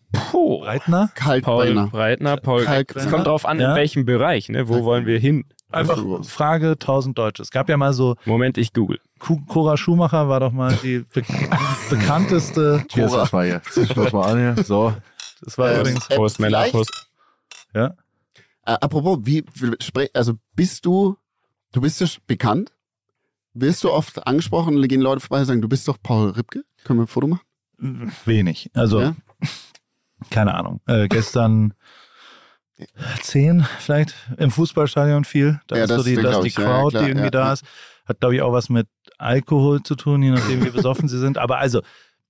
Puh. Breitner? Paul Kaltbrenner. Breitner, Paul. Kalkbrenner. Es kommt drauf an, Ja. in welchem Bereich, ne? Wo wollen wir hin? Einfach Frage tausend Deutsche. Es gab ja mal so... Moment, ich google. Cora Schumacher war doch mal die be bekannteste... Cheers, das mal hier. Schluss mal an hier. So. Das war äh, übrigens... äh, Prost, Männer, vielleicht- Prost. Ja? Äh, apropos, wie, wie spre- also bist du, du bist ja bekannt? Wirst du oft angesprochen, gehen Leute vorbei und sagen, du bist doch Paul Ripke? Können wir ein Foto machen? Wenig. Also, Ja? keine Ahnung. Äh, gestern zehn vielleicht im Fußballstadion viel. Da Ja, ist so das die, das glaub die ich. Ja, Crowd, klar, die irgendwie ja, da ja. ist. Hat, glaube ich, auch was mit Alkohol zu tun, je nachdem, wie besoffen sie sind. Aber also,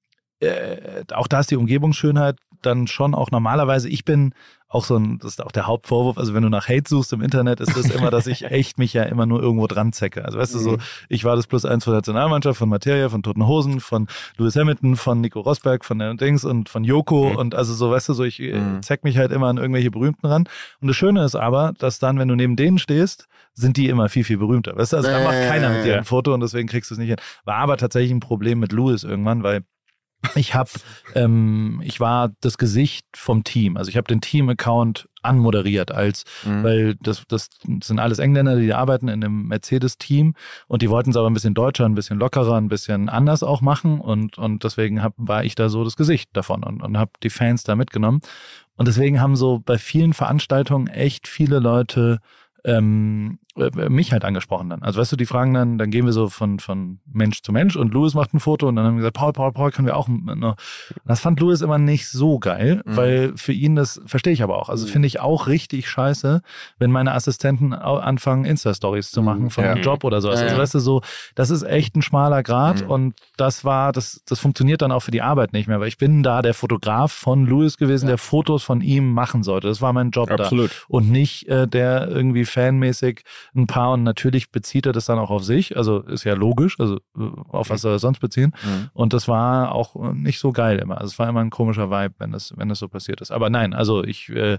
äh, auch da ist die Umgebungsschönheit dann schon auch normalerweise. Ich bin auch so ein, das ist auch der Hauptvorwurf, also wenn du nach Hate suchst im Internet, ist das immer, dass ich echt mich ja immer nur irgendwo dran zecke. Also weißt du so, ich war das Plus eins von der Nationalmannschaft, von Materia, von Toten Hosen, von Lewis Hamilton, von Nico Rosberg, von den Dings und von Joko Mhm. und also so, weißt du, so ich äh, Mhm. zeck mich halt immer an irgendwelche Berühmten ran. Und das Schöne ist aber, dass dann, wenn du neben denen stehst, sind die immer viel, viel berühmter. Weißt du, also da macht Äh, keiner mit dir ja. ein Foto und deswegen kriegst du es nicht hin. War aber tatsächlich ein Problem mit Lewis irgendwann, weil ich habe, ähm, ich war das Gesicht vom Team. Also ich habe den Team-Account anmoderiert als, Mhm. weil das, das sind alles Engländer, die arbeiten in dem Mercedes-Team und die wollten es aber ein bisschen deutscher, ein bisschen lockerer, ein bisschen anders auch machen und, und deswegen hab, war ich da so das Gesicht davon und, und habe die Fans da mitgenommen. Und deswegen haben so bei vielen Veranstaltungen echt viele Leute ähm, äh, mich halt angesprochen dann. Also weißt du, die fragen dann, dann gehen wir so von, von Mensch zu Mensch und Louis macht ein Foto und dann haben wir gesagt, Paul, Paul, Paul, können wir auch noch. Das fand Louis immer nicht so geil, Mhm. weil für ihn, das verstehe ich aber auch. Also Mhm. finde ich auch richtig scheiße, wenn meine Assistenten au- anfangen, Insta-Stories zu machen Mhm. von Ja. einem Job oder sowas. Ja, Also ja. weißt du, so, das ist echt ein schmaler Grat Mhm. und das war, das, das funktioniert dann auch für die Arbeit nicht mehr, weil ich bin da der Fotograf von Louis gewesen, Ja. der Fotos von ihm machen sollte. Das war mein Job da Absolut. und nicht äh, der irgendwie fanmäßig ein paar und natürlich bezieht er das dann auch auf sich, also ist ja logisch, also äh, auf was soll er sonst beziehen Mhm. und das war auch äh, nicht so geil immer, also es war immer ein komischer Vibe, wenn das, wenn das so passiert ist, aber nein, also ich äh,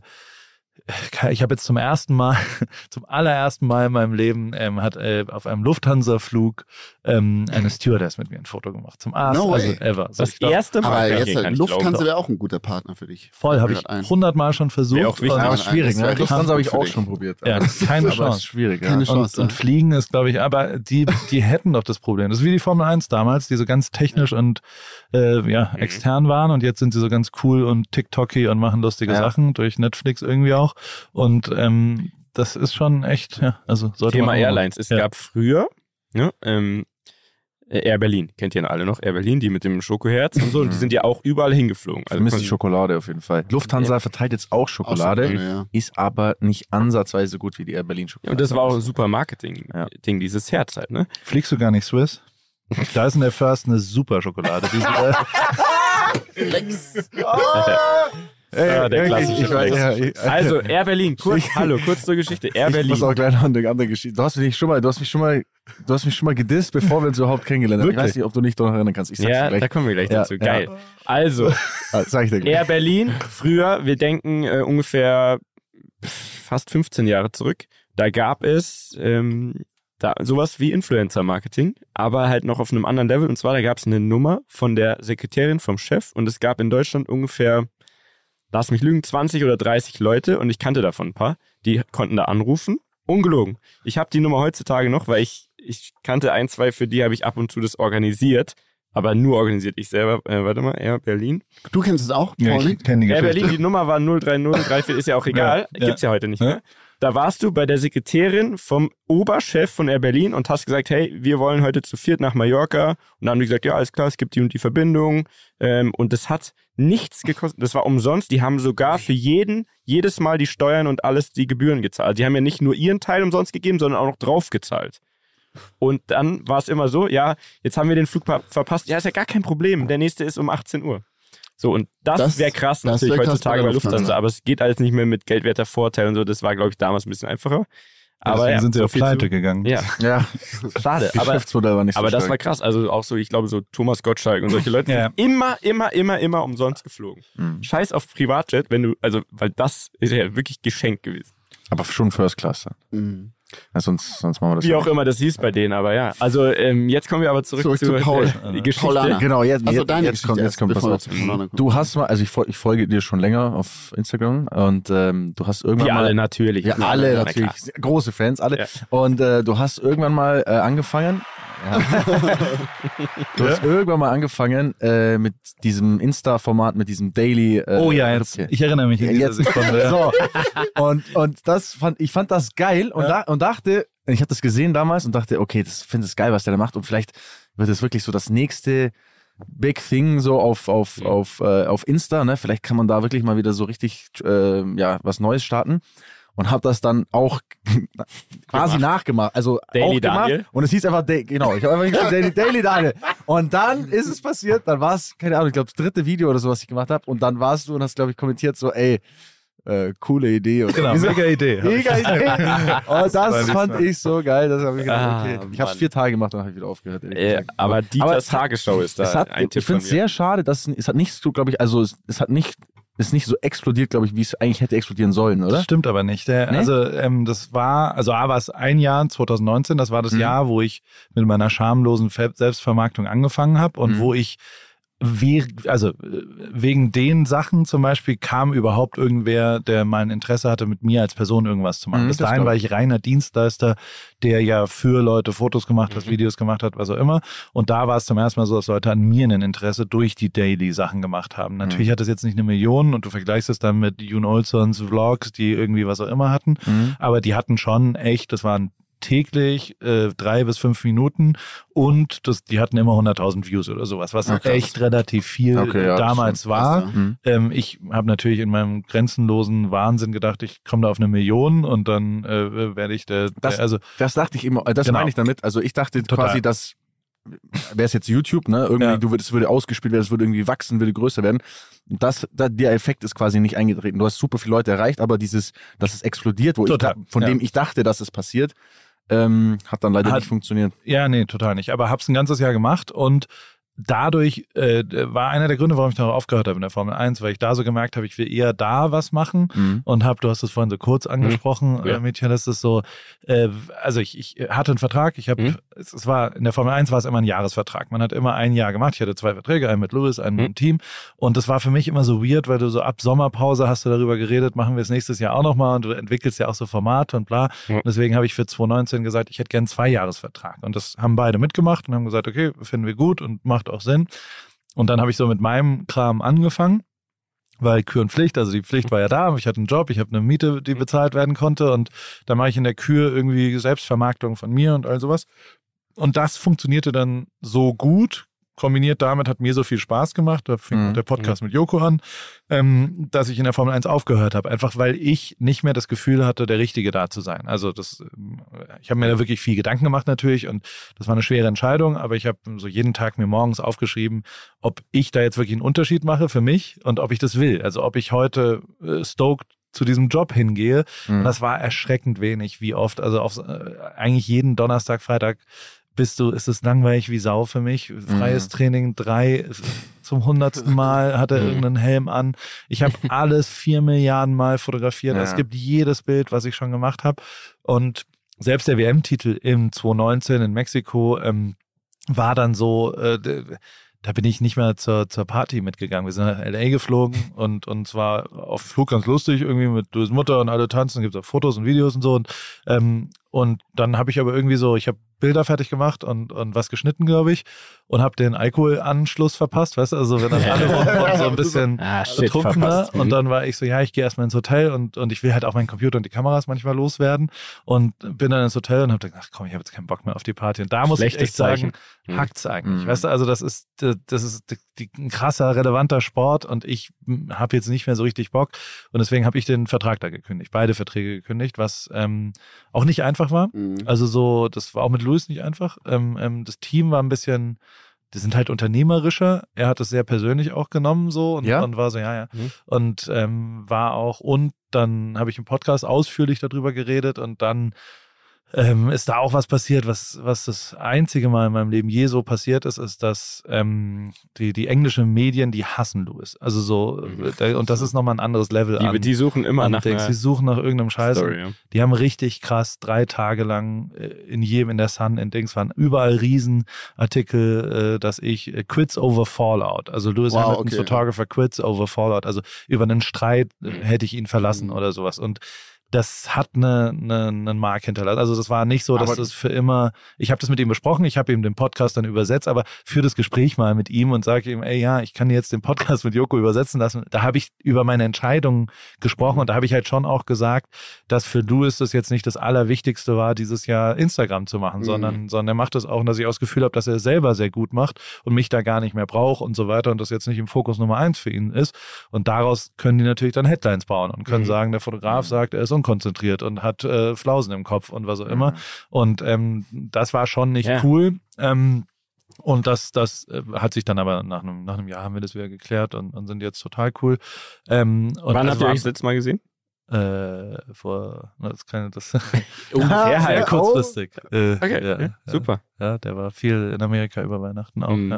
ich habe jetzt zum ersten Mal, zum allerersten Mal in meinem Leben ähm, hat äh, auf einem Lufthansa-Flug ähm, eine Stewardess mit mir ein Foto gemacht. Zum ersten, No also way. ever. So, Das ich glaub, erste Mal. Aber Ja, jetzt, okay, kann ich Lufthansa glauben. wäre auch ein guter Partner für dich. voll, habe Fällt ich mir ein. hundertmal schon versucht. Wäre auch wichtig. und- Ja, Aber schwierig, das ne? wär Lufthansa habe ich für auch dich. schon probiert. Ja, aber- keine aber Chance. ist schwierig, ja. Keine Und, Chance. und Fliegen ist, glaube ich, aber die, die hätten doch das Problem. Das ist wie die Formel eins damals, die so ganz technisch und äh, ja, Mhm. extern waren und jetzt sind sie so ganz cool und TikToky und machen lustige Ja. Sachen durch Netflix irgendwie auch. Und ähm, das ist schon echt, ja, also sollte Thema man auch mal- Airlines. Es ja. gab früher ne, ähm, Air Berlin. Kennt ihr alle noch? Air Berlin, die mit dem Schokoherz und so. Und die sind ja auch überall hingeflogen. Also Vermisst die kon- Schokolade auf jeden Fall. Lufthansa verteilt jetzt auch Auch Schokolade, Schokolade, ja. ist aber nicht ansatzweise so gut wie die Air Berlin Ja, Schokolade. und das war auch ein super Marketing-Ding, Ja. dieses Herz halt, ne? Fliegst du gar nicht Swiss? Da ist in der First eine super Schokolade. Die, äh, Flex. Ah, der klassische ich, weiß, Flex. ja, ich, Also, Air Berlin, kurz, Ich- hallo, kurz zur Geschichte. Air ich Berlin. muss auch gleich noch eine andere Geschichte. Du hast mich schon mal, du hast mich schon mal, du hast mich schon mal gedisst, bevor wir uns überhaupt kennengelernt haben. Ich Wirklich? weiß nicht, ob du dich daran erinnern kannst. Ich sag's Ja, dir da gleich. kommen wir gleich Ja, dazu. ja. Geil. Also, Ah, sag ich dir gleich. Air Berlin, früher, wir denken äh, ungefähr fast fünfzehn Jahre zurück, da gab es ähm, da sowas wie Influencer-Marketing, aber halt noch auf einem anderen Level. Und zwar, da gab es eine Nummer von der Sekretärin vom Chef und es gab in Deutschland ungefähr, lass mich lügen, zwanzig oder dreißig Leute und ich kannte davon ein paar, die konnten da anrufen. Ungelogen. Ich habe die Nummer heutzutage noch, weil ich, ich kannte ein, zwei, für die habe ich ab und zu das organisiert, aber nur organisiert ich selber. Äh, warte mal, Air Berlin. Du kennst es auch, ja, Pauli? ich kenne die Air Geschichte. Berlin, die Nummer war null drei null drei vier, ist ja auch egal. Ja, ja. Gibt's ja heute nicht Ja. mehr. Da warst du bei der Sekretärin vom Oberchef von Air Berlin und hast gesagt, hey, wir wollen heute zu viert nach Mallorca. Und dann haben die gesagt, ja, alles klar, es gibt die und die Verbindung. Ähm, und das hat nichts gekostet. Das war umsonst. Die haben sogar für jeden, jedes Mal die Steuern und alles die Gebühren gezahlt. Die haben ja nicht nur ihren Teil umsonst gegeben, sondern auch noch drauf gezahlt. Und dann war es immer so, ja, jetzt haben wir den Flug ver- verpasst. Ja, ist ja gar kein Problem. Der nächste ist um achtzehn Uhr. So, und das, Das- wäre krass das natürlich wär krass heutzutage bei bei der Lufthansa, Lufthansa. aber es geht alles nicht mehr mit geldwerter Vorteil und so. Das war, glaube ich, damals ein bisschen einfacher. Aber Deswegen ja, sind sie so auf viel Pleite zu- gegangen. Ja, Ja, schade. Aber, Geschäftsmodell war nicht so aber das war stark. krass. Also auch so, ich glaube, so Thomas Gottschalk und solche Leute Ja. sind immer, immer, immer, immer umsonst geflogen. Mhm. Scheiß auf Privatjet, wenn du, also, weil das ist ja wirklich geschenkt gewesen. Aber schon First Class dann. Mhm. Ja, sonst, sonst machen wir das Wie ja auch nicht. immer das hieß bei denen, aber ja. Also ähm, jetzt kommen wir aber zurück, Zurück zu, zu Paul. äh, die Geschichte. Paulaner. Genau, jetzt, Also jetzt, deine jetzt kommt, Geschichte jetzt kommt erst, pass bevor auf. wir zu Paulaner kommen. Du hast mal, also ich, fol- ich folge dir schon länger auf Instagram und ähm, du hast irgendwann Wir mal... alle natürlich. Ja, Na, alle na, na, natürlich, klar. große Fans, alle. Ja. Und äh, du hast irgendwann mal äh, angefangen... Ja. Du hast irgendwann mal angefangen äh, mit diesem Insta-Format, mit diesem Daily... Äh, Oh ja, jetzt, okay. ich erinnere mich in dieser Jetzt- Sekunde. Ja. So. Und, und das fand, ich fand das geil und, Ja. da, und dachte, ich habe das gesehen damals und dachte, okay, das finde ich geil, was der da macht und vielleicht wird es wirklich so das nächste Big Thing so auf, auf, Mhm. auf, äh, auf Insta, ne? Vielleicht kann man da wirklich mal wieder so richtig äh, ja, was Neues starten. Und habe das dann auch quasi nachgemacht. Also Daily auch gemacht. Daniel. Und es hieß einfach, Da- genau, ich habe einfach gesagt, Daily, Daily Daniel. Und dann ist es passiert, dann war es, keine Ahnung, ich glaube, das dritte Video oder so, was ich gemacht habe. Und dann warst du und hast, glaube ich, kommentiert so, ey, äh, coole Idee. Oder Genau, Wieso? mega Idee. Mega Idee. Und das war fand nicht ich so geil, dass hab ich gedacht, Ah, okay. Ich habe es Mann. vier Tage gemacht, dann habe ich wieder aufgehört. ehrlich Äh, gesagt. aber Dieters es hat- Tagesschau ist da es hat, ein Tipp ich finde von es mir. sehr schade, dass es, es hat nicht so, glaube ich, also es, es hat nicht, es ist nicht so explodiert, glaube ich, wie es eigentlich hätte explodieren sollen, oder? Das stimmt aber nicht. Der, Nee? Also ähm, das war, also A war es ein Jahr, zwanzig neunzehn, das war das Mhm. Jahr, wo ich mit meiner schamlosen Fe- Selbstvermarktung angefangen habe und Mhm. wo ich we also äh, wegen den Sachen zum Beispiel kam überhaupt irgendwer, der mal ein Interesse hatte, mit mir als Person irgendwas zu machen. Mhm, Bis das dahin glaub war ich reiner Dienstleister, der ja für Leute Fotos gemacht hat, Mhm. Videos gemacht hat, was auch immer. Und da war es zum ersten Mal so, dass Leute an mir ein Interesse durch die Daily-Sachen gemacht haben. Natürlich Mhm. hat das jetzt nicht eine Million und du vergleichst es dann mit June Olsons Vlogs, die irgendwie was auch immer hatten. Mhm. Aber die hatten schon echt, das waren täglich äh, drei bis fünf Minuten und das, die hatten immer hunderttausend Views oder sowas, was Ah, krass. echt relativ viel Okay, ja, das damals stimmt. war. Krass, Mhm. Ähm, ich habe natürlich in meinem grenzenlosen Wahnsinn gedacht, ich komme da auf eine Million und dann äh, werde ich der, Das- der also Das dachte ich immer, äh, das Genau. meine ich damit. Also ich dachte Total. quasi, dass wäre es jetzt YouTube, ne? Irgendwie, Ja. du würdest, es würde ausgespielt werden, es würde irgendwie wachsen, würde größer werden. Und das, da, der Effekt ist quasi nicht eingetreten. Du hast super viele Leute erreicht, aber dieses, dass es explodiert, wo Total, ich da, von ja. dem ich dachte, dass es passiert, ähm, hat dann leider Hat- nicht funktioniert. ja, nee, total nicht. Aber hab's ein ganzes Jahr gemacht und dadurch äh, war einer der Gründe, warum ich darauf aufgehört habe in der Formel eins, weil ich da so gemerkt habe, ich will eher da was machen Mhm. und habe, du hast es vorhin so kurz angesprochen, Ja. äh, Mädchen, das ist so, äh, also ich, ich hatte einen Vertrag, ich habe, Mhm. es, es war, in der Formel eins war es immer ein Jahresvertrag, man hat immer ein Jahr gemacht, ich hatte zwei Verträge, einen mit Lewis, einen mit Mhm. dem Team und das war für mich immer so weird, weil du so ab Sommerpause hast du darüber geredet, machen wir es nächstes Jahr auch nochmal und du entwickelst ja auch so Formate und bla, Ja. und deswegen habe ich für zwanzig neunzehn gesagt, ich hätte gern einen Zweijahresvertrag und das haben beide mitgemacht und haben gesagt, okay, finden wir gut und macht auch Sinn. Und dann habe ich so mit meinem Kram angefangen, weil Kür und Pflicht, also die Pflicht war ja da, ich hatte einen Job, ich habe eine Miete, die bezahlt werden konnte und da mache ich in der Kür irgendwie Selbstvermarktung von mir und all sowas. Und das funktionierte dann so gut, kombiniert damit hat mir so viel Spaß gemacht, da fing Mhm. auch der Podcast mit Joko an, ähm, dass ich in der Formel eins aufgehört habe, einfach weil ich nicht mehr das Gefühl hatte, der Richtige da zu sein. Also das, ähm, ich habe mir da wirklich viel Gedanken gemacht natürlich und das war eine schwere Entscheidung, aber ich habe so jeden Tag mir morgens aufgeschrieben, ob ich da jetzt wirklich einen Unterschied mache für mich und ob ich das will. Also ob ich heute äh, stoked zu diesem Job hingehe. Mhm. Und das war erschreckend wenig, wie oft, also auf, äh, eigentlich jeden Donnerstag, Freitag bist du, ist es langweilig wie Sau für mich. Freies Mhm. Training, drei zum hundertsten Mal hat er Mhm. irgendeinen Helm an. Ich habe alles vier Milliarden Mal fotografiert. Ja. Es gibt jedes Bild, was ich schon gemacht habe. Und selbst der W M-Titel im zwanzig neunzehn in Mexiko ähm, war dann so, äh, da bin ich nicht mehr zur, zur Party mitgegangen. Wir sind nach L A geflogen und, und zwar auf Flug ganz lustig, irgendwie mit Louis Mutter und alle tanzen, gibt es auch Fotos und Videos und so. Und, ähm, und dann habe ich aber irgendwie so, ich habe Bilder fertig gemacht und, und was geschnitten, glaube ich, und habe den Alkoholanschluss verpasst, weißt du, also wenn dann alle rum so ein bisschen Ah, shit, betrunkener verpasst. und dann war ich so, ja, ich gehe erstmal ins Hotel und, und ich will halt auch meinen Computer und die Kameras manchmal loswerden und bin dann ins Hotel und habe gedacht, ach komm, ich habe jetzt keinen Bock mehr auf die Party und da muss ich Schlechtes echt sagen, Zeichen. Mhm. hackt's eigentlich, Mhm. weißt du, also das ist das ist die, die, ein krasser, relevanter Sport und ich habe jetzt nicht mehr so richtig Bock und deswegen habe ich den Vertrag da gekündigt, beide Verträge gekündigt, was ähm, auch nicht einfach war, Mhm. also so, das war auch mit Louis nicht einfach, ähm, ähm, das Team war ein bisschen, die sind halt unternehmerischer. Er hat es sehr persönlich auch genommen so und, Ja? und war so, ja, ja. Mhm. Und ähm, war auch, und dann habe ich im Podcast ausführlich darüber geredet und dann ähm, ist da auch was passiert, was, was das einzige Mal in meinem Leben je so passiert ist, ist, dass ähm, die, die englischen Medien, die hassen Louis. Also so, mhm. und das ist nochmal ein anderes Level die, an. Die suchen immer nach Dings. Die suchen nach irgendeinem Scheiß. Story, ja. Die haben richtig krass drei Tage lang in jedem, in der Sun, in Dings waren überall Riesenartikel, dass ich äh, quits over Fallout. Also Lewis wow, Hamilton's okay. Photographer quits over Fallout. Also über einen Streit äh, hätte ich ihn verlassen mhm. oder sowas. Und das hat eine, eine, einen Mark hinterlassen. Also das war nicht so, dass aber das für immer, ich habe das mit ihm besprochen, ich habe ihm den Podcast dann übersetzt, aber für das Gespräch mal mit ihm und sage ihm, ey ja, ich kann jetzt den Podcast mit Joko übersetzen lassen. Da habe ich über meine Entscheidung gesprochen und da habe ich halt schon auch gesagt, dass für Louis das jetzt nicht das Allerwichtigste war, dieses Jahr Instagram zu machen, mhm. sondern, sondern er macht das auch, dass ich auch das Gefühl habe, dass er es selber sehr gut macht und mich da gar nicht mehr braucht und so weiter und das jetzt nicht im Fokus Nummer eins für ihn ist. Und daraus können die natürlich dann Headlines bauen und können mhm. sagen, der Fotograf mhm. sagt, er ist unkonzentriert und hat äh, Flausen im Kopf und was auch immer. Mhm. Und ähm, das war schon nicht ja. cool. Ähm, und das, das äh, hat sich dann aber nach einem, nach einem Jahr haben wir das wieder geklärt und, und sind jetzt total cool. Ähm, und Wann das habt ihr war, euch das letzte Mal gesehen? Äh, vor, das kann das ungefähr sehr halt kurzfristig. Äh, okay, ja, ja, super. Ja, der war viel in Amerika über Weihnachten auch. Mhm. Ja.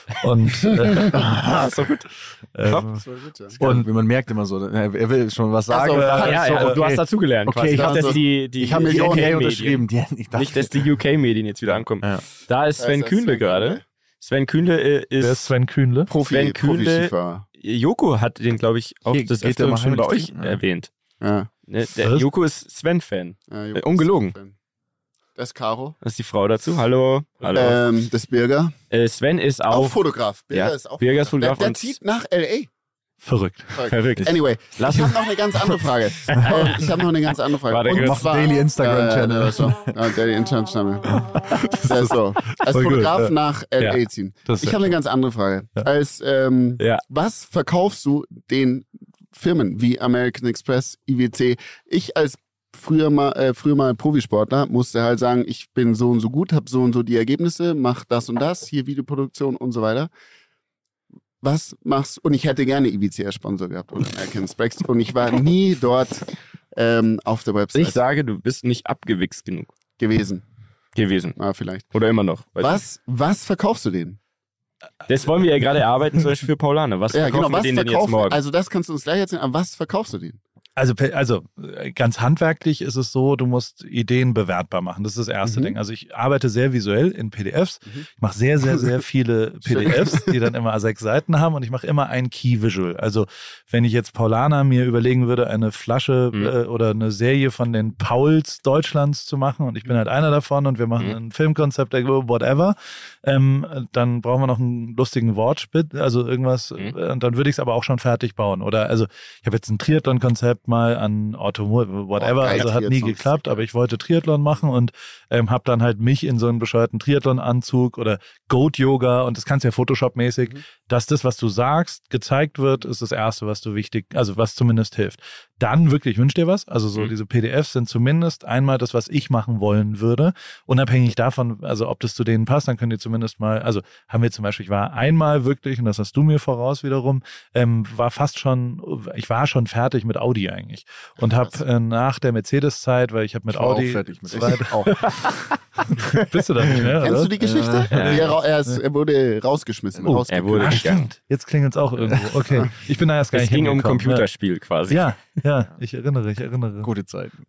Und äh, ah, so gut. Ähm, so gut ja. Und wie man merkt immer so, er will schon was sagen. Also, ja, ja, so, ja, okay. Du hast dazugelernt. Okay, quasi. ich habe das die, die, ich habe mir die U K unterschrieben. Die, ich dachte, nicht, dass die U K-Medien jetzt wieder ankommen. Ja. Da ist Sven Kühnle gerade. Sven Kühnle äh, ist, Wer ist Sven Kühnle? Profi, Sven Kühnle. Joko hat den, glaube ich, auch Hier, das öfter schon bei euch ja. erwähnt. Ja. Ne, der Was? Joko ist Sven-Fan. Ja, äh, ungelogen. Sven. Das ist Caro. Das ist die Frau dazu. Hallo. Hallo. Ähm, das ist Birger. Äh, Sven ist auch, auch Fotograf. Birger ja, ist auch Birger ist Fotograf. Fotograf. Der, der zieht nach L A. Verrückt. Verrückt. Anyway, Lass ich habe noch eine ganz andere Frage. ähm, ich habe noch eine ganz andere Frage. Warte, Und mach zwar, Daily Instagram Channel. Ja, ja, so. ja, Daily Instagram Channel. Das ist so. Als Voll Fotograf gut, ja. nach L A Ja. ziehen. Das ist Ich habe eine ganz andere Frage. Ja. Als ähm, Ja. was verkaufst du den Firmen wie American Express, I W C? Ich als früher mal äh, früher mal Profisportler musste halt sagen, ich bin so und so gut, habe so und so die Ergebnisse, mach das und das, hier Videoproduktion und so weiter. Was machst und ich hätte gerne I W C als Sponsor gehabt oder American Express und ich war nie dort ähm, auf der Website Ich sage, du bist nicht abgewichst genug gewesen. gewesen. Ah, vielleicht. Oder immer noch. Weiß Was, was verkaufst du denen? Das wollen wir ja gerade erarbeiten, zum Beispiel für Paulane. Was Ja, verkaufen genau, wir was denen denn jetzt verkaufen? morgen? Also das kannst du uns gleich erzählen, aber was verkaufst du denen? Also, also ganz handwerklich ist es so, du musst Ideen bewertbar machen. Das ist das erste Mhm. Ding. Also ich arbeite sehr visuell in P D Fs. Mhm. Ich mache sehr, sehr, sehr viele P D Fs, die dann immer sechs Seiten haben und ich mache immer ein Key Visual. Also wenn ich jetzt Paulana mir überlegen würde, eine Flasche Mhm. äh, oder eine Serie von den Pauls Deutschlands zu machen und ich bin halt einer davon und wir machen Mhm. ein Filmkonzept, whatever, ähm, dann brauchen wir noch einen lustigen Wortspiel, also irgendwas Mhm. und dann würde ich es aber auch schon fertig bauen. Oder also ich habe jetzt ein Triathlon-Konzept mal an Automobil, whatever, Oh, geil, also hat nie Triathlon. geklappt, aber ich wollte Triathlon machen und ähm, habe dann halt mich in so einen bescheuerten Triathlon-Anzug oder Goat-Yoga und das kannst du ja Photoshop-mäßig, Mhm. dass das, was du sagst, gezeigt wird, ist das Erste, was du wichtig, also was zumindest hilft. Dann wirklich, wünsch dir was, also so Mhm. diese P D Fs sind zumindest einmal das, was ich machen wollen würde, unabhängig davon, also ob das zu denen passt, dann könnt ihr zumindest mal, also haben wir zum Beispiel, ich war einmal wirklich, und das hast du mir voraus wiederum, ähm, war fast schon, ich war schon fertig mit Audi eigentlich und habe äh, nach der Mercedes-Zeit, weil ich habe mit Ich war Audi auch fertig mit zwei- auch. bist du da nicht mehr, Kennst oder? du die Geschichte? Ja. Wie er, ra- er, ist, er wurde rausgeschmissen. Oh, er wurde Ah, gegangen. stimmt. Jetzt klingelt es auch irgendwo. Okay, ich bin da erst gar Es nicht ging um ein hingekommen. Computerspiel quasi. Ja, ja, ich erinnere, ich erinnere. Gute Zeiten.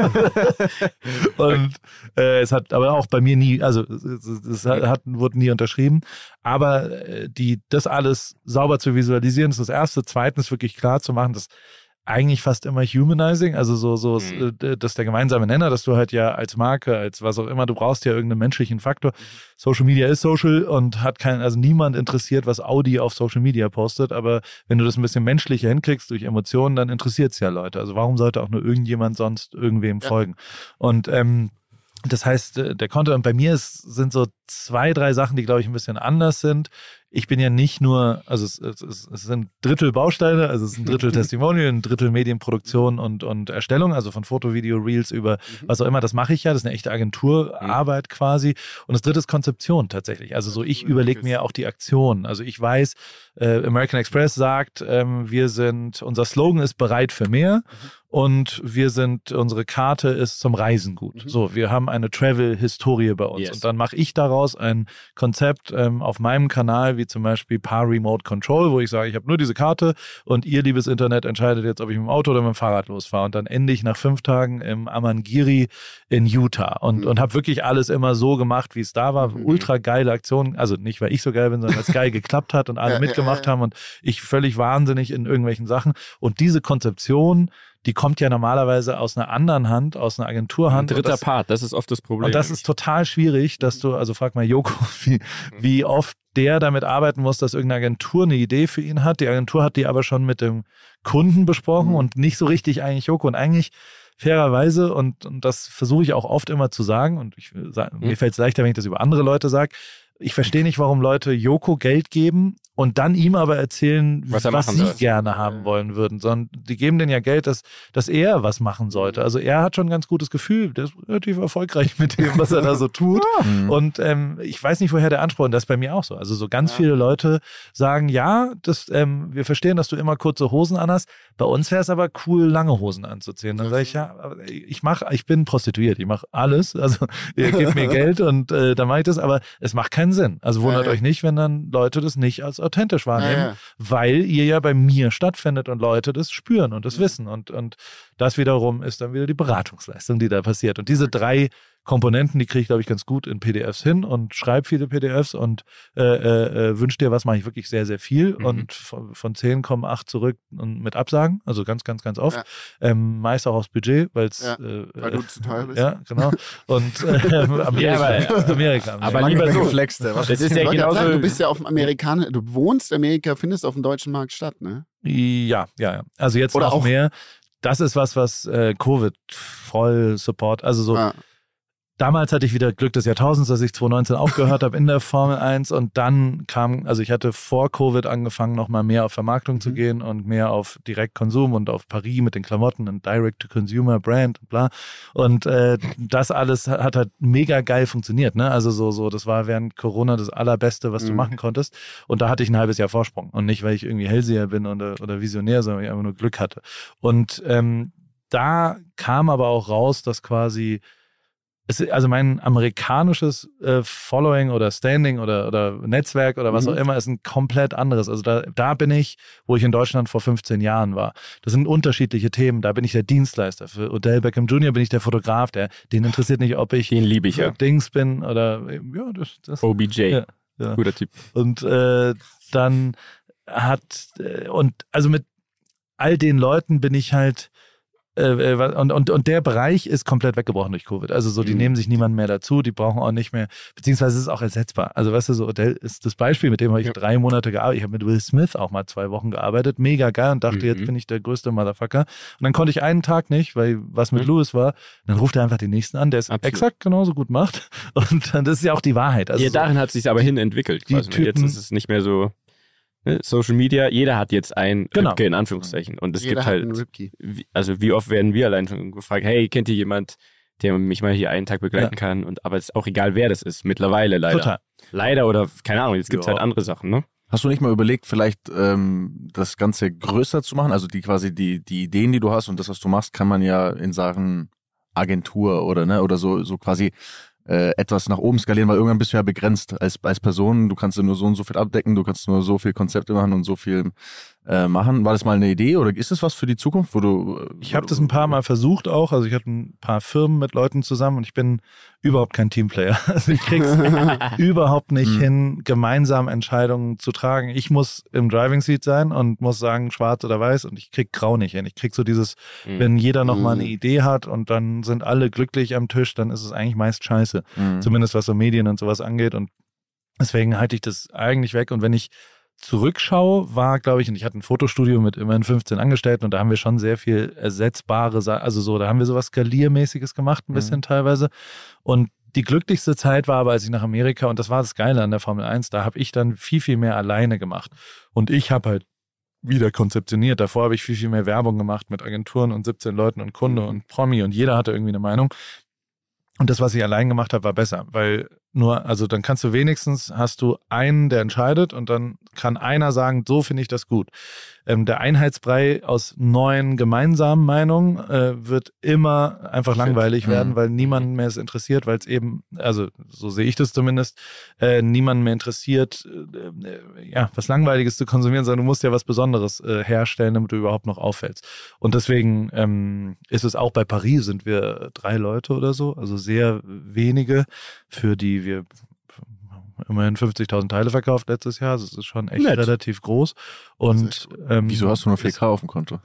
Und äh, es hat aber auch bei mir nie, also es, es hat, hat, wurde nie unterschrieben. Aber äh, die, das alles sauber zu visualisieren, ist das Erste. Zweitens wirklich klar zu machen, dass eigentlich fast immer humanizing, also so, so, Mhm. äh, das ist der gemeinsame Nenner, dass du halt ja als Marke, als was auch immer, du brauchst ja irgendeinen menschlichen Faktor. Social Media ist Social und hat kein, also niemand interessiert, was Audi auf Social Media postet, aber wenn du das ein bisschen menschlicher hinkriegst durch Emotionen, dann interessiert es ja Leute. Also warum sollte auch nur irgendjemand sonst irgendwem Ja. folgen? Und ähm, das heißt, äh, der Content bei mir ist, sind so zwei, drei Sachen, die, glaube ich, ein bisschen anders sind. Ich bin ja nicht nur, also es, es, es es sind Drittel Bausteine, also es ist ein Drittel Testimonial, ein Drittel Medienproduktion und, und Erstellung, also von Foto, Video, Reels über was auch immer, das mache ich ja, das ist eine echte Agenturarbeit quasi. Und das dritte ist Konzeption tatsächlich. Also so, ich überlege mir auch die Aktion. Also ich weiß, äh, American Express sagt, ähm, wir sind, unser Slogan ist bereit für mehr. und wir sind, unsere Karte ist zum Reisen gut. Mhm. So, wir haben eine Travel-Historie bei uns yes. und dann mache ich daraus ein Konzept ähm, auf meinem Kanal, wie zum Beispiel Paar Remote Control, wo ich sage, ich habe nur diese Karte und ihr, liebes Internet, entscheidet jetzt, ob ich mit dem Auto oder mit dem Fahrrad losfahre. Und dann ende ich nach fünf Tagen im Amangiri in Utah und, mhm. und habe wirklich alles immer so gemacht, wie es da war. Mhm. Ultra geile Aktion, also nicht, weil ich so geil bin, sondern weil es geil geklappt hat und alle ja, mitgemacht ja, ja. haben und ich völlig wahnsinnig in irgendwelchen Sachen. Und diese Konzeption, die kommt ja normalerweise aus einer anderen Hand, aus einer Agenturhand. Ein dritter das, Part, das ist oft das Problem. Und das ist total schwierig, dass du, also frag mal Joko, wie, wie oft der damit arbeiten muss, dass irgendeine Agentur eine Idee für ihn hat. Die Agentur hat die aber schon mit dem Kunden besprochen mhm. und nicht so richtig eigentlich Joko. Und eigentlich fairerweise, und, und das versuche ich auch oft immer zu sagen, und ich, mhm. mir fällt es leichter, wenn ich das über andere Leute sage, ich verstehe nicht, warum Leute Joko Geld geben und dann ihm aber erzählen, was, was sie soll. gerne haben wollen würden, sondern die geben denen ja Geld, dass, dass er was machen sollte. Also er hat schon ein ganz gutes Gefühl, der ist relativ erfolgreich mit dem, was er da so tut. Ja. Und ähm, ich weiß nicht, woher der Anspruch, und das ist bei mir auch so. Also so ganz ja. viele Leute sagen, ja, das, ähm, wir verstehen, dass du immer kurze Hosen anhast. Bei uns wäre es aber cool, lange Hosen anzuziehen. Dann sage ich, ja, ich mache, ich bin prostituiert, ich mache alles. Also ihr gebt mir Geld und äh, dann mache ich das, aber es macht keinen Sinn. Also wundert ja, ja. euch nicht, wenn dann Leute das nicht als authentisch wahrnehmen, ja, ja. weil ihr ja bei mir stattfindet und Leute das spüren und das ja. wissen. Und, und das wiederum ist dann wieder die Beratungsleistung, die da passiert. Und diese drei Komponenten, die kriege ich, glaube ich, ganz gut in P D Fs hin und schreibe viele P D Fs und äh, äh, wünsche dir was, mache ich wirklich sehr, sehr viel. Mhm. Und von, von zehn kommen acht zurück und mit Absagen, also ganz, ganz, ganz oft. Ja. Ähm, meist auch aufs Budget, weil's, ja, äh, weil du zu teuer bist. Ja, genau. Und äh, Amerika. Ja, aber, ja. Amerika, aber aber lieber so. Geflexte. Das ist ja genauso. Sagen, du bist ja auf dem Amerikaner, du wohnst Amerika, findest auf dem deutschen Markt statt, ne? Ja, ja, ja. Also jetzt Oder noch auch mehr. Das ist was, was äh, Covid voll Support, also so. Ja. Damals hatte ich wieder Glück des Jahrtausends, dass ich zwanzig neunzehn aufgehört habe in der Formel eins und dann kam, also ich hatte vor Covid angefangen, nochmal mehr auf Vermarktung mhm. zu gehen und mehr auf Direktkonsum und auf Paris mit den Klamotten und Direct-to-Consumer-Brand und bla. Und äh, das alles hat halt mega geil funktioniert, ne? Also so, so, das war während Corona das Allerbeste, was mhm. du machen konntest. Und da hatte ich ein halbes Jahr Vorsprung. Und nicht, weil ich irgendwie Hellseher bin oder, oder Visionär, sondern weil ich einfach nur Glück hatte. Und ähm, da kam aber auch raus, dass quasi Es, also mein amerikanisches äh, Following oder Standing oder, oder Netzwerk oder was mhm. auch immer ist ein komplett anderes. Also da, da bin ich, wo ich in Deutschland vor fünfzehn Jahren war. Das sind unterschiedliche Themen. Da bin ich der Dienstleister. Für Odell Beckham Junior bin ich der Fotograf. Der, den interessiert nicht, ob ich den liebe ich ja. Dings bin oder ja, das, das O B J. Ja, ja. Guter Typ. Und äh, dann hat äh, und also mit all den Leuten bin ich halt Äh, und, und, und der Bereich ist komplett weggebrochen durch Covid. Also so, die mhm. nehmen sich niemanden mehr dazu, die brauchen auch nicht mehr, beziehungsweise es ist auch ersetzbar. Also weißt du, so Odell ist das Beispiel, mit dem habe ich ja. drei Monate gearbeitet. Ich habe mit Will Smith auch mal zwei Wochen gearbeitet, mega geil und dachte, mhm. jetzt bin ich der größte Motherfucker. Und dann konnte ich einen Tag nicht, weil was mit mhm. Lewis war, dann ruft er einfach den nächsten an, der es Absolut. exakt genauso gut macht. Und dann, das ist ja auch die Wahrheit. Also ja, so, darin hat es sich aber hin entwickelt. Quasi. Typen, jetzt ist es nicht mehr so Social Media, jeder hat jetzt ein genau. Ripke in Anführungszeichen. Und es jeder gibt halt, wie, also wie oft werden wir allein schon gefragt, hey, kennt ihr jemand, der mich mal hier einen Tag begleiten ja. kann? Und aber es ist auch egal, wer das ist, mittlerweile leider. Total. Leider oder keine Ahnung, jetzt gibt es halt andere Sachen, ne? Hast du nicht mal überlegt, vielleicht ähm, das Ganze größer zu machen? Also die quasi die, die Ideen, die du hast und das, was du machst, kann man ja in Sachen Agentur oder ne oder so so quasi Äh, etwas nach oben skalieren, weil irgendwann bist du ja begrenzt als, als Person. Du kannst ja nur so und so viel abdecken, du kannst nur so viel Konzepte machen und so viel äh, machen. War das mal eine Idee oder ist das was für die Zukunft, wo du... Äh, ich habe das ein paar Mal versucht auch. Also ich hatte ein paar Firmen mit Leuten zusammen und ich bin überhaupt kein Teamplayer. Also ich krieg's überhaupt nicht mhm. hin, gemeinsam Entscheidungen zu tragen. Ich muss im Driving Seat sein und muss sagen, schwarz oder weiß und ich krieg grau nicht hin. Ich krieg so dieses, mhm. wenn jeder nochmal eine Idee hat und dann sind alle glücklich am Tisch, dann ist es eigentlich meist scheiße. Mhm. Zumindest was so Medien und sowas angeht und deswegen halte ich das eigentlich weg und wenn ich zurückschaue, war, glaube ich, und ich hatte ein Fotostudio mit immerhin fünfzehn Angestellten und da haben wir schon sehr viel ersetzbare Sachen, also so, da haben wir sowas Skaliermäßiges gemacht, ein bisschen mhm. teilweise und die glücklichste Zeit war aber, als ich nach Amerika, und das war das Geile an der Formel eins, da habe ich dann viel, viel mehr alleine gemacht und ich habe halt wieder konzeptioniert. Davor habe ich viel, viel mehr Werbung gemacht mit Agenturen und siebzehn Leuten und Kunde mhm. und Promi und jeder hatte irgendwie eine Meinung. Und das, was ich allein gemacht habe, war besser, weil nur, also dann kannst du wenigstens, hast du einen, der entscheidet und dann kann einer sagen, so finde ich das gut. Ähm, der Einheitsbrei aus neuen gemeinsamen Meinungen äh, wird immer einfach langweilig Mhm. werden, weil niemanden mehr es interessiert, weil es eben, also so sehe ich das zumindest, äh, niemanden mehr interessiert, äh, ja, was Langweiliges zu konsumieren, sondern du musst ja was Besonderes äh, herstellen, damit du überhaupt noch auffällst. Und deswegen ähm, ist es auch bei Paris, sind wir drei Leute oder so, also sehr wenige, für die wir immerhin fünfzigtausend Teile verkauft letztes Jahr. Also es ist schon echt Nett. relativ groß. Und ähm, Wieso hast du nur vier K auf dem Konto?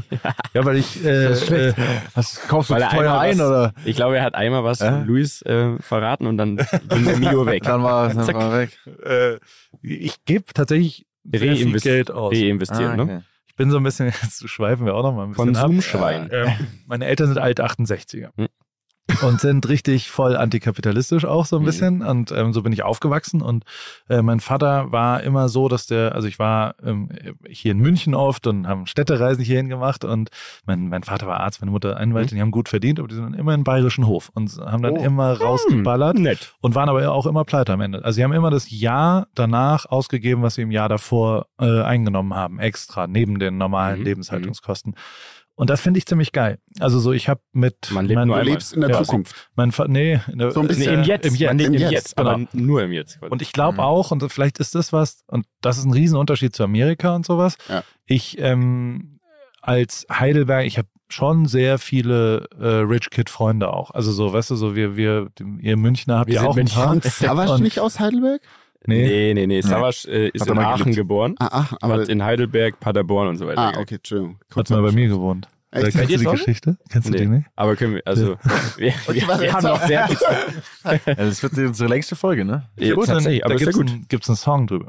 Ja, weil ich äh, Das ist schlecht. äh, Hast, kaufst du Weil zu er teuer einmal ein was- oder? Ich glaube, er hat einmal was Äh? von Luis äh, verraten und dann ging der Mio weg. Dann war dann Zack. war weg. äh, ich gebe tatsächlich sehr viel Reinvest- Geld aus. Reinvestieren, Ah, ne? okay. Ich bin so ein bisschen, jetzt schweifen wir auch noch mal ein bisschen ab. Konsumschwein. Ähm, meine Eltern sind alt achtundsechziger. Hm. Und sind richtig voll antikapitalistisch auch so ein Mhm. bisschen. Und ähm, so bin ich aufgewachsen. Und äh, mein Vater war immer so, dass der, also ich war ähm, hier in München oft und haben Städtereisen hierhin gemacht. Und mein, mein Vater war Arzt, meine Mutter Anwältin, die haben gut verdient, aber die sind dann immer in Bayerischen Hof und haben dann Oh. immer rausgeballert Nett. und waren aber auch immer pleite am Ende. Also sie haben immer das Jahr danach ausgegeben, was sie im Jahr davor äh, eingenommen haben, extra, neben den normalen Mhm. Lebenshaltungskosten. Und das finde ich ziemlich geil. Also so, ich habe mit... Man lebt mein, nur Du einmal. lebst in der Ja. Zukunft. mein Fa- nee, in der, So ein bisschen- Nee, im Jetzt. Im Jetzt. Man lebt Im im Jetzt, Jetzt, aber genau. nur im Jetzt. Und ich glaube Mhm. auch, und vielleicht ist das was, und das ist ein Riesenunterschied zu Amerika und sowas. Ja. Ich ähm, als Heidelberg, ich habe schon sehr viele äh, Rich Kid Freunde auch. Also so, weißt du, so wir, wir, ihr Münchner habt Wir ihr sind auch ein Münchner. paar. Und Savas Und- nicht aus Heidelberg? Nee. Nee, nee, nee. Savas äh, ist Hat er in mal Aachen gelebt. geboren, Ah, ach, aber. hat in Heidelberg, Paderborn und so weiter. Ah, gegangen. okay, Entschuldigung. Hat mal bei mir gewohnt. Echt? Äh, Kennst dir du die zu Hause? Geschichte? Kennst du Nee. die nicht? Aber können wir, also, wir, Okay, wir, warte, wir jetzt haben noch mal. sehr viel Zeit. Ja, das wird unsere längste Folge, ne? Ja, Gut, tatsächlich, dann, aber da ist ja gibt's gut. ein, gibt's einen Song drüber.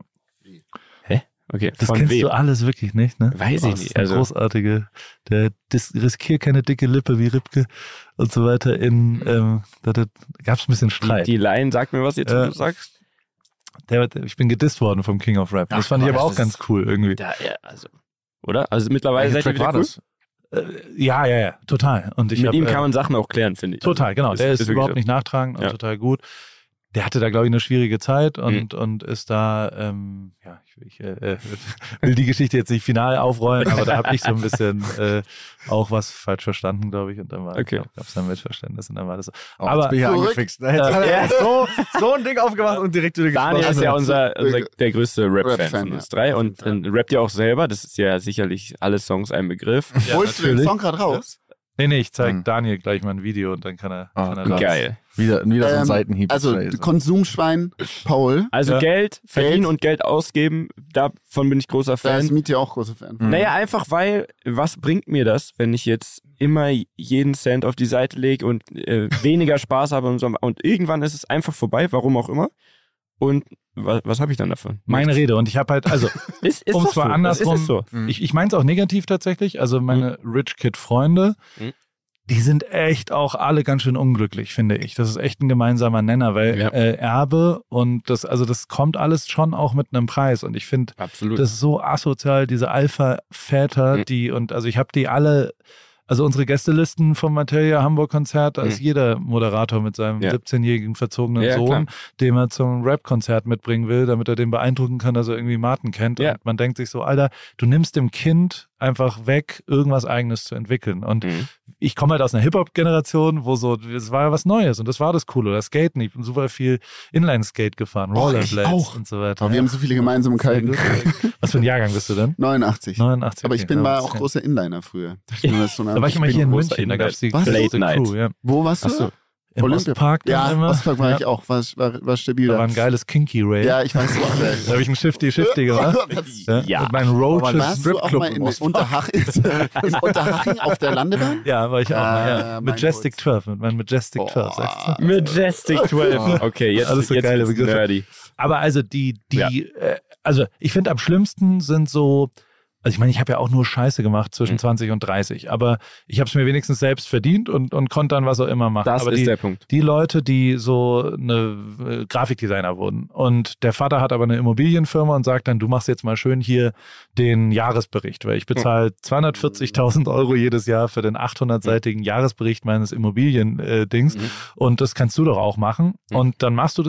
Okay, Das von kennst wem? du alles wirklich nicht, ne? Weiß Oh, ich das nicht. ist eine Also, großartige, der dis, riskier keine dicke Lippe wie Ripke und so weiter. In, ähm, da, da gab es ein bisschen die, Streit. die Line sagt mir was jetzt, wo Äh, du sagst. Der, der, ich bin gedisst worden vom King of Rap. Das Ach, fand ich Gott, aber auch das ganz ist- cool irgendwie. Da, ja, also, oder? Also mittlerweile Welcher seid ihr Track wieder war cool. das? Äh, ja, ja, ja, total. Und ich Mit hab, ihm äh, kann man Sachen auch klären, finde ich. Total, genau. Also, Der ist, wirklich überhaupt so. nicht nachtragend und Ja. total gut. Der hatte da, glaube ich, eine schwierige Zeit und, Mhm. und ist da, ähm, ja, ich, ich äh, will die Geschichte jetzt nicht final aufrollen, aber da habe ich so ein bisschen äh, auch was falsch verstanden, glaube ich. Und dann war Okay. gab es ein Missverständnis und dann war das so. Oh, Aber jetzt bin ich ja zurück. angefixt. Jetzt hat er Ja. so, so ein Ding aufgemacht und direkt wieder Daniel ist geschlossen. ja unser, unser der größte Rap-Fan Rap-Fan, von uns ja. drei Auf und jeden Fall. dann rappt ihr auch selber. Das ist ja sicherlich alle Songs ein Begriff. Ja, Holst du den natürlich. Song gerade raus? Nee, nee, ich zeige Mhm. Daniel gleich mal ein Video und dann kann er, Oh kann er Gott. das- Geil. Wieder, wieder so ein Ähm, Seitenhieb. Also, Scheiße. Konsumschwein, Paul. Also Ja. Geld verdienen Geld. und Geld ausgeben, davon bin ich großer Da ist Fan. Mietje auch großer Fan. Mhm. Naja, einfach weil, was bringt mir das, wenn ich jetzt immer jeden Cent auf die Seite lege und äh, weniger Spaß habe und so, und irgendwann ist es einfach vorbei, warum auch immer. Und was, was habe ich dann davon? Meine Nichts. Rede. Und ich habe halt, also Ist, ist um doch zwar so. andersrum- Das ist es so. Mhm. ich, ich meine es auch negativ tatsächlich. Also meine Rich Kid Freunde, Mhm. die sind echt auch alle ganz schön unglücklich, finde ich. Das ist echt ein gemeinsamer Nenner, weil Ja. äh, Erbe und das, also das kommt alles schon auch mit einem Preis. Und ich finde, Absolut. das ist so asozial, diese Alpha-Väter, Mhm. die, und also ich habe die alle, also unsere Gästelisten vom Materia Hamburg-Konzert, da ist Mhm. jeder Moderator mit seinem Ja. siebzehnjährigen verzogenen Ja, Sohn, klar. den er zum Rap-Konzert mitbringen will, damit er den beeindrucken kann, dass er irgendwie Martin kennt. Ja. Und man denkt sich so, Alter, du nimmst dem Kind einfach weg, irgendwas Eigenes zu entwickeln. Und Mhm. ich komme halt aus einer Hip-Hop-Generation, wo so, es war ja was Neues und das war das Coole. Das Skaten, ich bin super viel Inline-Skate gefahren, Oh, ich Rollerblades auch. und so weiter. Aber wir haben so viele Gemeinsamkeiten. Was für ein Jahrgang bist du denn? neunundachtzig. neunundachtzig. Aber ich okay. bin Ja, war das auch ist- großer Inliner früher. Dachte ich mir, das ist so eine- Da war ich immer bin hier in großer München, da gab es die Was? große Late Night. Crew, ja. Wo warst du? Achso. Im Olympia- Ostpark dann Ja, immer. Ostpark war ja. ich auch. War, war, war stabil Da da. war ein geiles Kinky Ray. Ja, ich weiß Da auch. habe ich einen Shifty-Shifty gemacht. Ja. Ja. Mit meinen Roaches Warst du auch Stripclub mal im in Ostpark. Unterhaching, in Unterhaching auf der Landebahn? Ja, war ich auch mal, Ah, ja. mein Majestic Gott. zwölf, mit meinem Majestic Oh. zwölf, sagst du? Majestic zwölf. Okay, jetzt, Alles so jetzt geile wird's Begriffe. nerdy. Aber also die, die, Ja. äh, also ich finde am schlimmsten sind so, also ich meine, ich habe ja auch nur Scheiße gemacht zwischen Mhm. zwanzig und dreißig, aber ich habe es mir wenigstens selbst verdient und, und konnte dann was auch immer machen. Das aber ist die, der Punkt. die Leute, die so eine äh, Grafikdesigner wurden und der Vater hat aber eine Immobilienfirma und sagt dann, du machst jetzt mal schön hier den Jahresbericht, weil ich bezahle zweihundertvierzigtausend Euro jedes Jahr für den achthundertseitigen Jahresbericht meines Immobilien-Dings Mhm. und das kannst du doch auch machen Mhm. und dann machst du das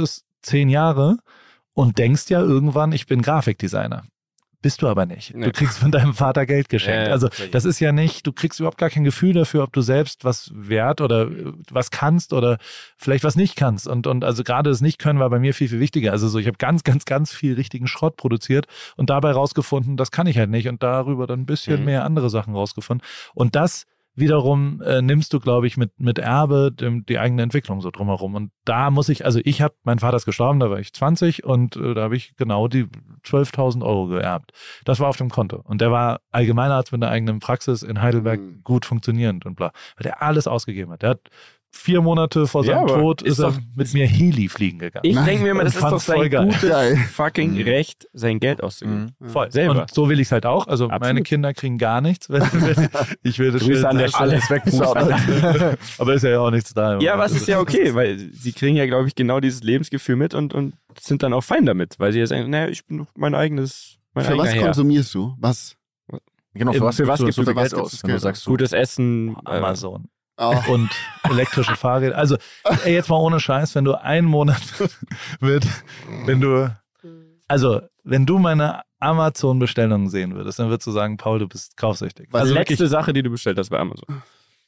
zehn Jahre und denkst ja irgendwann, ich bin Grafikdesigner. Bist du aber nicht. Nee. Du kriegst von deinem Vater Geld geschenkt. Ja, also sicher. das ist ja nicht, du kriegst überhaupt gar kein Gefühl dafür, ob du selbst was wert oder was kannst oder vielleicht was nicht kannst. Und, und also gerade das Nicht-Können war bei mir viel, viel wichtiger. Also so, ich habe ganz, ganz, ganz viel richtigen Schrott produziert und dabei rausgefunden, das kann ich halt nicht und darüber dann ein bisschen Mhm. mehr andere Sachen rausgefunden. Und das wiederum äh, nimmst du, glaube ich, mit, mit Erbe dem, die eigene Entwicklung so drumherum. Und da muss ich, also ich habe, mein Vater ist gestorben, da war ich zwanzig und äh, da habe ich genau die zwölftausend Euro geerbt. Das war auf dem Konto. Und der war Allgemeinarzt mit einer eigenen Praxis in Heidelberg, Mhm. gut funktionierend und bla. Weil der alles ausgegeben hat. Der hat vier Monate vor Ja, seinem aber Tod ist, ist er doch- mit mir Heli fliegen gegangen. Ich Nein, denke mir immer, und das ist doch fand's voll sein geil. gutes Geil. fucking Mhm. Recht, sein Geld auszugeben. Mhm. Voll. Selber. Und so will ich es halt auch. Also meine Absolut. Kinder kriegen gar nichts. Wenn, wenn ich will das Grüße schön an der sagen. Stelle. weg. Aber ist ja auch nichts da. Ja, aber es ist ja okay, weil sie kriegen ja, glaube ich, genau dieses Lebensgefühl mit und, und sind dann auch fein damit, weil sie ja sagen, naja, ich bin mein eigenes, mein Für was eigener Herr. konsumierst du? Was? Genau, für Im- was, für was gibst du gibst so du- viel für was Geld gibst aus, du das wenn du Geld sagst, so, Gutes Essen. äh, Amazon. Oh. Und elektrische Fahrräder. Also ey, jetzt mal ohne Scheiß, wenn du einen Monat mit, wenn du, also wenn du meine Amazon-Bestellungen sehen würdest, dann würdest du sagen, Paul, du bist kaufsüchtig. Was Also Also letzte wirklich, Sache, die du bestellt hast bei Amazon.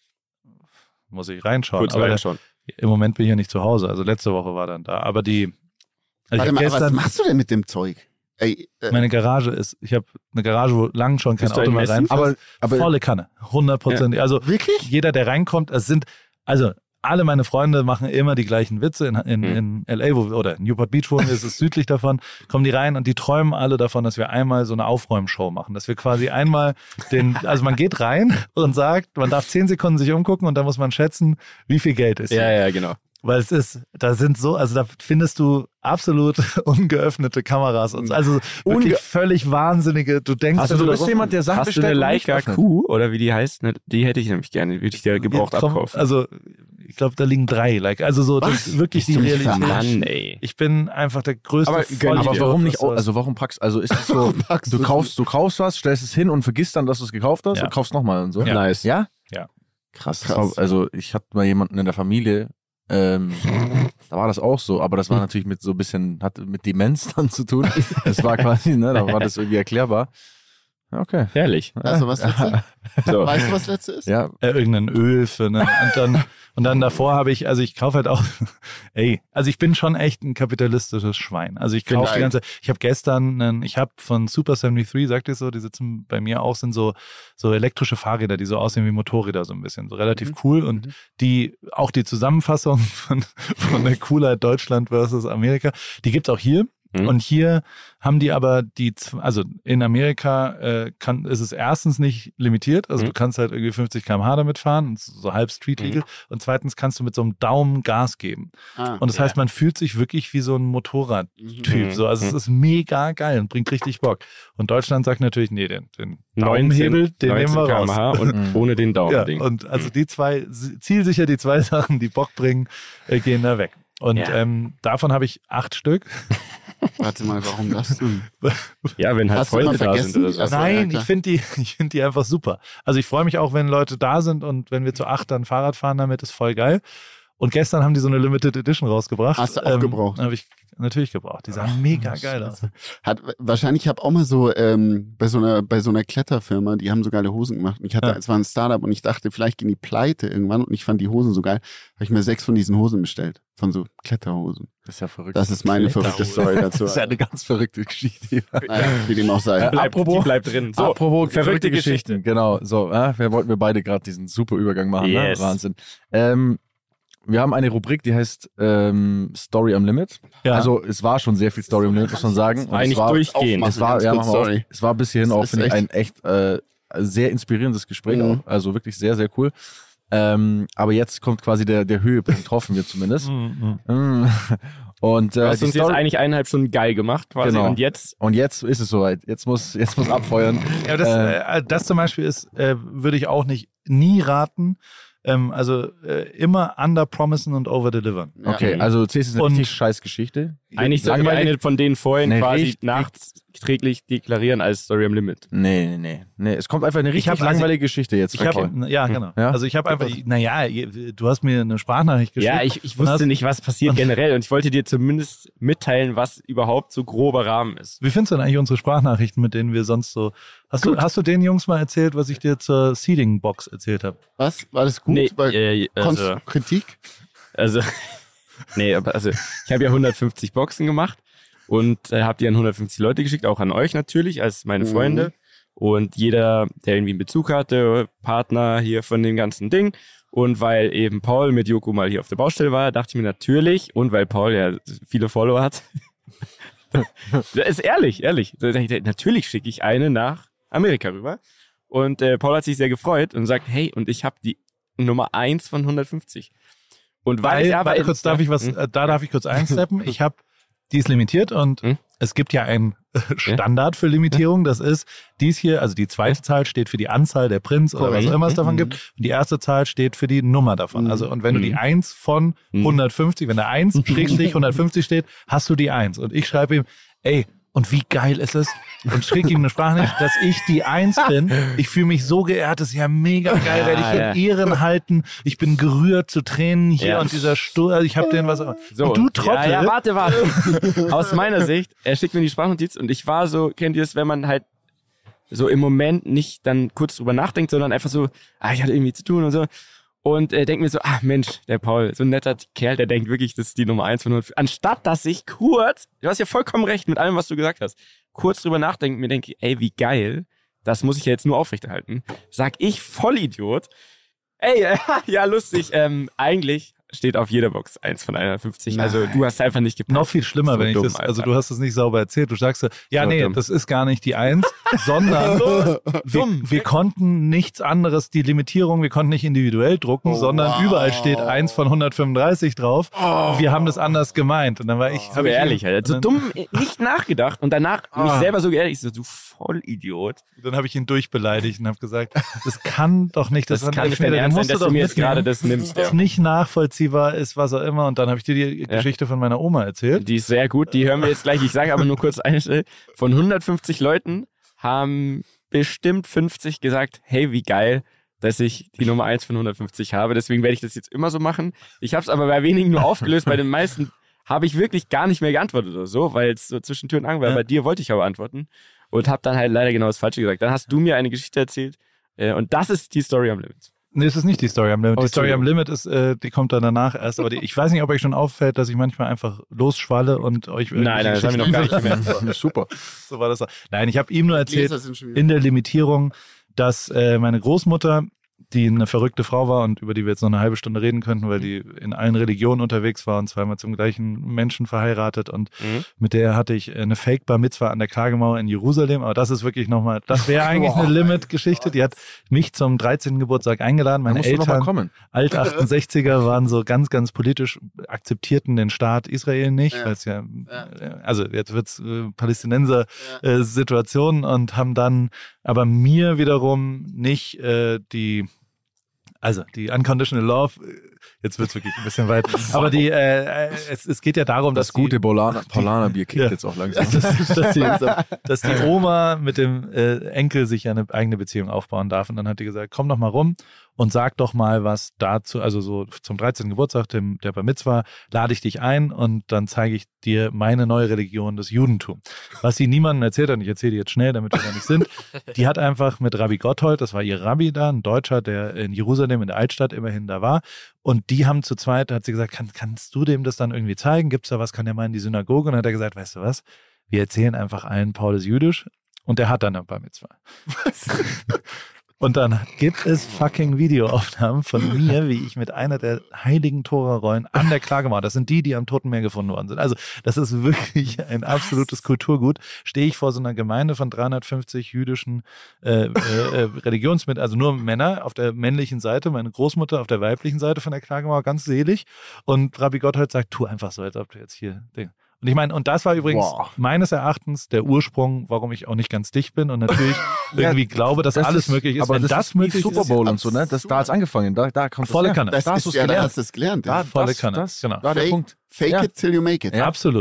muss ich reinschauen. Kurz aber reinschauen. im Moment bin ich ja nicht zu Hause. Also letzte Woche war dann da. Aber die, also Warte ich mal, hab was gestern, machst du denn mit dem Zeug? Ey, äh, meine Garage ist, ich habe eine Garage, wo lang schon kein Bist du Auto ein mehr Messi? reinfährt. aber, aber Volle Kanne, hundert Prozent. Also wirklich? jeder, der reinkommt, es sind, also alle meine Freunde machen immer die gleichen Witze in, in, in L A, wo wir, oder in Newport Beach wohnen wir, es ist südlich davon, kommen die rein und die träumen alle davon, dass wir einmal so eine Aufräumshow machen, dass wir quasi einmal den, also man geht rein und sagt, man darf zehn Sekunden sich umgucken und dann muss man schätzen, wie viel Geld ist Ja, hier. ja, genau. Weil es ist, da sind so, also da findest du absolut ungeöffnete Kameras und so. Also wirklich Unge- völlig wahnsinnige, du denkst, also wenn du da bist rum- jemand, der Sachen Hast du eine bestellt und nicht Leica öffnet. Q oder wie die heißt? Ne, die hätte ich nämlich gerne, würde ich dir gebraucht Ja, komm, abkaufen. Also, ich glaube, da liegen drei. Like, also so, das Was? ist wirklich Bist die du nicht Realität. Mann, ey. Ich bin einfach der größte Aber gönn Vollidiot, Aber warum nicht, was sowas- also warum packst, also ist es so, packst du du- kaufst, du kaufst was, stellst es hin und vergisst dann, dass du es gekauft hast Ja. und kaufst nochmal und so? Ja. Nice. Ja? Ja. Krass. Krass. Das war, also ich hatte mal jemanden in der Familie, ähm, da war das auch so, aber das war natürlich mit so ein bisschen, hat mit Demenz dann zu tun. Das war quasi, ne, da war das irgendwie erklärbar. Ja, okay. Herrlich. Also was letzte? So. Weißt du, was letzte ist? Ja, äh, irgendein Öl für ne? Und dann, und dann davor habe ich, also ich kaufe halt auch, ey, also ich bin schon echt ein kapitalistisches Schwein. Also ich kaufe die Geil. ganze, ich habe gestern, einen, ich habe von Super dreiundsiebzig, sagt ihr so, die sitzen bei mir auch, sind so, so elektrische Fahrräder, die so aussehen wie Motorräder so ein bisschen, so relativ cool und die, auch die Zusammenfassung von, von der Coolheit Deutschland versus Amerika, die gibt's auch hier. Mhm. Und hier haben die aber die, z- also in Amerika äh, kann, ist es erstens nicht limitiert, also Mhm. du kannst halt irgendwie fünfzig Kilometer pro Stunde damit fahren, so halb Street Legal. Und zweitens kannst du mit so einem Daumen Gas geben. Ah, Und das Ja. heißt, man fühlt sich wirklich wie so ein Motorradtyp. Mhm. So, also es ist mega geil und bringt richtig Bock. Und Deutschland sagt natürlich, nee, den, den neunzehn Daumenhebel, den nehmen wir raus. Kilometer pro Stunde und ohne den Ja, Daumen-Ding. und also die zwei, zielsicher die zwei Sachen, die Bock bringen, äh, gehen da weg. Und Ja. ähm, davon habe ich acht Stück. Warte mal, warum das denn? Ja, wenn halt Hast du mal Freunde da vergessen? sind oder so. Ach so, ja, Nein, klar. ich finde die, ich finde die einfach super. Also ich freue mich auch, wenn Leute da sind und wenn wir zu acht dann Fahrrad fahren damit, ist voll geil. Und gestern haben die so eine Limited Edition rausgebracht. Hast du auch gebraucht? Habe ich natürlich gebraucht. Die sahen mega geil aus. Hat, wahrscheinlich, ich habe auch mal so ähm, bei so einer bei so einer Kletterfirma, die haben so geile Hosen gemacht. Und ich hatte, Ja. es war ein Startup und ich dachte, vielleicht gehen die pleite irgendwann und ich fand die Hosen so geil. Habe ich mir sechs von diesen Hosen bestellt. Von so Kletterhosen. das ist ja verrückt. Das ist meine verrückte Story dazu. Das ist ja eine ganz verrückte Geschichte. Naja, wie dem auch sei. Die bleibt, Apropos- die bleibt drin. So, Apropos verrückte Geschichte. Genau, so, äh, wir wollten wir beide gerade diesen super Übergang machen. Yes. Ne? Wahnsinn. Ähm, wir haben eine Rubrik, die heißt ähm, Story am Limit. Ja. Also es war schon sehr viel Story am Limit, muss man sagen. Und Eigentlich es war, durchgehend. Es war, Ganz ja, kurz, machen wir auf. sorry. Es war bis hierhin Das auch, ist finde ich, echt- ein echt äh, sehr inspirierendes Gespräch Mhm. auch. Also wirklich sehr, sehr cool. Ähm, aber jetzt kommt quasi der, der Höhepunkt, hoffen wir zumindest. Mhm. Mm. Und, äh, Du hast die uns jetzt Story- eigentlich eineinhalb Stunden geil gemacht quasi Genau. und jetzt und jetzt ist es soweit. Jetzt muss, jetzt muss abfeuern. Ja, das, Äh, äh, das zum Beispiel ist, äh, würde ich auch nicht nie raten. Ähm, also äh, immer under-promisen und over-delivern. Ja. Okay, also du zählst jetzt eine Und- richtig scheiß Geschichte. eigentlich so Langweilig. eine von denen vorhin Nee, quasi richtig- nachts nachträglich deklarieren als Story am Limit. Nee, nee, nee. nee. Es kommt einfach eine richtig hab- langweilige Geschichte jetzt. Ich hab, ja, genau. Ja? Also ich habe einfach, naja, du hast mir eine Sprachnachricht geschickt. Ja, ich, ich und wusste hast- nicht, was passiert generell und ich wollte dir zumindest mitteilen, was überhaupt so grober Rahmen ist. Wie findest du denn eigentlich unsere Sprachnachrichten, mit denen wir sonst so... Hast du, hast du den Jungs mal erzählt, was ich dir zur Seeding-Box erzählt habe? Was? War das gut? Nee, Weil äh, Konst- also, Kritik? also, nee, aber also ich habe ja hundertfünfzig Boxen gemacht und äh, habe die an hundertfünfzig Leute geschickt, auch an euch natürlich, als meine Mhm. Freunde. Und jeder, der irgendwie einen Bezug hatte, Partner hier von dem ganzen Ding. Und weil eben Paul mit Joko mal hier auf der Baustelle war, dachte ich mir natürlich, und weil Paul ja viele Follower hat, das ist ehrlich, ehrlich, natürlich schicke ich eine nach Amerika rüber. Und äh, Paul hat sich sehr gefreut und sagt, hey, und ich habe die Nummer eins von hundertfünfzig. Und weil, Weil, ich aber warte kurz, darf ich was, Hm? äh, da darf ich kurz einsteppen. Ich habe, die ist limitiert und Hm? es gibt ja einen Standard für Limitierung. Das ist dies hier, also die zweite Zahl steht für die Anzahl der Prints oder was auch immer es davon Mhm. gibt. Und die erste Zahl steht für die Nummer davon. Mhm. Also, und wenn du die Mhm. eins von Mhm. hundertfünfzig, wenn da eins Schrägstrich hundertfünfzig steht, hast du die eins. Und ich schreibe ihm, ey, und wie geil ist es? Und schicke ihm eine Sprachnachricht, dass ich die Eins bin. Ich fühle mich so geehrt, das ist ja mega geil, Ja, werde ich ja. in Ehren halten. Ich bin gerührt zu Tränen hier Ja. und dieser Stuhl, also ich habe den was. So, und du Trottel. Ja, ja, warte, warte. Aus meiner Sicht, er schickt mir die Sprachnotiz und ich war so, kennt ihr es, wenn man halt so im Moment nicht dann kurz drüber nachdenkt, sondern einfach so, ah, ich hatte irgendwie zu tun und so. Und äh, denkt mir so, ah Mensch, der Paul, so ein netter Kerl, der denkt wirklich, das ist die Nummer eins von hundertfünfzig. Anstatt dass ich kurz, du hast ja vollkommen recht mit allem, was du gesagt hast, kurz drüber nachdenken und mir denke, ey, wie geil, das muss ich ja jetzt nur aufrechterhalten. Sag ich, Vollidiot. Ey, äh, ja, lustig, ähm, eigentlich steht auf jeder Box eins von hundertfünfzig. Also du hast einfach nicht gepasst. Noch viel schlimmer, So wenn ich dumm, das, also Alter. du hast es nicht sauber erzählt. Du sagst so, ja, So nee, dumm. das ist gar nicht die Eins, sondern wir, wir konnten nichts anderes, die Limitierung, wir konnten nicht individuell drucken, Oh, sondern wow. überall steht eins von hundertfünfunddreißig drauf. Oh. Wir haben das anders gemeint. Und dann war ich, hab Aber ich ehrlich, Alter, so und dann, dumm, äh, nicht nachgedacht und danach mich Ah. selber so geärgert. Ich so, du Vollidiot. Dann habe ich ihn durchbeleidigt und habe gesagt, das kann doch nicht, Das, das, kann nicht dein Ernst sein, dass du mir jetzt gerade das nimmst. das Ja. nicht nachvollziehbar ist, was auch immer. Und dann habe ich dir die Geschichte von meiner Oma erzählt. Die ist sehr gut, die hören wir jetzt gleich. Ich sage aber nur kurz eine Stelle. Von hundertfünfzig Leuten haben bestimmt fünfzig gesagt, hey, wie geil, dass ich die Nummer eins von hundertfünfzig habe. Deswegen werde ich das jetzt immer so machen. Ich habe es aber bei wenigen nur aufgelöst. Bei den meisten habe ich wirklich gar nicht mehr geantwortet oder so, weil es so zwischen Tür und Angel war. Ja. Bei dir wollte ich aber antworten und habe dann halt leider genau das Falsche gesagt. Dann hast du mir eine Geschichte erzählt äh, und das ist die Story am Limit. Nee, es ist nicht die Story am Limit. Oh, die Story am Entschuldigung. Limit ist, äh, die kommt dann danach erst. Aber die, ich weiß nicht, ob euch schon auffällt, dass ich manchmal einfach losschwalle und euch Nein, nein, das haben wir noch gar nicht gemerkt. Super. So war das. auch. Nein, ich habe ihm nur erzählt Gläser sind schon wieder. in der Limitierung, dass äh, meine Großmutter, die eine verrückte Frau war und über die wir jetzt noch eine halbe Stunde reden könnten, weil die in allen Religionen unterwegs war und zweimal zum gleichen Menschen verheiratet und Mhm. mit der hatte ich eine Fake Bar Mitzwa an der Klagemauer in Jerusalem, aber das ist wirklich nochmal, das wäre eigentlich eine Limit-Geschichte. Die hat mich zum dreizehnten Geburtstag eingeladen. Da Meine musst du noch mal Eltern, kommen. alt achtundsechziger, waren so ganz, ganz politisch, akzeptierten den Staat Israel nicht, Ja. weil es ja, Ja. äh, also jetzt wird's äh, Ja. Palästinenser-Situation und haben dann aber mir wiederum nicht äh, die Also die Unconditional Love, äh, jetzt wird's wirklich ein bisschen weit, aber die, äh, es, es geht ja darum, Das dass gute die, Paulaner, Paulaner Bier kickt Ja. jetzt auch langsam. dass, dass, die, dass die Oma mit dem äh, Enkel sich eine eigene Beziehung aufbauen darf. Und dann hat die gesagt, komm doch mal rum und sag doch mal was dazu, also so zum dreizehnten Geburtstag, dem, der Bar Mitzwa, lade ich dich ein und dann zeige ich dir meine neue Religion, das Judentum. Was sie niemandem erzählt hat, und ich erzähle die jetzt schnell, damit wir da nicht sind, die hat einfach mit Rabbi Gotthold, das war ihr Rabbi da, ein Deutscher, der in Jerusalem, in der Altstadt immerhin da war, und die haben zu zweit, hat sie gesagt, kann, kannst du dem das dann irgendwie zeigen? Gibt's da was? Kann der mal in die Synagoge? Und dann hat er gesagt, weißt du was? Wir erzählen einfach allen, Paul ist jüdisch. Und der hat dann ein Bar Mitzwa. Und dann gibt es fucking Videoaufnahmen von mir, wie ich mit einer der heiligen Torarollen an der Klagemauer, das sind die, die am Toten Meer gefunden worden sind. Also das ist wirklich ein absolutes Kulturgut. Stehe ich vor so einer Gemeinde von dreihundertfünfzig jüdischen äh, äh, äh, Religionsmitgliedern, also nur Männer auf der männlichen Seite, meine Großmutter auf der weiblichen Seite von der Klagemauer, ganz selig. Und Rabbi Gotthold sagt, tu einfach so, als ob du jetzt hier Ding. Und ich meine, und das war übrigens Wow. meines Erachtens der Ursprung, warum ich auch nicht ganz dicht bin und natürlich Ja, irgendwie glaube, dass das alles ist- möglich ist. aber Wenn das das, ist wie möglich Super ist, Bowl und so, ne? Das, da hat's angefangen. Da, da kommt Volle das her. Kanne. Das Da hast ist du's ja, da gelernt. hast du es gelernt. Da, Ja. volle das, Kanne, das, genau. Da der Fake, Punkt. fake Ja. it till you make it. Ja. absolut. Ja.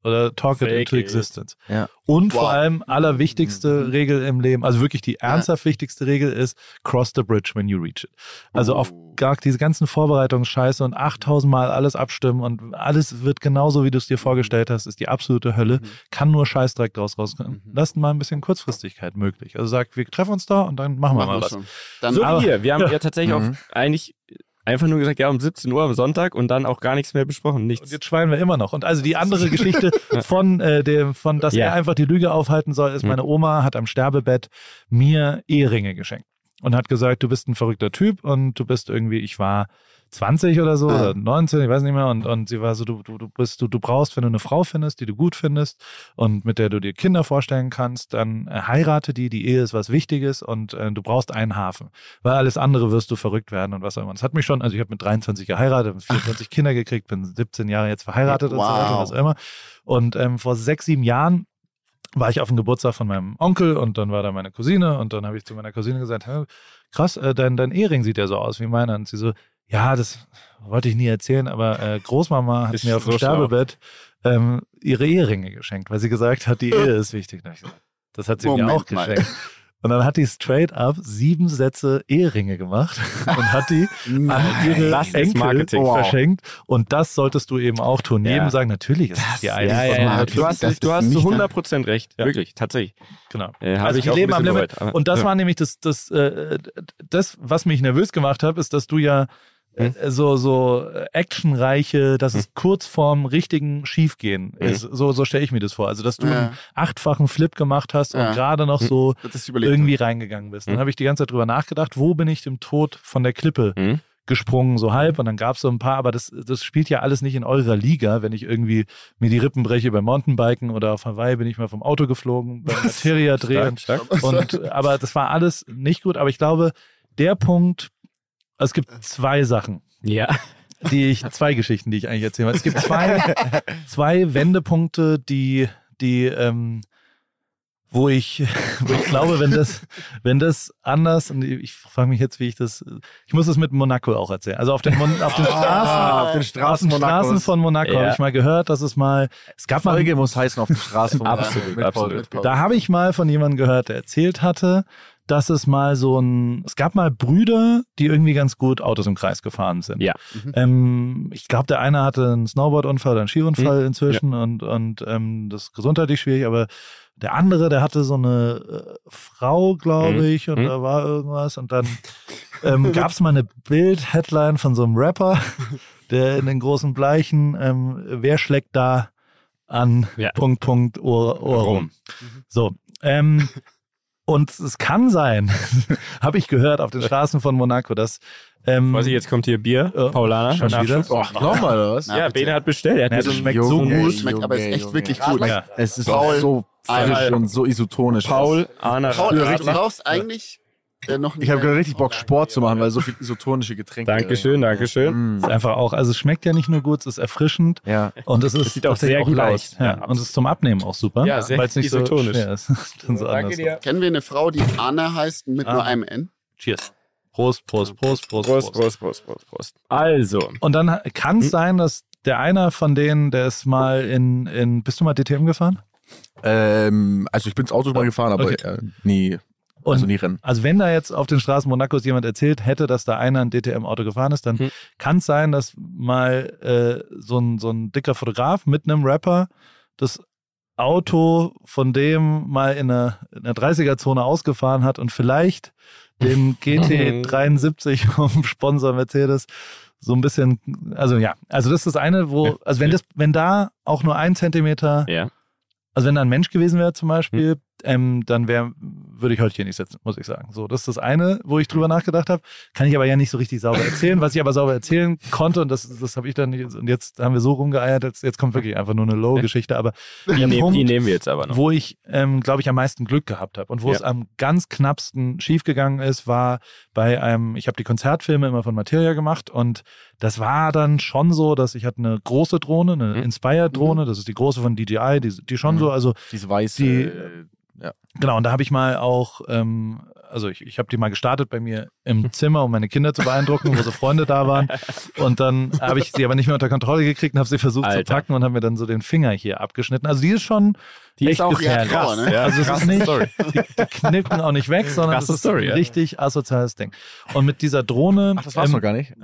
oder talk it Fake into it. existence. Ja. Und Wow. vor allem allerwichtigste Mhm. Regel im Leben, also wirklich die ernsthaft wichtigste Regel ist, cross the bridge when you reach it. Also auf Oh. gar diese ganzen Vorbereitungsscheiße und achttausend Mal alles abstimmen und alles wird genauso, wie du es dir vorgestellt hast, ist die absolute Hölle. Mhm. Kann nur Scheißdreck draus rauskommen. Mhm. Lasst mal ein bisschen Kurzfristigkeit möglich. Also sagt, wir treffen uns da und dann machen wir Machen mal wir was. schon. Dann So aber- wie hier. Wir haben ja tatsächlich Mhm. auch eigentlich einfach nur gesagt, ja, um siebzehn Uhr am Sonntag und dann auch gar nichts mehr besprochen. Und Nichts. jetzt schweinen wir immer noch. Und also die andere Geschichte von äh, dem, von dass Ja. er einfach die Lüge aufhalten soll, ist, Mhm. meine Oma hat am Sterbebett mir Eheringe geschenkt und hat gesagt, du bist ein verrückter Typ und du bist irgendwie, ich war zwanzig oder so, Ah. oder neunzehn, ich weiß nicht mehr, und, und sie war so, du, du, du bist, du, du brauchst, wenn du eine Frau findest, die du gut findest und mit der du dir Kinder vorstellen kannst, dann äh, heirate die, die Ehe ist was Wichtiges und äh, du brauchst einen Hafen, weil alles andere wirst du verrückt werden und was auch immer. Das hat mich schon, also ich habe mit dreiundzwanzig geheiratet, mit vierundzwanzig Kinder gekriegt, bin siebzehn Jahre jetzt verheiratet und so weiter, Wow. was auch immer. Und ähm, vor sechs, sieben Jahren war ich auf dem Geburtstag von meinem Onkel und dann war da meine Cousine und dann habe ich zu meiner Cousine gesagt, "Hä, krass, äh, dein, dein Ehering sieht ja so aus wie meiner. Und sie so, ja, das wollte ich nie erzählen, aber äh, Großmama hat Ist mir auf dem so schlau. Sterbebett ähm, ihre Eheringe geschenkt, weil sie gesagt hat, die Ehe ist wichtig. Da hab ich gesagt, das hat sie mir Moment auch mal. geschenkt. Und dann hat die straight up sieben Sätze Eheringe gemacht und hat die an ihre Das ist Enkel Marketing. Wow. verschenkt. Und das solltest du eben auch tun. Ja. Jedem sagen, natürlich ist es die eine. Ja, ja, von ja. mir. Du hast, Das du ist hast nicht zu hundert Prozent recht. Ja. Wirklich, tatsächlich. Genau. Äh, habe Also ich die auch leben ein am bisschen Limit. bereut, aber- Und das ja. war nämlich das, das, äh, das, was mich nervös gemacht hat, ist, dass du ja Hm. äh, so, so äh, actionreiche, dass es kurz vorm richtigen Schiefgehen Hm. ist. So, so stelle ich mir das vor. Also, dass du Ja. einen achtfachen Flip gemacht hast Ja. und gerade noch Hm. so wird das überlegt. irgendwie reingegangen bist. Dann Hm. habe ich die ganze Zeit drüber nachgedacht, wo bin ich dem Tod von der Klippe Hm? gesprungen, so halb. Und dann gab es so ein paar, aber das, das spielt ja alles nicht in eurer Liga. Wenn ich irgendwie mir die Rippen breche beim Mountainbiken oder auf Hawaii bin ich mal vom Auto geflogen, beim Materia drehen. Stark, stark. Und, aber das war alles nicht gut. Aber ich glaube, der Punkt, es gibt zwei Sachen, Ja. die ich, zwei Geschichten, die ich eigentlich erzählen will. Es gibt zwei, zwei Wendepunkte, die, die, ähm, wo ich, wo ich glaube, wenn das, wenn das anders, und ich frage mich jetzt, wie ich das, ich muss es mit Monaco auch erzählen. Also auf den, Mon, auf den Straßen, Ah, auf den auf Straßen den Straßen Monacos. von Monaco Ja. habe ich mal gehört, dass es mal, es gab mal, Folge muss heißen auf der Straße. von Absolut, mit Paul. absolut. da habe ich mal von jemandem gehört, der erzählt hatte, dass es mal so ein, es gab mal Brüder, die irgendwie ganz gut Autos im Kreis gefahren sind. Ja. Mhm. Ähm, ich glaube, der eine hatte einen Snowboardunfall oder einen Skiunfall Mhm. inzwischen und, und ähm, das ist gesundheitlich schwierig, aber der andere, der hatte so eine äh, Frau, glaube Mhm. ich, und Mhm. da war irgendwas und dann ähm, gab es mal eine Bild-Headline von so einem Rapper, der in den großen Bleichen, ähm, wer schlägt da an Ja. Punkt, Punkt, Ohr, Ohr rum. So, ähm, und es kann sein, habe ich gehört auf den Straßen von Monaco, dass ähm, Weiß ich, jetzt kommt hier Bier. Ja. Paulaner. Schon Nach- wieder? Oh, nochmal oder was? Na, Ja, bitte. Bene hat bestellt. Er hat Ja, mir das so schmeckt einen- so Junge, gut. Schmeckt aber ist echt Junge. wirklich gut. Ja. Es ist Paul, auch so frisch Paul. und so isotonisch. Paul Arner. Paul, Ja, du richtig. brauchst eigentlich äh, noch Ich habe gerade richtig Bock, Sport zu machen, weil so viel isotonische Getränke. Dankeschön, Dankeschön. Mm. ist einfach auch, also es schmeckt ja nicht nur gut, es ist erfrischend Ja. und es ist Es sieht auch tatsächlich sehr gut leicht. aus. Ja. Ja, und absolut. es ist zum Abnehmen auch super, Ja, sehr weil es nicht isotonisch. so schwer ist. Dann so Danke anders. dir. Kennen wir eine Frau, die Anna heißt mit Ah. nur einem N? Cheers. Prost, Prost, Prost, Prost, Prost, Prost. Prost, Prost, Prost, Prost. Also, Und dann kann Hm? es sein, dass der einer von denen, der ist mal in, in bist du mal D T M gefahren? Ähm, also ich bin ins Auto mal gefahren, aber Okay. äh, nie, Und also nie Rennen. Also wenn da jetzt auf den Straßen Monacos jemand erzählt hätte, dass da einer ein D T M-Auto gefahren ist, dann Hm. kann es sein, dass mal äh, so, ein, so ein dicker Fotograf mit einem Rapper das Auto von dem mal in einer, in einer dreißiger-Zone ausgefahren hat und vielleicht den G T dreiundsiebzig vom Sponsor Mercedes so ein bisschen, also ja, also das ist das eine, wo, also wenn das, wenn da auch nur ein Zentimeter, ja. also wenn da ein Mensch gewesen wäre zum Beispiel, ähm, dann wäre, würde ich heute hier nicht sitzen, muss ich sagen. So, das ist das eine, wo ich drüber nachgedacht habe. Kann ich aber ja nicht so richtig sauber erzählen. Was ich aber sauber erzählen konnte, und das, das habe ich dann nicht, und jetzt haben wir so rumgeeiert, jetzt, jetzt kommt wirklich einfach nur eine Low-Geschichte, aber Die, der nehm, Punkt, die nehmen wir jetzt aber noch. wo ich, ähm, glaube ich, am meisten Glück gehabt habe und wo Ja. es am ganz knappsten schiefgegangen ist, war bei einem, ich habe die Konzertfilme immer von Materia gemacht und das war dann schon so, dass ich hatte eine große Drohne, eine Mhm. Inspire-Drohne, das ist die große von D J I, die, die schon Mhm. so, also Diese weiße. Die- äh, genau, und da habe ich mal auch ähm, also ich, ich habe die mal gestartet bei mir im Zimmer, um meine Kinder zu beeindrucken, wo so Freunde da waren. Und dann habe ich sie aber nicht mehr unter Kontrolle gekriegt und habe sie versucht Alter. zu packen und habe mir dann so den Finger hier abgeschnitten. Also die ist schon die echt ist auch gefährlich. Krass, ne? ja, also es ist nicht, die, die knippen auch nicht weg, sondern Krasse das ist Story, ein ja. richtig asoziales Ding. Und mit dieser Drohne... Ach, das war's ähm, noch gar nicht.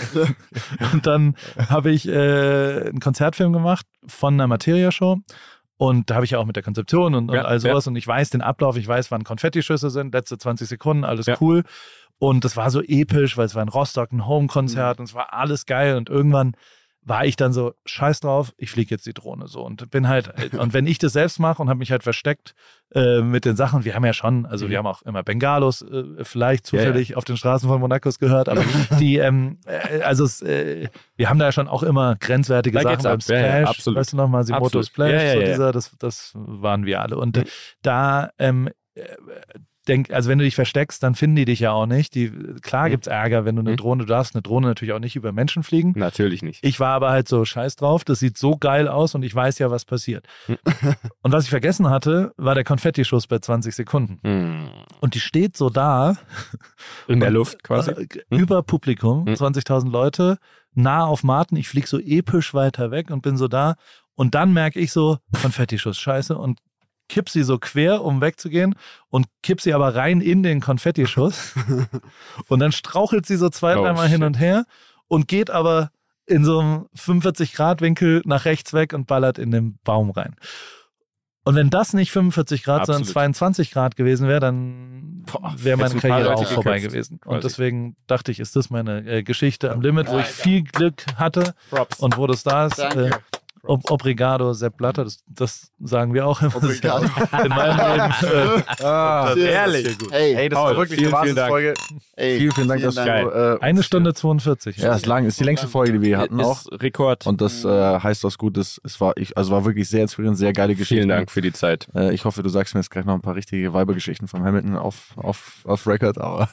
Und dann habe ich äh, einen Konzertfilm gemacht von einer Materia-Show. Und da habe ich ja auch mit der Konzeption und, ja, und all sowas. Ja. Und ich weiß den Ablauf, ich weiß, wann Konfettischüsse sind, letzte zwanzig Sekunden, alles ja. cool. Und das war so episch, weil es war in Rostock ein Home-Konzert mhm. und es war alles geil. Und irgendwann war ich dann so, scheiß drauf, ich fliege jetzt die Drohne so und bin halt, und wenn ich das selbst mache und habe mich halt versteckt äh, mit den Sachen, wir haben ja schon, also mhm. wir haben auch immer Bengalos äh, vielleicht zufällig ja, ja. auf den Straßen von Monacos gehört, aber die, ähm, äh, also es, äh, wir haben da ja schon auch immer grenzwertige da Sachen beim Splash, ja, ja, absolut. weißt du noch, Masimoto Splash, ja, ja, so ja. dieser, das, das waren wir alle und äh, da, ähm, äh, Denk, also wenn du dich versteckst, dann finden die dich ja auch nicht. Die, klar gibt's Ärger, wenn du eine Drohne, du darfst eine Drohne natürlich auch nicht über Menschen fliegen. Natürlich nicht. Ich war aber halt so scheiß drauf, das sieht so geil aus und ich weiß ja, was passiert. Und was ich vergessen hatte, war der Konfettischuss bei zwanzig Sekunden. Mhm. Und die steht so da. In der Luft quasi. Über Publikum, mhm. zwanzigtausend Leute, nah auf Martin. Ich fliege so episch weiter weg und bin so da. Und dann merke ich so, Konfettischuss, scheiße. Und kipp sie so quer, um wegzugehen und kipp sie aber rein in den Konfettischuss und dann strauchelt sie so zwei, oh, dreimal hin und her und geht aber in so einem fünfundvierzig Grad Winkel nach rechts weg und ballert in den Baum rein. Und wenn das nicht fünfundvierzig Grad, Absolut. sondern zweiundzwanzig Grad gewesen wäre, dann wäre meine Karriere auch vorbei gekürzt, gewesen. Und quasi. Deswegen dachte ich, ist das meine äh, Geschichte am Limit, wo ich viel Glück hatte Props. und wo das da ist. Danke. Äh, Ob, Obrigado, Sepp Blatter, das, das sagen wir auch immer. Obrigado. In meinem Leben. Äh, ah, ehrlich. Hey, Ey, das Paul, war wirklich vielen, eine vielen Dank. Wahnsinnsfolge. Ey, Vielen, vielen Dank, dass Dank. du... Äh, eine Stunde zweiundvierzig. Ja, ist lang. Ist die längste Folge, die wir hier hatten auch. Ist Rekord. Und das äh, heißt was Gutes. Es war, ich, also war wirklich sehr inspirierend, sehr geile Geschichte. Vielen Dank für die Zeit. Äh, ich hoffe, du sagst mir jetzt gleich noch ein paar richtige Weibergeschichten von Hamilton auf, auf, auf Record, aber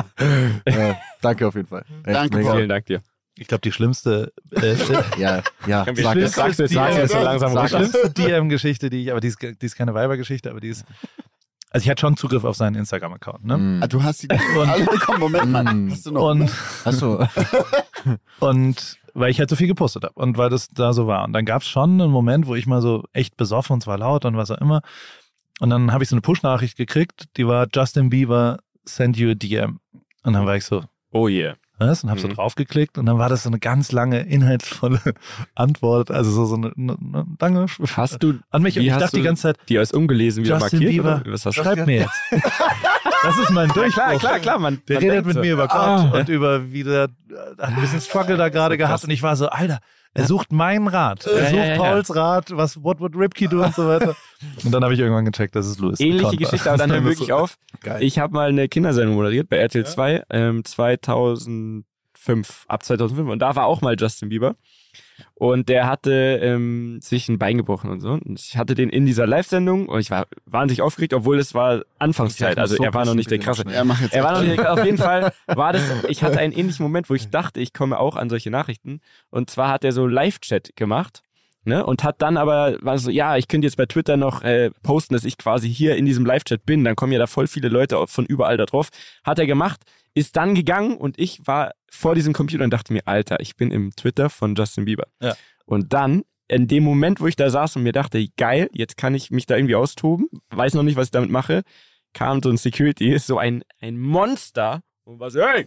äh, danke auf jeden Fall. Echt Danke, mega. Vielen Dank dir. Ich glaube, die schlimmste, äh, Ja, ja. Wie Sag schlimm es. sagst du jetzt, sagst du jetzt so langsam die runter. schlimmste D M-Geschichte, die ich, aber die ist, die ist keine Weibergeschichte, aber die ist, also ich hatte schon Zugriff auf seinen Instagram-Account, ne? Mm. Ah, du hast die alle bekommen. Moment mal. Mm. Hast du noch? Und, Achso. und weil ich halt so viel gepostet habe und weil das da so war. Und dann gab es schon einen Moment, wo ich mal so echt besoffen und zwar laut und was auch immer. Und dann habe ich so eine Push-Nachricht gekriegt, die war Justin Bieber send you a D M. Und dann war ich so, Oh yeah. was? Und habe so Mhm. draufgeklickt und dann war das so eine ganz lange, inhaltsvolle Antwort. Also so, so eine, eine, eine lange Hast du an mich. Und wie ich hast dachte die du ganze Zeit, die als ungelesen wieder Justin markiert? Bieber, Oder? Was hast du? schreib mir jetzt. Das ist mein Durchbruch. Klar, klar, klar. Man, Der man redet denkt mit so. mir über Gott Ah. und über wie der hat ein bisschen Struggle da gerade gehabt und ich war so, Alter, er sucht meinen Rat. Er Ja, sucht ja, ja, ja. Pauls Rat, was what would Ripkey do und so weiter. Und dann habe ich irgendwann gecheckt, dass es Louis. Ähnliche Account war. Geschichte, aber dann hör wirklich auf. Geil. Ich habe mal eine Kindersendung moderiert bei R T L zwei, ähm, zweitausendfünf, ab zweitausendfünf. Und da war auch mal Justin Bieber. Und der hatte ähm, sich ein Bein gebrochen und so. Und ich hatte den in dieser Live-Sendung und ich war wahnsinnig aufgeregt, obwohl es war Anfangszeit. Also er war noch nicht der krasse. Ja, mach jetzt Er war noch weiter. nicht, auf jeden Fall war das, ich hatte einen ähnlichen Moment, wo ich dachte, ich komme auch an solche Nachrichten. Und zwar hat er so Live-Chat gemacht. Ne, und hat dann aber, war so, ja, ich könnte jetzt bei Twitter noch äh, posten, dass ich quasi hier in diesem Live-Chat bin, dann kommen ja da voll viele Leute von überall da drauf. Hat er gemacht, ist dann gegangen und ich war vor diesem Computer und dachte mir, Alter, ich bin im Twitter von Justin Bieber. Ja. Und dann, in dem Moment, wo ich da saß und mir dachte, geil, jetzt kann ich mich da irgendwie austoben, weiß noch nicht, was ich damit mache, kam so ein Security, so ein, ein Monster und war so, hey!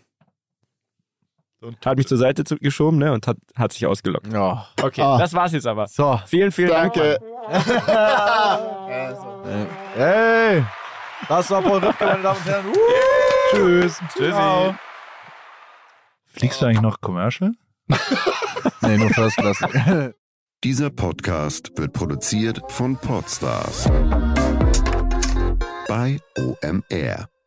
Und hat mich zur Seite zu, geschoben, ne, und hat, hat sich ausgelockt. Ja. Okay, Ah. das war's jetzt aber. So. Vielen, vielen Danke. Dank. Hey! Das war Paul Ripke, meine Damen und Herren. Uh. Tschüss. Tschüssi. Ciao. Fliegst du eigentlich noch Commercial? Nee, nur First Class. Dieser Podcast wird produziert von Podstars bei O M R.